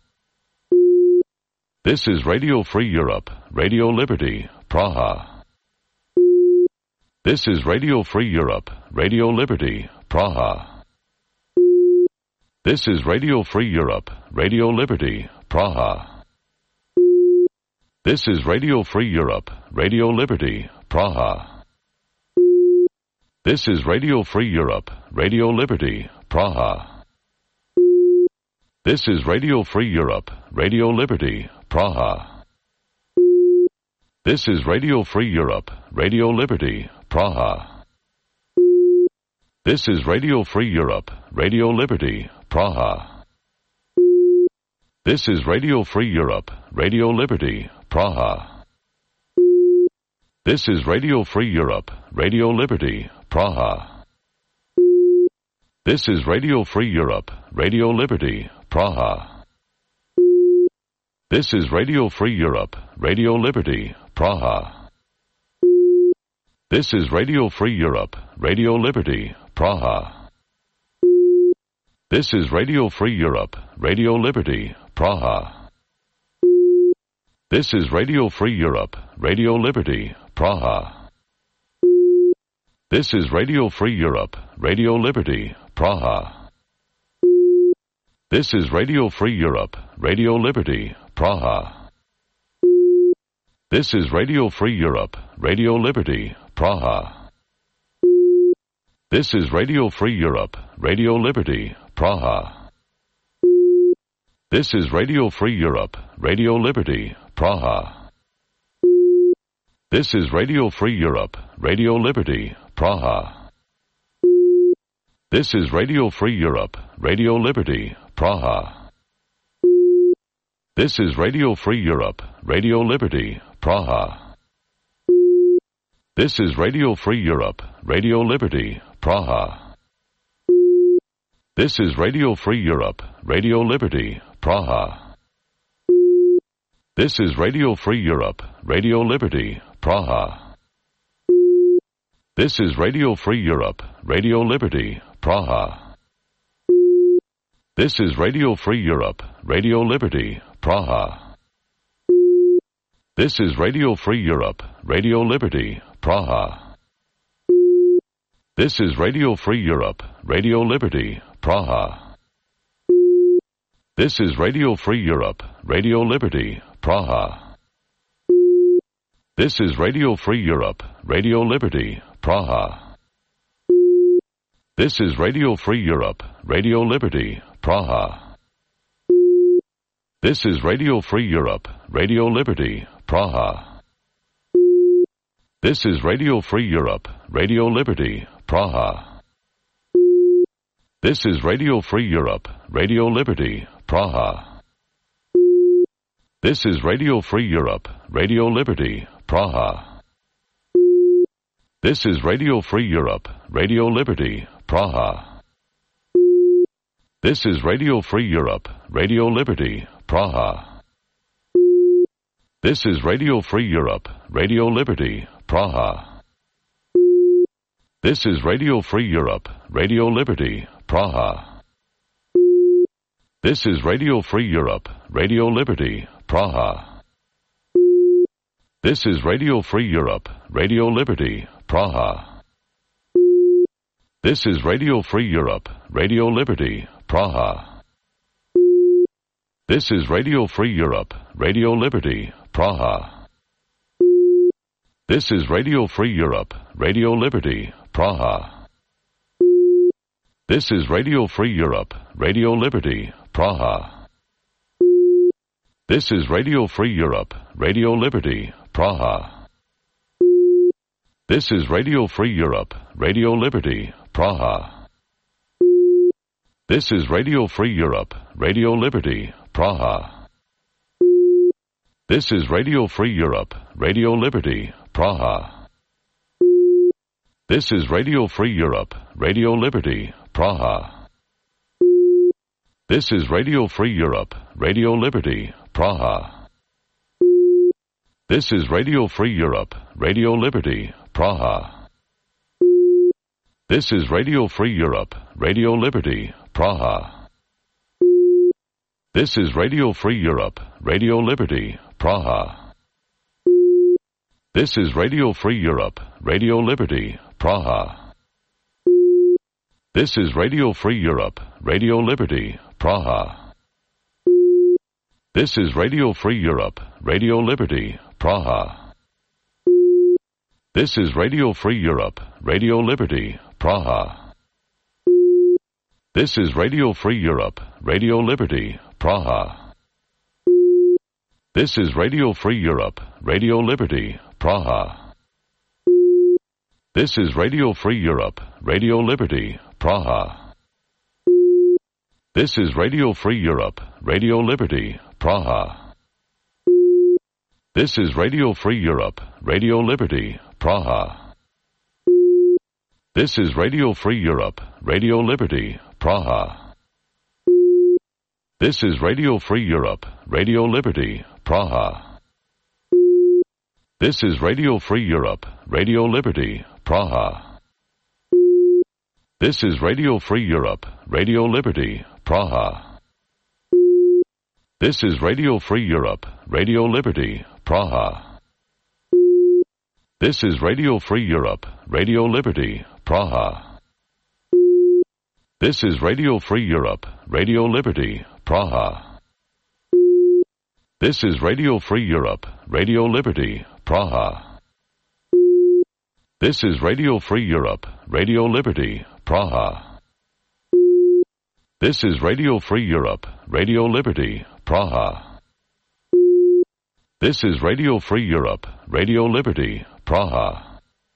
S1: This is Radio Free Europe, Radio Liberty, Praha. This is Radio Free Europe, Radio Liberty, Praha. This is Radio Free Europe, Radio Liberty, Praha. This is Radio Free Europe, Radio Liberty, Praha. This is Radio Free Europe, Radio Liberty, Praha. This is Radio Free Europe, Radio Liberty, Praha. This is Radio Free Europe, Radio Liberty, Praha. This is Radio Free Europe, Radio Liberty, Praha. This is Radio Free Europe, Radio Liberty, Praha. This is Radio Free Europe, Radio Liberty, Praha. This is Radio Free Europe, Radio Liberty, Praha. This is Radio Free Europe, Radio Liberty, Praha. This is Radio Free Europe, Radio Liberty, Praha. This is Radio Free Europe, Radio Liberty, Praha. This is Radio Free Europe, Radio Liberty, Praha. This is Radio Free Europe, Radio Liberty, Praha. This is Radio Free Europe, Radio Liberty, Praha. This is Radio Free Europe, Radio Liberty, Praha. This is Radio Free Europe, Radio Liberty, Praha. This is Radio Free Europe, Radio Liberty, Praha. This is Radio Free Europe, Radio Liberty, Praha. This is Radio Free Europe, Radio Liberty, Praha. This is Radio Free Europe, Radio Liberty, Praha. This is Radio Free Europe, Radio Liberty, Praha. This is Radio Free Europe, Radio Liberty, Praha. This is Radio Free Europe, Radio Liberty, Praha. This is Radio Free Europe, Radio Liberty, Praha. This is Radio Free Europe, Radio Liberty, Praha. This is Radio Free Europe, Radio Liberty, Praha. This is Radio Free Europe, Radio Liberty, Praha. This is Radio Free Europe, Radio Liberty, Praha. This is Radio Free Europe, Radio Liberty, Praha. This is Radio Free Europe, Radio Liberty, Praha. This is Radio Free Europe, Radio Liberty, Praha. This is Radio Free Europe, Radio Liberty, Praha. This is Radio Free Europe, Radio Liberty, Praha. This is Radio Free Europe, Radio Liberty, Praha. This is Radio Free Europe, Radio Liberty, Praha. This is Radio Free Europe, Radio Liberty, Praha. This is Radio Free Europe, Radio Liberty, Praha. This is Radio Free Europe, Radio Liberty, Praha. This is Radio Free Europe, Radio Liberty, Praha. This is Radio Free Europe, Radio Liberty, Praha. This is Radio Free Europe, Radio Liberty, Praha. This is Radio Free Europe, Radio Liberty, Praha. This is Radio Free Europe, Radio Liberty, Praha. This is Radio Free Europe, Radio Liberty, Praha. This is Radio Free Europe, Radio Liberty, Praha. This is Radio Free Europe, Radio Liberty, Praha. This is Radio Free Europe, Radio Liberty, Praha. This is Radio Free Europe, Radio Liberty, Praha. This is Radio Free Europe, Radio Liberty, Praha. This is Radio Free Europe, Radio Liberty, Praha. This is Radio Free Europe, Radio Liberty, Praha. This is Radio Free Europe, Radio Liberty, Praha. This is Radio Free Europe, Radio Liberty, Praha. This is Radio Free Europe, Radio Liberty, Praha. This is Radio Free Europe, Radio Liberty, Praha. This is Radio Free Europe, Radio Liberty, Praha. This is Radio Free Europe, Radio Liberty, Praha. This is Radio Free Europe, Radio Liberty, Praha. This is Radio Free Europe, Radio Liberty, Praha. This is Radio Free Europe, Radio Liberty, Praha. This is Radio Free Europe, Radio Liberty, Praha. This is Radio Free Europe, Radio Liberty, Praha. This is Radio Free Europe, Radio Liberty, Praha. This is Radio Free Europe, Radio Liberty, Praha. This is Radio Free Europe, Radio Liberty, Praha. This is Radio Free Europe, Radio Liberty, Praha. This is Radio Free Europe, Radio Liberty, Praha. This is Radio Free Europe, Radio Liberty, Praha. This is Radio Free Europe, Radio Liberty, Praha. This is Radio Free Europe, Radio Liberty, Praha. This is Radio Free Europe, Radio Liberty, Praha. This is Radio Free Europe, Radio Liberty, Praha. This is Radio Free Europe, Radio Liberty, Praha.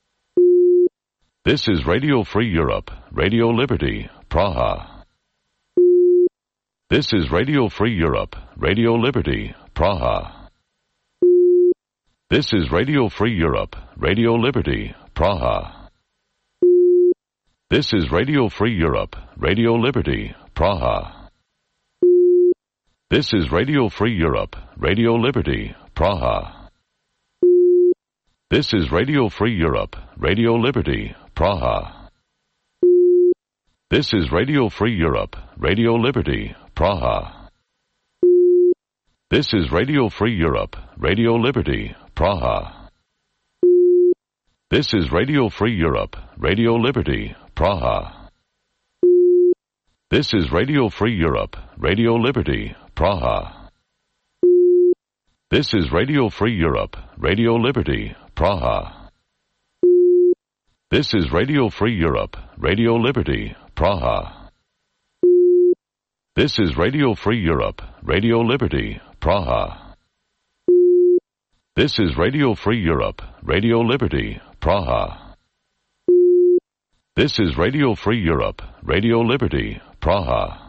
S1: This is Radio Free Europe, Radio Liberty, Praha. This is Radio Free Europe, Radio Liberty, Praha. This is Radio Free Europe, Radio Liberty, Praha. This is Radio Free Europe, Radio Liberty, Praha. This is Radio Free Europe, Radio Liberty, Praha. This is Radio Free Europe, Radio Liberty, Praha. This is Radio Free Europe, Radio Liberty, Praha. This is Radio Free Europe, Radio Liberty, Praha. This is Radio Free Europe, Radio Liberty, Praha. This is Radio Free Europe, Radio Liberty, Praha. This is Radio Free Europe, Radio Liberty, Praha. This is Radio Free Europe, Radio Liberty, Praha. This is Radio Free Europe, Radio Liberty, Praha. This is Radio Free Europe, Radio Liberty, Praha. This is Radio Free Europe, Radio Liberty, Praha.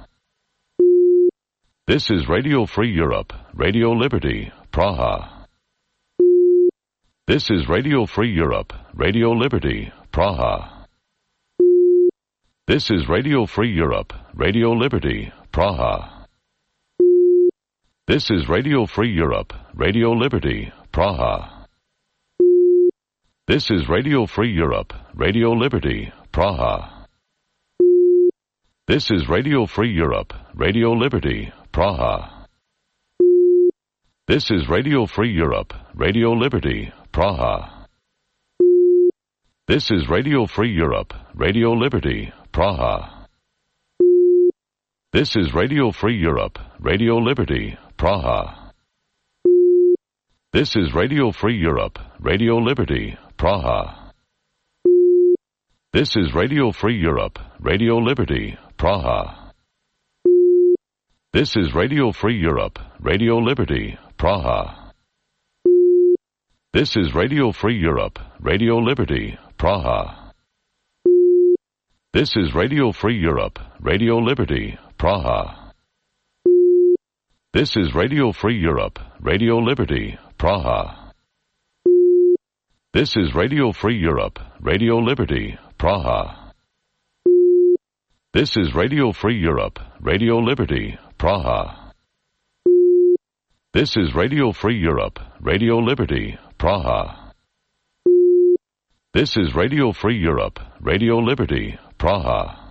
S1: This is Radio Free Europe, Radio Liberty, Praha. This is Radio Free Europe, Radio Liberty, Praha. This is Radio Free Europe, Radio Liberty, Praha. This is Radio Free Europe, Radio Liberty, Praha. This is Radio Free Europe, Radio Liberty, Praha. This is Radio Free Europe, Radio Liberty, Praha. This is Radio Free Europe, Radio Liberty, Praha. This is Radio Free Europe, Radio Liberty, Praha. This is Radio Free Europe, Radio Liberty, Praha. This is Radio Free Europe, Radio Liberty, Praha. This is Radio Free Europe, Radio Liberty, Praha. This is Radio Free Europe, Radio Liberty, Praha. This is Radio Free Europe, Radio Liberty, Praha. This is Radio Free Europe, Radio Liberty, Praha. This is Radio Free Europe, Radio Liberty, Praha. This is Radio Free Europe, Radio Liberty, Praha. This is Radio Free Europe, Radio Liberty, Praha. This is Radio Free Europe, Radio Liberty, Praha. This is Radio Free Europe, Radio Liberty, Praha.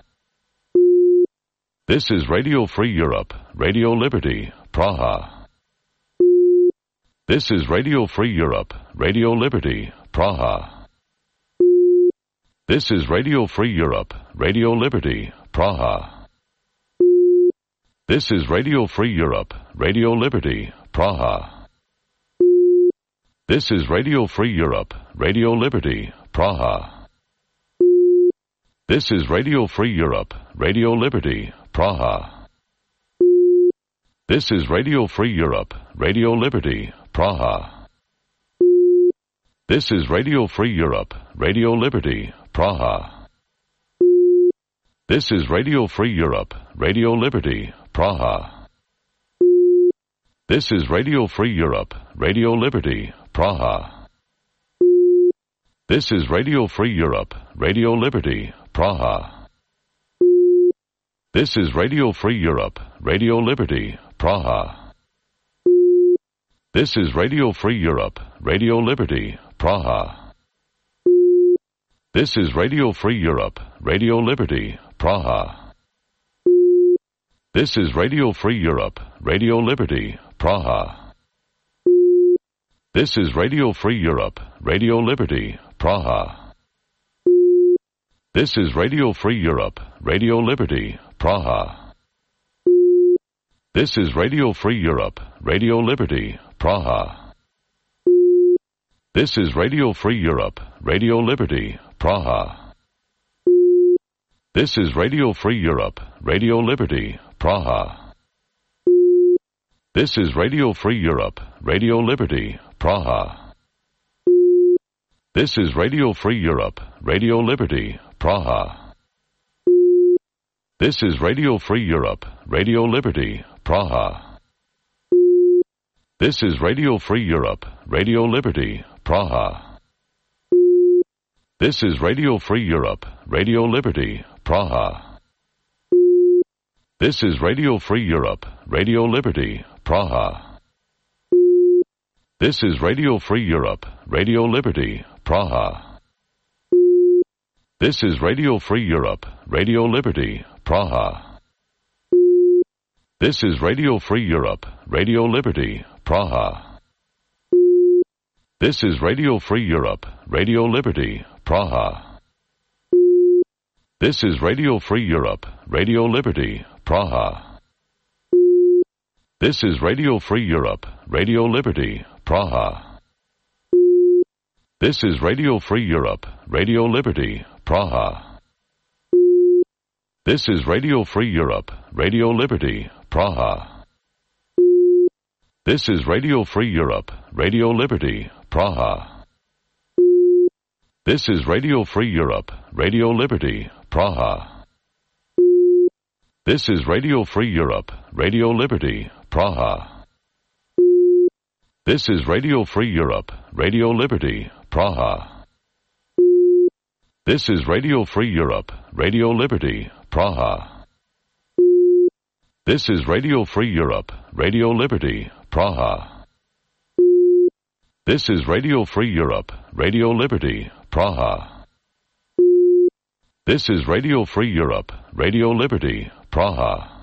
S1: This is Radio Free Europe, Radio Liberty, Praha. This is Radio Free Europe, Radio Liberty, Praha. This is Radio Free Europe, Radio Liberty, Praha. This is Radio Free Europe, Radio Liberty, Praha. This is Radio Free Europe, Radio Liberty, Praha. This is Radio Free Europe, Radio Liberty, Praha. This is Radio Free Europe, Radio Liberty, Praha. This is Radio Free Europe, Radio Liberty, Praha. This is Radio Free Europe, Radio Liberty, Praha. This is Radio Free Europe, Radio Liberty, Praha. This is Radio Free Europe, Radio Liberty, Praha. This is Radio Free Europe, Radio Liberty, Praha. This is Radio Free Europe, Radio Liberty, Praha. This is Radio Free Europe, Radio Liberty, Praha. This is Radio Free Europe, Radio Liberty, Praha. This is Radio Free Europe, Radio Liberty, Praha. This is Radio Free Europe, Radio Liberty, Praha. This is Radio Free Europe, Radio Liberty, Praha. This is Radio Free Europe, Radio Liberty, Praha. This is Radio Free Europe, Radio Liberty, Praha. This is Radio Free Europe, Radio Liberty, Praha. This is Radio Free Europe, Radio Liberty, Praha. This is Radio Free Europe, Radio Liberty, Praha. This is Radio Free Europe, Radio Liberty, Praha. This is Radio Free Europe, Radio Liberty, Praha. This is Radio Free Europe, Radio Liberty, Praha. This is Radio Free Europe, Radio Liberty, Praha. This is Radio Free Europe, Radio Liberty, Praha. This is Radio Free Europe, Radio Liberty, Praha. This is Radio Free Europe, Radio Liberty, Praha. This is Radio Free Europe, Radio Liberty, Praha. This is Radio Free Europe, Radio Liberty, Praha. This is Radio Free Europe, Radio Liberty, Praha. This is Radio Free Europe, Radio Liberty, Praha. This is Radio Free Europe, Radio Liberty, Praha. This is Radio Free Europe, Radio Liberty, Praha. This is Radio Free Europe, Radio Liberty, Praha. This is Radio Free Europe, Radio Liberty, Praha. This is Radio Free Europe, Radio Liberty, Praha. This is Radio Free Europe, Radio Liberty, Praha. This is Radio Free Europe, Radio Liberty, Praha. This is Radio Free Europe, Radio Liberty, Praha.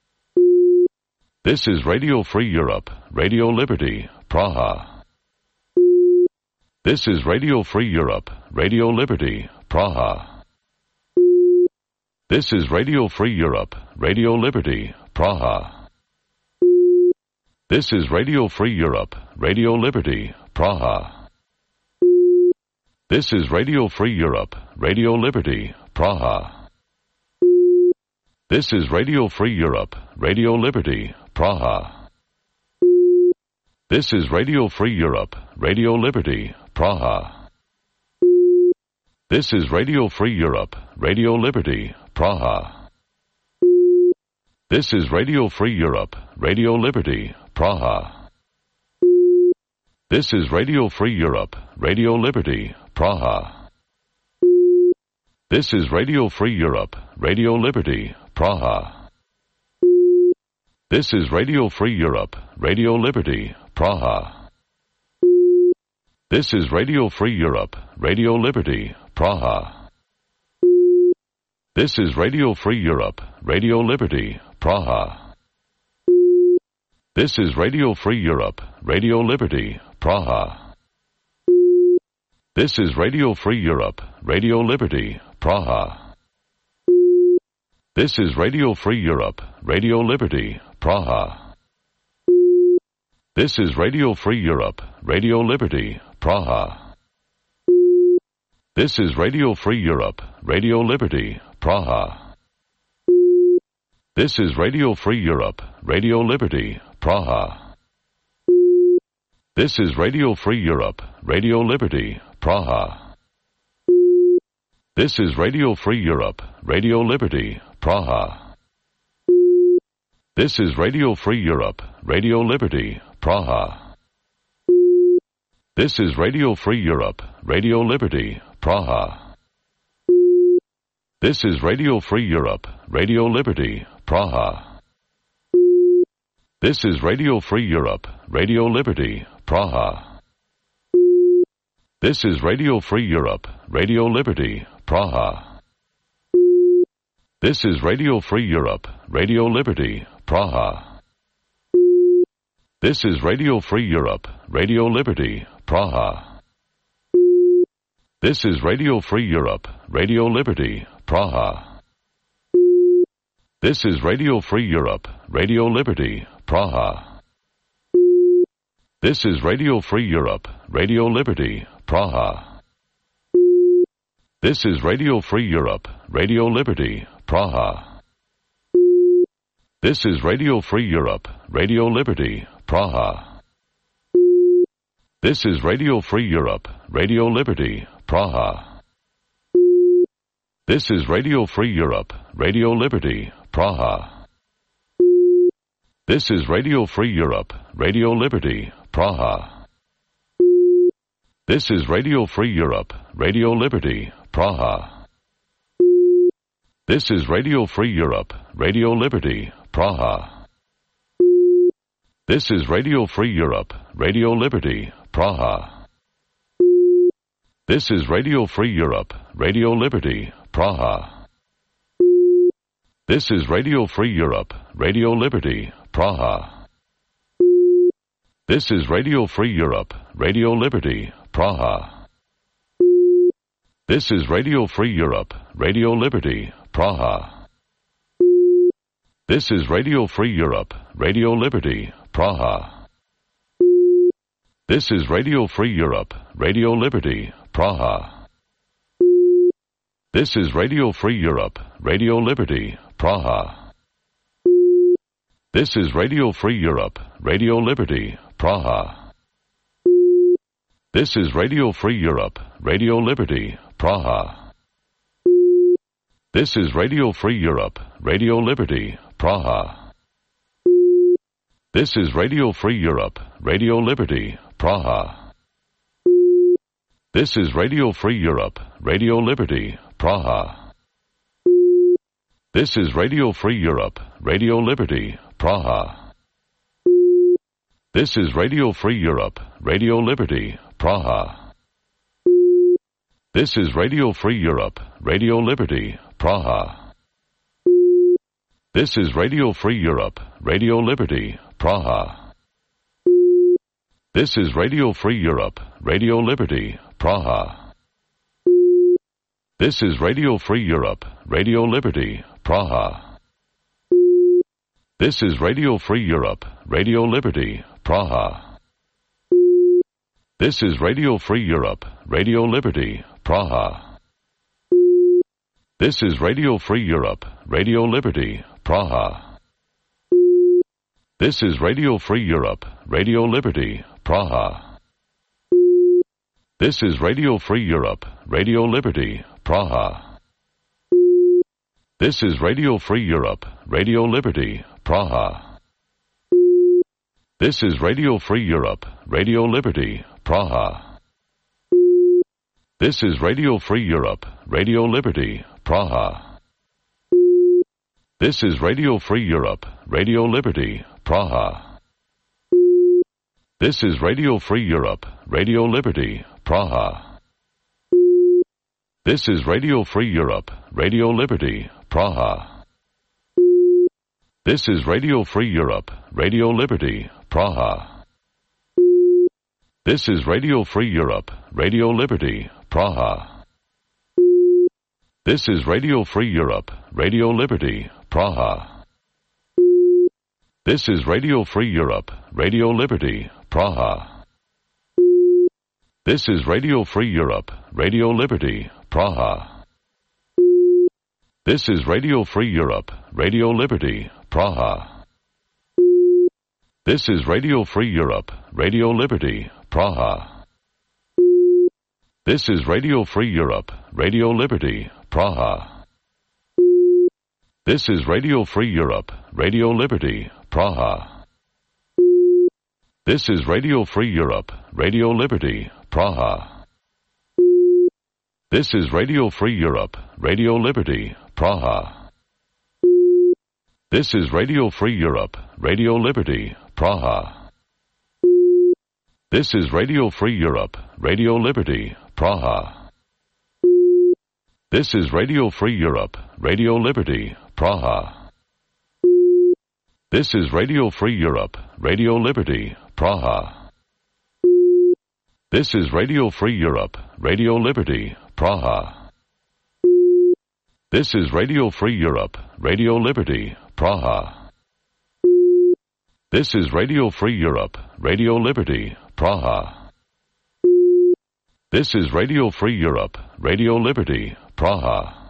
S1: This is Radio Free Europe, Radio Liberty, Praha. This is Radio Free Europe, Radio Liberty, Praha. This is Radio Free Europe, Radio Liberty, Praha. This is Radio Free Europe, Radio Liberty, Praha. This is Radio Free Europe, Radio Liberty, Praha. This is Radio Free Europe, Radio Liberty, Praha. This is Radio Free Europe, Radio Liberty, Praha. This is Radio Free Europe, Radio Liberty, Praha. This is Radio Free Europe, Radio Liberty, Praha. This is Radio Free Europe, Radio Liberty, Praha. This is Radio Free Europe, Radio Liberty, Praha. This is Radio Free Europe, Radio Liberty, Praha. This is Radio Free Europe, Radio Liberty, Praha. This is Radio Free Europe, Radio Liberty, Praha. This is Radio Free Europe, Radio Liberty, Praha. This is Radio Free Europe, Radio Liberty, Praha. This is Radio Free Europe, Radio Liberty, Praha. This is Radio Free Europe, Radio Liberty, Praha. This is Radio Free Europe, Radio Liberty, Praha. This is Radio Free Europe, Radio Liberty, Praha. This is Radio Free Europe, Radio Liberty, Praha. This is Radio Free Europe, Radio Liberty, Praha. This is Radio Free Europe, Radio Liberty, Praha. This is Radio Free Europe, Radio Liberty, Praha. This is Radio Free Europe, Radio Liberty, Praha. This is Radio Free Europe, Radio Liberty, Praha. This is Radio Free Europe, Radio Liberty, Praha. This is Radio Free Europe, Radio Liberty, Praha. This is Radio Free Europe, Radio Liberty, Praha. This is Radio Free Europe, Radio Liberty, Praha. This is Radio Free Europe, Radio Liberty, Praha. This is Radio Free Europe, Radio Liberty, Praha. This is Radio Free Europe, Radio Liberty, Praha. This is Radio Free Europe, Radio Liberty, Praha. This is Radio Free Europe, Radio Liberty, Praha. This is Radio Free Europe, Radio Liberty, Praha. This is Radio Free Europe, Radio Liberty, Praha. This is Radio Free Europe, Radio Liberty, Praha. This is Radio Free Europe, Radio Liberty, Praha. This is Radio Free Europe, Radio Liberty, Praha. This is Radio Free Europe, Radio Liberty, Praha. This is Radio Free Europe, Radio Liberty, Praha. This is Radio Free Europe, Radio Liberty, Praha. This is Radio Free Europe, Radio Liberty, Praha. This is Radio Free Europe, Radio Liberty, Praha. This is Radio Free Europe, Radio Liberty, Praha. This is Radio Free Europe, Radio Liberty, Praha. This is Radio Free Europe, Radio Liberty, Praha. This is Radio Free Europe, Radio Liberty, Praha. This is Radio Free Europe, Radio Liberty, Praha. This is Radio Free Europe, Radio Liberty, Praha. This is Radio Free Europe, Radio Liberty, Praha. This is Radio Free Europe, Radio Liberty, Praha. This is Radio Free Europe, Radio Liberty, Praha. This is Radio Free Europe, Radio Liberty, Praha. This is Radio Free Europe, Radio Liberty, Praha. This is Radio Free Europe, Radio Liberty, Praha. This is Radio Free Europe, Radio Liberty, Praha. This is Radio Free Europe, Radio Liberty, Praha. This is Radio Free Europe, Radio Liberty, Praha. This is Radio Free Europe, Radio Liberty, Praha. This is Radio Free Europe, Radio Liberty, Praha. This is Radio Free Europe, Radio Liberty, Praha. This is Radio Free Europe, Radio Liberty, Praha. This is Radio Free Europe, Radio Liberty, Praha. This is Radio Free Europe, Radio Liberty, Praha. This is Radio Free Europe, Radio Liberty, Praha. This is Radio Free Europe, Radio Liberty, Praha. This is Radio Free Europe, Radio Liberty, Praha. This is Radio Free Europe, Radio Liberty, Praha. This is Radio Free Europe, Radio Liberty, Praha. This is Radio Free Europe, Radio Liberty, Praha. This is Radio Free Europe, Radio Liberty, Praha. This is Radio Free Europe, Radio Liberty, Praha. This is Radio Free Europe, Radio Liberty, Praha. This is Radio Free Europe, Radio Liberty, Praha. This is Radio Free Europe, Radio Liberty, Praha. This is Radio Free Europe, Radio Liberty, Praha. This is Radio Free Europe, Radio Liberty, Praha. This is Radio Free Europe, Radio Liberty, Praha. This is Radio Free Europe, Radio Liberty, Praha. This is Radio Free Europe, Radio Liberty, Praha. This is Radio Free Europe, Radio Liberty, Praha. This is Radio Free Europe, Radio Liberty, Praha. This is Radio Free Europe, Radio Liberty, Praha. This is Radio Free Europe, Radio Liberty, Praha. This is Radio Free Europe, Radio Liberty, Praha. This is Radio Free Europe, Radio Liberty, Praha.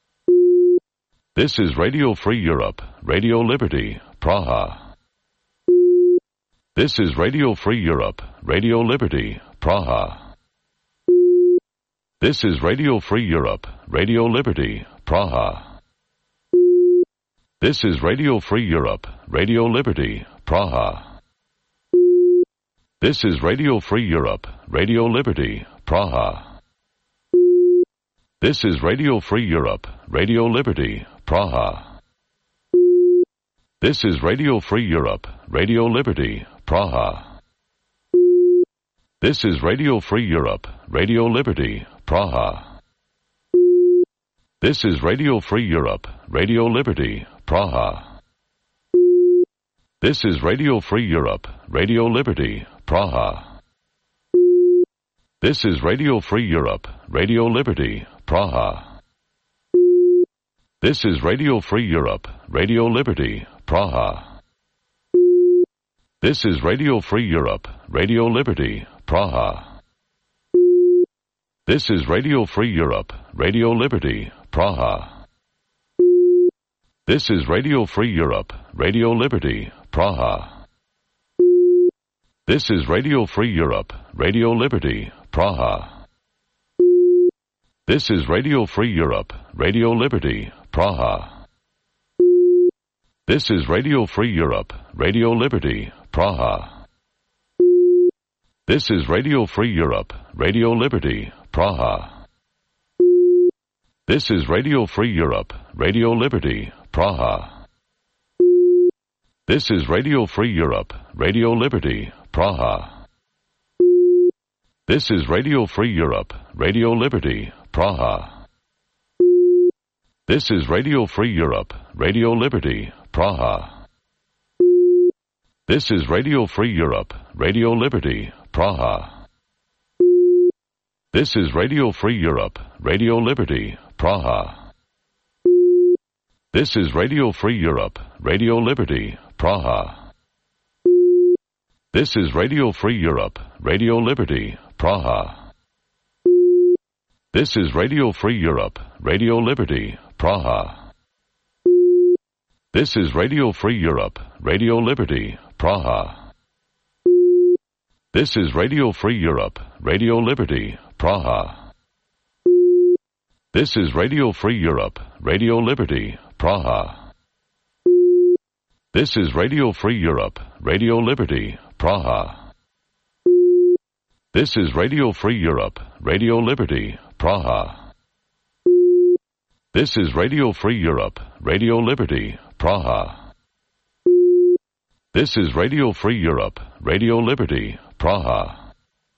S1: This is Radio Free Europe, Radio Liberty, Praha. This is Radio Free Europe, Radio Liberty, Praha. This is Radio Free Europe, Radio Liberty, Praha. This is Radio Free Europe, Radio Liberty, Praha. This is Radio Free Europe, Radio Liberty, Praha. This is Radio Free Europe, Radio Liberty, Praha. This is Radio Free Europe, Radio Liberty, Praha. This is Radio Free Europe, Radio Liberty, Praha. This is Radio Free Europe, Radio Liberty, Praha. This is Radio Free Europe, Radio Liberty, Praha. This is Radio Free Europe, Radio Liberty, Praha. This is Radio Free Europe, Radio Liberty, Praha. This is Radio Free Europe, Radio Liberty, Praha. This is Radio Free Europe, Radio Liberty, Praha. This is Radio Free Europe, Radio Liberty, Praha. This is Radio Free Europe, Radio Liberty, Praha. This is Radio Free Europe, Radio Liberty, Praha. This is Radio Free Europe, Radio Liberty, Praha. This is Radio Free Europe, Radio Liberty, Praha. This is Radio Free Europe, Radio Liberty, Praha. This is Radio Free Europe, Radio Liberty, Praha. This is Radio Free Europe, Radio Liberty, Praha. This is Radio Free Europe, Radio Liberty, Praha. This is Radio Free Europe, Radio Liberty, Praha. This is Radio Free Europe, Radio Liberty, Praha. This is Radio Free Europe, Radio Liberty, Praha. This is Radio Free Europe, Radio Liberty, Praha. This is Radio Free Europe, Radio Liberty, Praha. This is Radio Free Europe, Radio Liberty, Praha. This is Radio Free Europe, Radio Liberty, Praha. This is Radio Free Europe, Radio Liberty, Praha. This is Radio Free Europe, Radio Liberty, Praha. This is Radio Free Europe, Radio Liberty, Praha. This is Radio Free Europe, Radio Liberty, Praha. This is Radio Free Europe, Radio Liberty, Praha.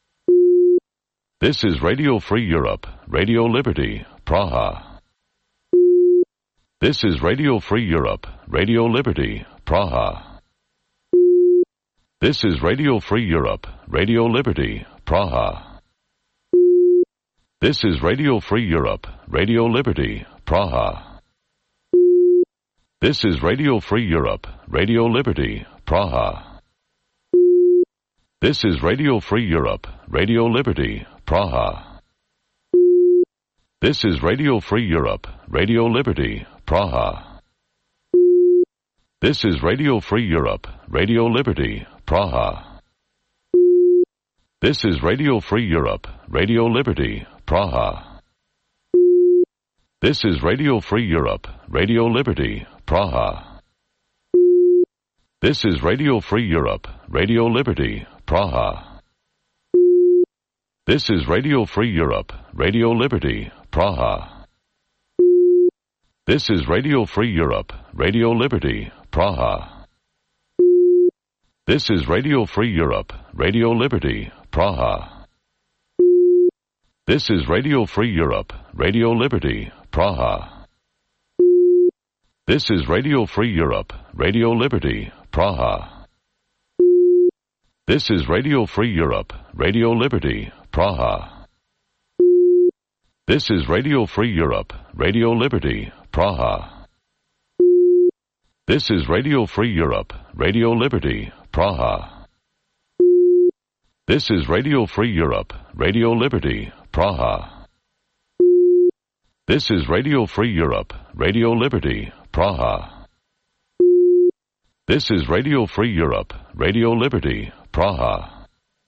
S1: This is Radio Free Europe, Radio Liberty, Praha. This is Radio Free Europe, Radio Liberty, Praha. This is Radio Free Europe, Radio Liberty, Praha. This is Radio Free Europe, Radio Liberty, Praha. This is Radio Free Europe, Radio Liberty, Praha. This is Radio Free Europe, Radio Liberty, Praha. This is Radio Free Europe, Radio Liberty, Praha. This is Radio Free Europe, Radio Liberty, Praha. This is Radio Free Europe, Radio Liberty, Praha. This is Radio Free Europe, Radio Liberty, Praha. This is Radio Free Europe, Radio Liberty, Praha. This is Radio Free Europe, Radio Liberty, Praha. This is Radio Free Europe, Radio Liberty, Praha. This is Radio Free Europe, Radio Liberty, Praha. This is Radio Free Europe, Radio Liberty, Praha. This is Radio Free Europe, Radio Liberty, Praha. This is Radio Free Europe, Radio Liberty, Praha. This is Radio Free Europe, Radio Liberty, Praha. This is Radio Free Europe, Radio Liberty, Praha. This is Radio Free Europe, Radio Liberty, Praha. This is Radio Free Europe, Radio Liberty, Praha. This is Radio Free Europe, Radio Liberty, Praha.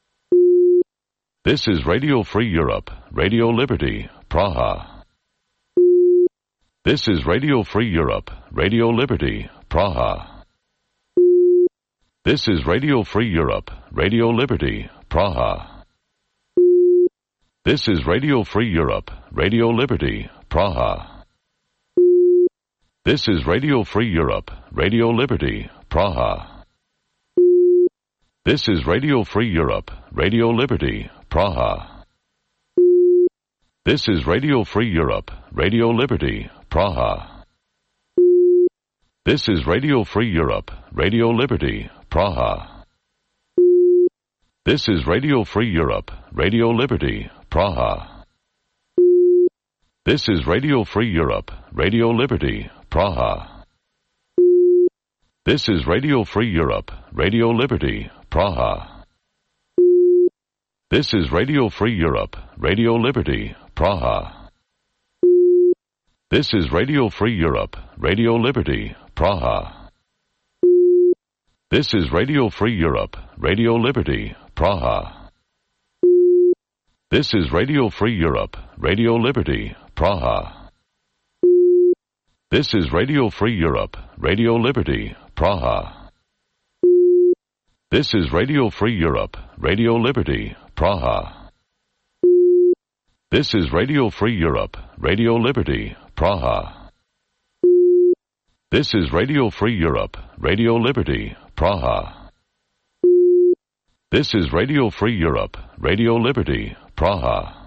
S1: This is Radio Free Europe, Radio Liberty, Praha. This is Radio Free Europe, Radio Liberty, Praha. This is Radio Free Europe, Radio Liberty, Praha. This is Radio Free Europe, Radio Liberty, Praha. This is Radio Free Europe, Radio Liberty, Praha. This is Radio Free Europe, Radio Liberty, Praha. This is Radio Free Europe, Radio Liberty, Praha. This is Radio Free Europe, Radio Liberty, Praha. This is Radio Free Europe, Radio Liberty, Praha. This is Radio Free Europe, Radio Liberty, Praha. This is Radio Free Europe, Radio Liberty, Praha. This is Radio Free Europe, Radio Liberty, Praha. This is Radio Free Europe, Radio Liberty, Praha. This is Radio Free Europe, Radio Liberty, Praha. This is Radio Free Europe, Radio Liberty, Praha. This is Radio Free Europe, Radio Liberty, Praha. This is Radio Free Europe, Radio Liberty, Praha. This is Radio Free Europe, Radio Liberty, Praha. This is Radio Free Europe, Radio Liberty, Praha. This is Radio Free Europe, Radio Liberty, Praha.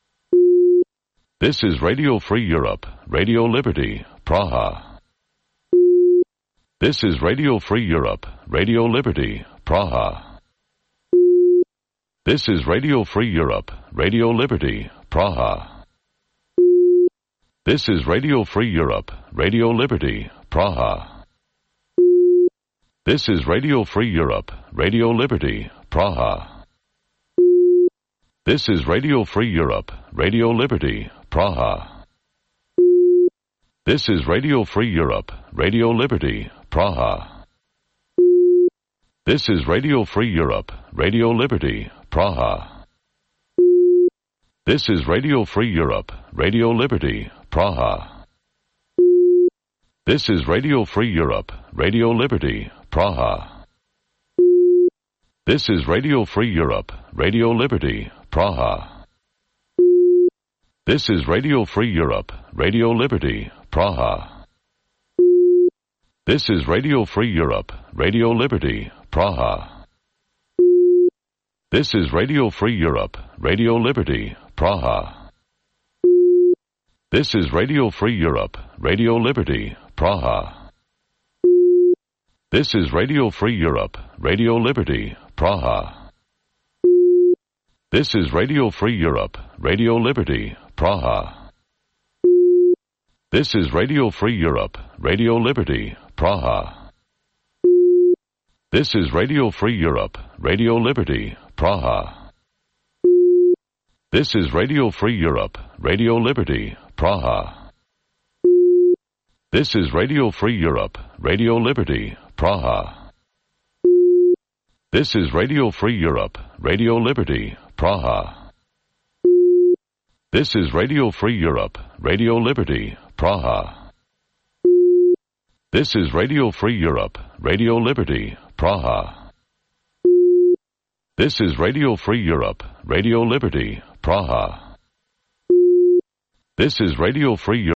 S1: This is Radio Free Europe, Radio Liberty, Praha. This is Radio Free Europe, Radio Liberty, Praha. This is Radio Free Europe, Radio Liberty, Praha. This is Radio Free Europe, Radio Liberty, Praha. This is Radio Free Europe, Radio Liberty, Praha. This is Radio Free Europe, Radio Liberty, Praha. This is Radio Free Europe, Radio Liberty, Praha. This is Radio Free Europe, Radio Liberty, Praha. This is Radio Free Europe, Radio Liberty, Praha. This is Radio Free Europe, Radio Liberty, Praha. This is Radio Free Europe, Radio Liberty, Praha. This is Radio Free Europe, Radio Liberty, Praha. This is Radio Free Europe, Radio Liberty, Praha. This is Radio Free Europe, Radio Liberty, Praha. This is Radio Free Europe, Radio Liberty, Praha. This is Radio Free Europe, Radio Liberty, Praha. This is Radio Free Europe, Radio Liberty, Praha. This is Radio Free Europe, Radio Liberty, Praha. This is Radio Free Europe, Radio Liberty, Praha. This is Radio Free Europe, Radio Liberty, Praha. This is Radio Free Europe, Radio Liberty, Praha. This is Radio Free Europe, Radio Liberty, Praha. This is Radio Free Europe, Radio Liberty, Praha. This is Radio Free Europe, Radio Liberty, Praha. This is Radio Free Europe, Radio Liberty, Praha. This is Radio Free Europe.